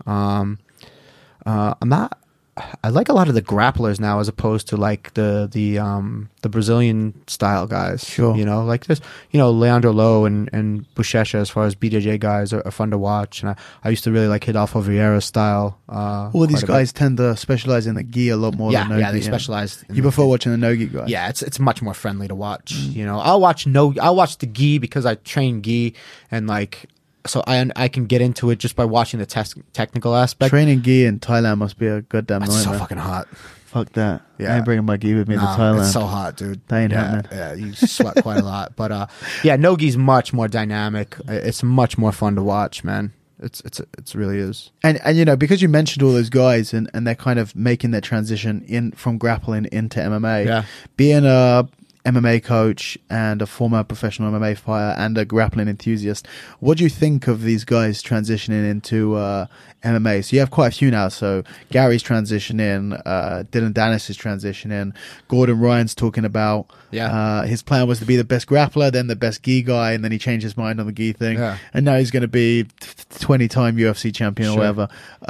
[SPEAKER 2] I like a lot of the grapplers now as opposed to like the Brazilian style guys.
[SPEAKER 1] Sure.
[SPEAKER 2] You know, like there's, Leandro Lowe and Buchecha as far as BJJ guys are fun to watch. And I used to really like Hidalgo Vieira's style.
[SPEAKER 1] All these guys tend to specialize in the gi a lot more than no-gi.
[SPEAKER 2] Yeah, they specialize.
[SPEAKER 1] You prefer watching the no-gi guy?
[SPEAKER 2] Yeah, it's much more friendly to watch. You know, I'll watch the gi because I train gi, and like, so I can get into it just by watching the technical aspect.
[SPEAKER 1] Training gi in Thailand must be a goddamn
[SPEAKER 2] It's so
[SPEAKER 1] nightmare.
[SPEAKER 2] fucking hot.
[SPEAKER 1] Fuck that.
[SPEAKER 2] Yeah.
[SPEAKER 1] I ain't bringing my gi with me to
[SPEAKER 2] Nah,
[SPEAKER 1] Thailand.
[SPEAKER 2] it's so hot, dude.
[SPEAKER 1] That ain't happening.
[SPEAKER 2] Yeah, you sweat quite a lot. But yeah, no-gi's much more dynamic. It's much more fun to watch, man. It's really is.
[SPEAKER 1] And because you mentioned all those guys and they're kind of making their transition from grappling into MMA.
[SPEAKER 2] Yeah.
[SPEAKER 1] Being a MMA coach and a former professional MMA fighter and a grappling enthusiast, what do you think of these guys transitioning into MMA? So you have quite a few now. So Gary's transitioning, Dylan Dennis is transitioning, Gordon Ryan's talking about his plan was to be the best grappler, then the best gi guy, and then he changed his mind on the gi thing, and now he's going to be 20-time UFC champion or whatever.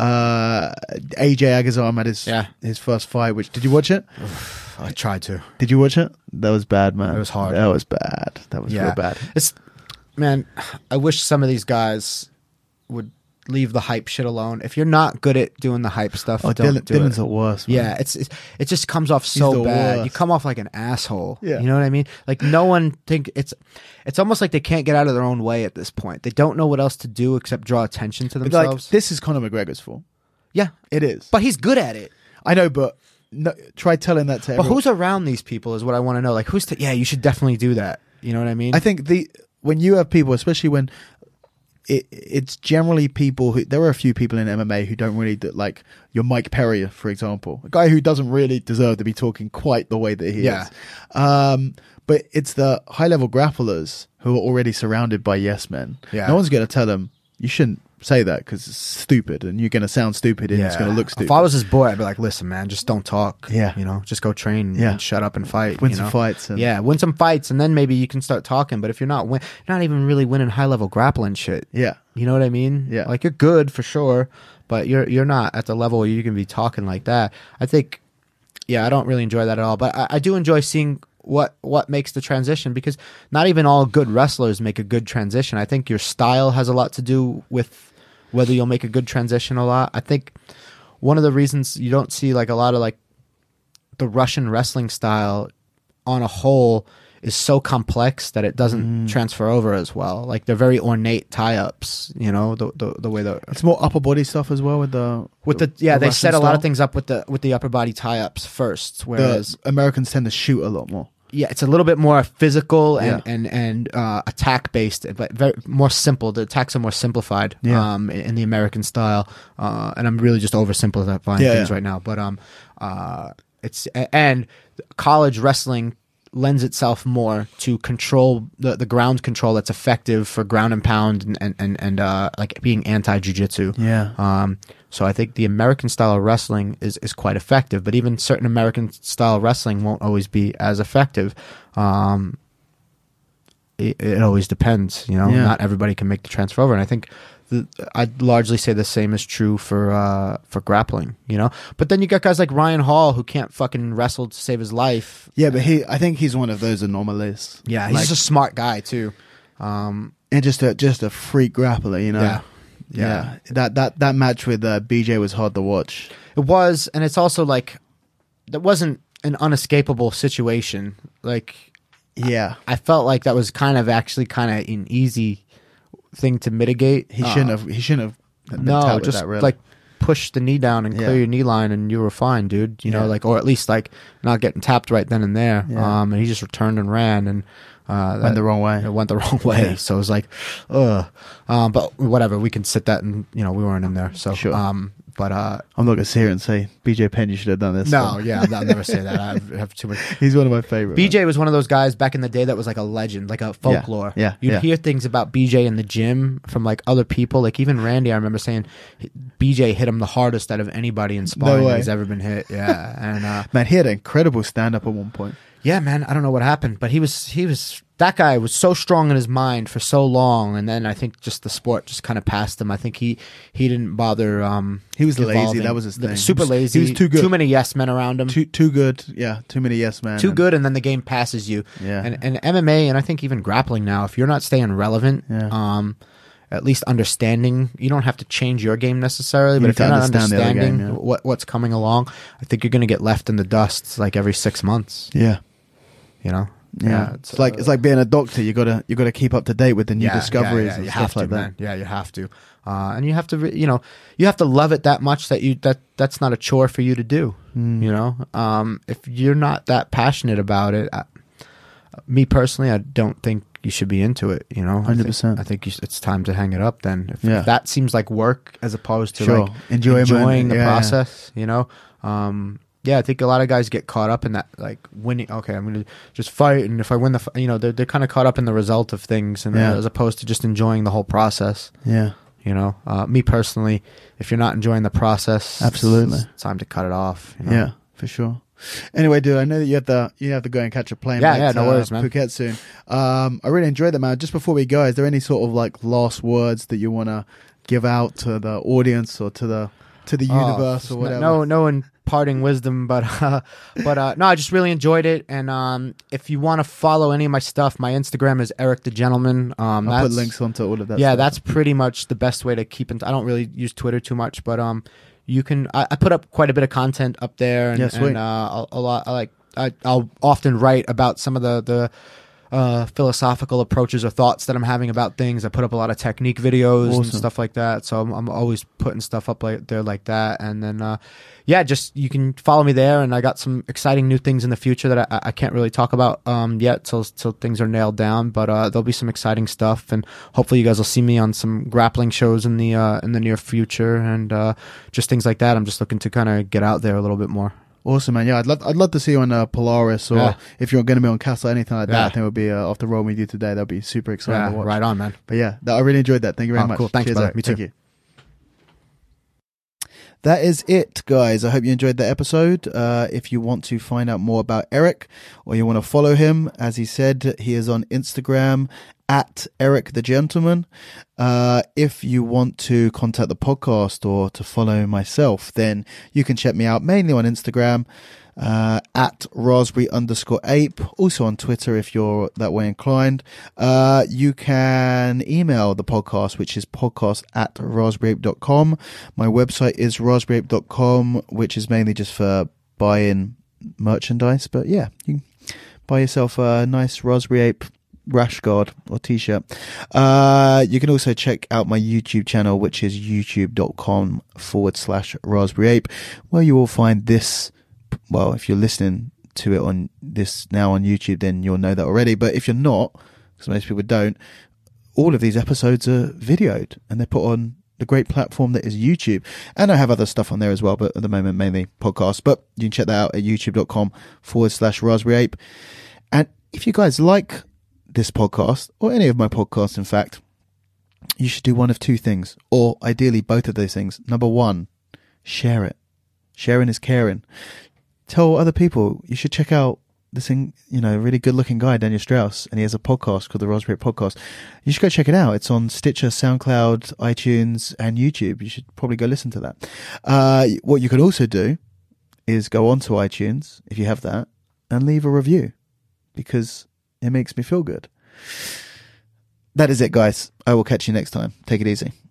[SPEAKER 1] AJ Agazarm had his first fight. Did you watch it?
[SPEAKER 2] I tried to.
[SPEAKER 1] Did you watch it? That was bad, man.
[SPEAKER 2] It was hard.
[SPEAKER 1] That was bad. That was real bad.
[SPEAKER 2] Man, I wish some of these guys would leave the hype shit alone. If you're not good at doing the hype stuff, don't do
[SPEAKER 1] Dylan's
[SPEAKER 2] it.
[SPEAKER 1] the worst, man.
[SPEAKER 2] Yeah, it just comes off so bad.
[SPEAKER 1] worst.
[SPEAKER 2] You come off like an asshole.
[SPEAKER 1] Yeah.
[SPEAKER 2] You know what I mean? Like no one it's almost like they can't get out of their own way at this point. They don't know what else to do except draw attention to
[SPEAKER 1] But
[SPEAKER 2] themselves.
[SPEAKER 1] like, this is Conor McGregor's fault.
[SPEAKER 2] Yeah,
[SPEAKER 1] It is.
[SPEAKER 2] but he's good at it.
[SPEAKER 1] I know, but no, try telling that to
[SPEAKER 2] But
[SPEAKER 1] everyone.
[SPEAKER 2] who's around these people is what I want to know. Like you should definitely do that. You know what I mean?
[SPEAKER 1] I think when you have people, especially when it's generally people who, there are a few people in MMA who don't really like your Mike Perry, for example, a guy who doesn't really deserve to be talking quite the way that he is. But it's the high level grapplers who are already surrounded by yes men.
[SPEAKER 2] Yeah.
[SPEAKER 1] No one's going to tell them you shouldn't say that because it's stupid and you're going to sound stupid and it's going to look stupid.
[SPEAKER 2] If I was his boy, I'd be like, listen, man, just don't talk.
[SPEAKER 1] Yeah.
[SPEAKER 2] You know, just go train
[SPEAKER 1] Yeah.
[SPEAKER 2] and shut up and fight.
[SPEAKER 1] Win
[SPEAKER 2] you
[SPEAKER 1] some
[SPEAKER 2] know?
[SPEAKER 1] fights. And,
[SPEAKER 2] Yeah, win some fights, and then maybe you can start talking. But if you're not even really winning high level grappling shit,
[SPEAKER 1] Yeah.
[SPEAKER 2] you know what I mean?
[SPEAKER 1] Yeah.
[SPEAKER 2] Like you're good for sure, but you're not at the level where you can be talking like that. I think, I don't really enjoy that at all. But I do enjoy seeing what makes the transition, because not even all good wrestlers make a good transition. I think your style has a lot to do with whether you'll make a good transition or not. I think one of the reasons you don't see like a lot of like the Russian wrestling style on a whole is so complex that it doesn't transfer over as well. Like they're very ornate tie-ups, you know, the way the
[SPEAKER 1] It's more upper body stuff as well
[SPEAKER 2] they
[SPEAKER 1] Russian
[SPEAKER 2] set a lot
[SPEAKER 1] style.
[SPEAKER 2] of things up with the upper body tie-ups first, whereas
[SPEAKER 1] The Americans tend to shoot a lot more.
[SPEAKER 2] it's a little bit more physical
[SPEAKER 1] Yeah.
[SPEAKER 2] and attack based, but very more simple. The attacks are more simplified in the American style, and I'm really just oversimplifying things right now. But and college wrestling lends itself more to control the ground control that's effective for ground and pound and like being anti jiu-jitsu.
[SPEAKER 1] Yeah.
[SPEAKER 2] So I think the American style of wrestling is quite effective, but even certain American style wrestling won't always be as effective. It always depends, you know.
[SPEAKER 1] Yeah.
[SPEAKER 2] Not everybody can make the transfer over, and I think I'd largely say the same is true for grappling, you know. But then you got guys like Ryan Hall who can't fucking wrestle to save his life.
[SPEAKER 1] Yeah, but I think he's one of those anomalies.
[SPEAKER 2] Yeah, he's just a smart guy too,
[SPEAKER 1] and just a freak grappler, you know. Yeah. That match with BJ was hard to watch.
[SPEAKER 2] It was, and it's also like that wasn't an unescapable situation. Like,
[SPEAKER 1] yeah,
[SPEAKER 2] I felt like that was kind of an easy thing to mitigate.
[SPEAKER 1] He shouldn't have. Been
[SPEAKER 2] No, just
[SPEAKER 1] that, really.
[SPEAKER 2] like push the knee down and clear your knee line, and you were fine, dude. You know, like, or at least like not getting tapped right then and there.
[SPEAKER 1] Yeah.
[SPEAKER 2] And he just returned and ran, and
[SPEAKER 1] went the wrong way.
[SPEAKER 2] It went the wrong way.
[SPEAKER 1] Yeah.
[SPEAKER 2] So it was like, ugh. But whatever, we can sit that, and you know, we weren't in there. So
[SPEAKER 1] sure.
[SPEAKER 2] But
[SPEAKER 1] I'm not going to sit here and say BJ Penn, you should have done this.
[SPEAKER 2] No, yeah, I'll never say that. I have too much.
[SPEAKER 1] He's one of my favorite.
[SPEAKER 2] BJ was one of those guys back in the day that was like a legend, like a folklore.
[SPEAKER 1] Yeah.
[SPEAKER 2] You'd hear things about BJ in the gym from like other people. Like even Randy, I remember saying BJ hit him the hardest out of anybody in sparring that he's ever been hit. Yeah, and
[SPEAKER 1] man, he had an incredible stand up at one point.
[SPEAKER 2] Yeah, man, I don't know what happened, but he was that guy was so strong in his mind for so long, and then I think just the sport just kind of passed him. I think he didn't bother.
[SPEAKER 1] He was
[SPEAKER 2] evolving.
[SPEAKER 1] lazy. That was his thing.
[SPEAKER 2] Super lazy.
[SPEAKER 1] He was too good.
[SPEAKER 2] Too many yes men around him.
[SPEAKER 1] Too good. Yeah, too many yes men.
[SPEAKER 2] Too good, and then the game passes you.
[SPEAKER 1] Yeah.
[SPEAKER 2] And MMA, and I think even grappling now, if you're not staying relevant, at least understanding, you don't have to change your game necessarily, but if you're not understanding what's coming along, I think you're going to get left in the dust like every 6 months.
[SPEAKER 1] Yeah.
[SPEAKER 2] You know?
[SPEAKER 1] Yeah, it's like being a doctor. You gotta keep up to date with the new discoveries and stuff like that.
[SPEAKER 2] Man. Yeah, you have to, and you have to, you have to love it that much that's not a chore for you to do. You know, if you're not that passionate about it, me personally, I don't think you should be into it. You know,
[SPEAKER 1] 100%.
[SPEAKER 2] I think it's time to hang it up. Then, if that seems like work as opposed to like
[SPEAKER 1] enjoying
[SPEAKER 2] the process, you know. Yeah, I think a lot of guys get caught up in that, like winning. Okay, I'm going to just fight, and if I win they're kind of caught up in the result of things, and as opposed to just enjoying the whole process.
[SPEAKER 1] Yeah,
[SPEAKER 2] you know, me personally, if you're not enjoying the process,
[SPEAKER 1] absolutely,
[SPEAKER 2] it's time to cut it off. You know?
[SPEAKER 1] Yeah, for sure. Anyway, dude, I know that you have to go and catch a plane.
[SPEAKER 2] Yeah, no worries, man.
[SPEAKER 1] Phuket soon. I really enjoyed that, man. Just before we go, is there any sort of like last words that you want to give out to the audience or to the universe or whatever?
[SPEAKER 2] No imparting wisdom, but no, I just really enjoyed it. And if you want to follow any of my stuff, my Instagram is Eric the Gentleman.
[SPEAKER 1] I'll put links onto all of that.
[SPEAKER 2] Yeah,
[SPEAKER 1] stuff.
[SPEAKER 2] That's pretty much the best way to keep in. I don't really use Twitter too much, but you can. I put up quite a bit of content up there, and,
[SPEAKER 1] sweet.
[SPEAKER 2] And a lot. I'll often write about some of the philosophical approaches or thoughts that I'm having about things. I put up a lot of technique videos and stuff like that. So I'm always putting stuff up there like that. And then, just you can follow me there. And I got some exciting new things in the future that I can't really talk about yet till things are nailed down. But there'll be some exciting stuff, and hopefully you guys will see me on some grappling shows in the near future, and just things like that. I'm just looking to kind of get out there a little bit more.
[SPEAKER 1] Awesome, man. Yeah, I'd love to see you on Polaris, or if you're going to be on Castle, anything like that. I think it would be off the road with you today. That'd be super exciting to watch.
[SPEAKER 2] Right on, man.
[SPEAKER 1] But yeah, I really enjoyed that. Thank you very much.
[SPEAKER 2] Cool. Thanks,
[SPEAKER 1] Cheers,
[SPEAKER 2] brother.
[SPEAKER 1] Eric.
[SPEAKER 2] Me too.
[SPEAKER 1] Thank you. That is it, guys. I hope you enjoyed the episode. If you want to find out more about Eric, or you want to follow him, as he said, he is on Instagram at Eric the Gentleman. If you want to contact the podcast or to follow myself, then you can check me out mainly on Instagram at raspberry_ape. Also on Twitter if you're that way inclined. You can email the podcast, which is podcast@raspberryape.com. My website is raspberryape.com, which is mainly just for buying merchandise. But yeah, you can buy yourself a nice Raspberry Ape rash guard or t-shirt. You can also check out my YouTube channel, which is youtube.com/raspberryape, where you will find this. Well, if you're listening to it on this now on YouTube, then you'll know that already. But if you're not, because most people don't, all of these episodes are videoed and they're put on the great platform that is YouTube. And I have other stuff on there as well, but at the moment, mainly podcasts. But you can check that out at youtube.com/raspberryape. And if you guys like this podcast, or any of my podcasts, in fact, you should do one of two things, or ideally both of those things. Number one, share it. Sharing is caring. Tell other people you should check out really good looking guy, Daniel Strauss, and he has a podcast called the Raspberry Podcast. You should go check it out. It's on Stitcher, SoundCloud, iTunes, and YouTube. You should probably go listen to that. What you could also do is go onto iTunes, if you have that, and leave a review, because it makes me feel good. That is it, guys. I will catch you next time. Take it easy.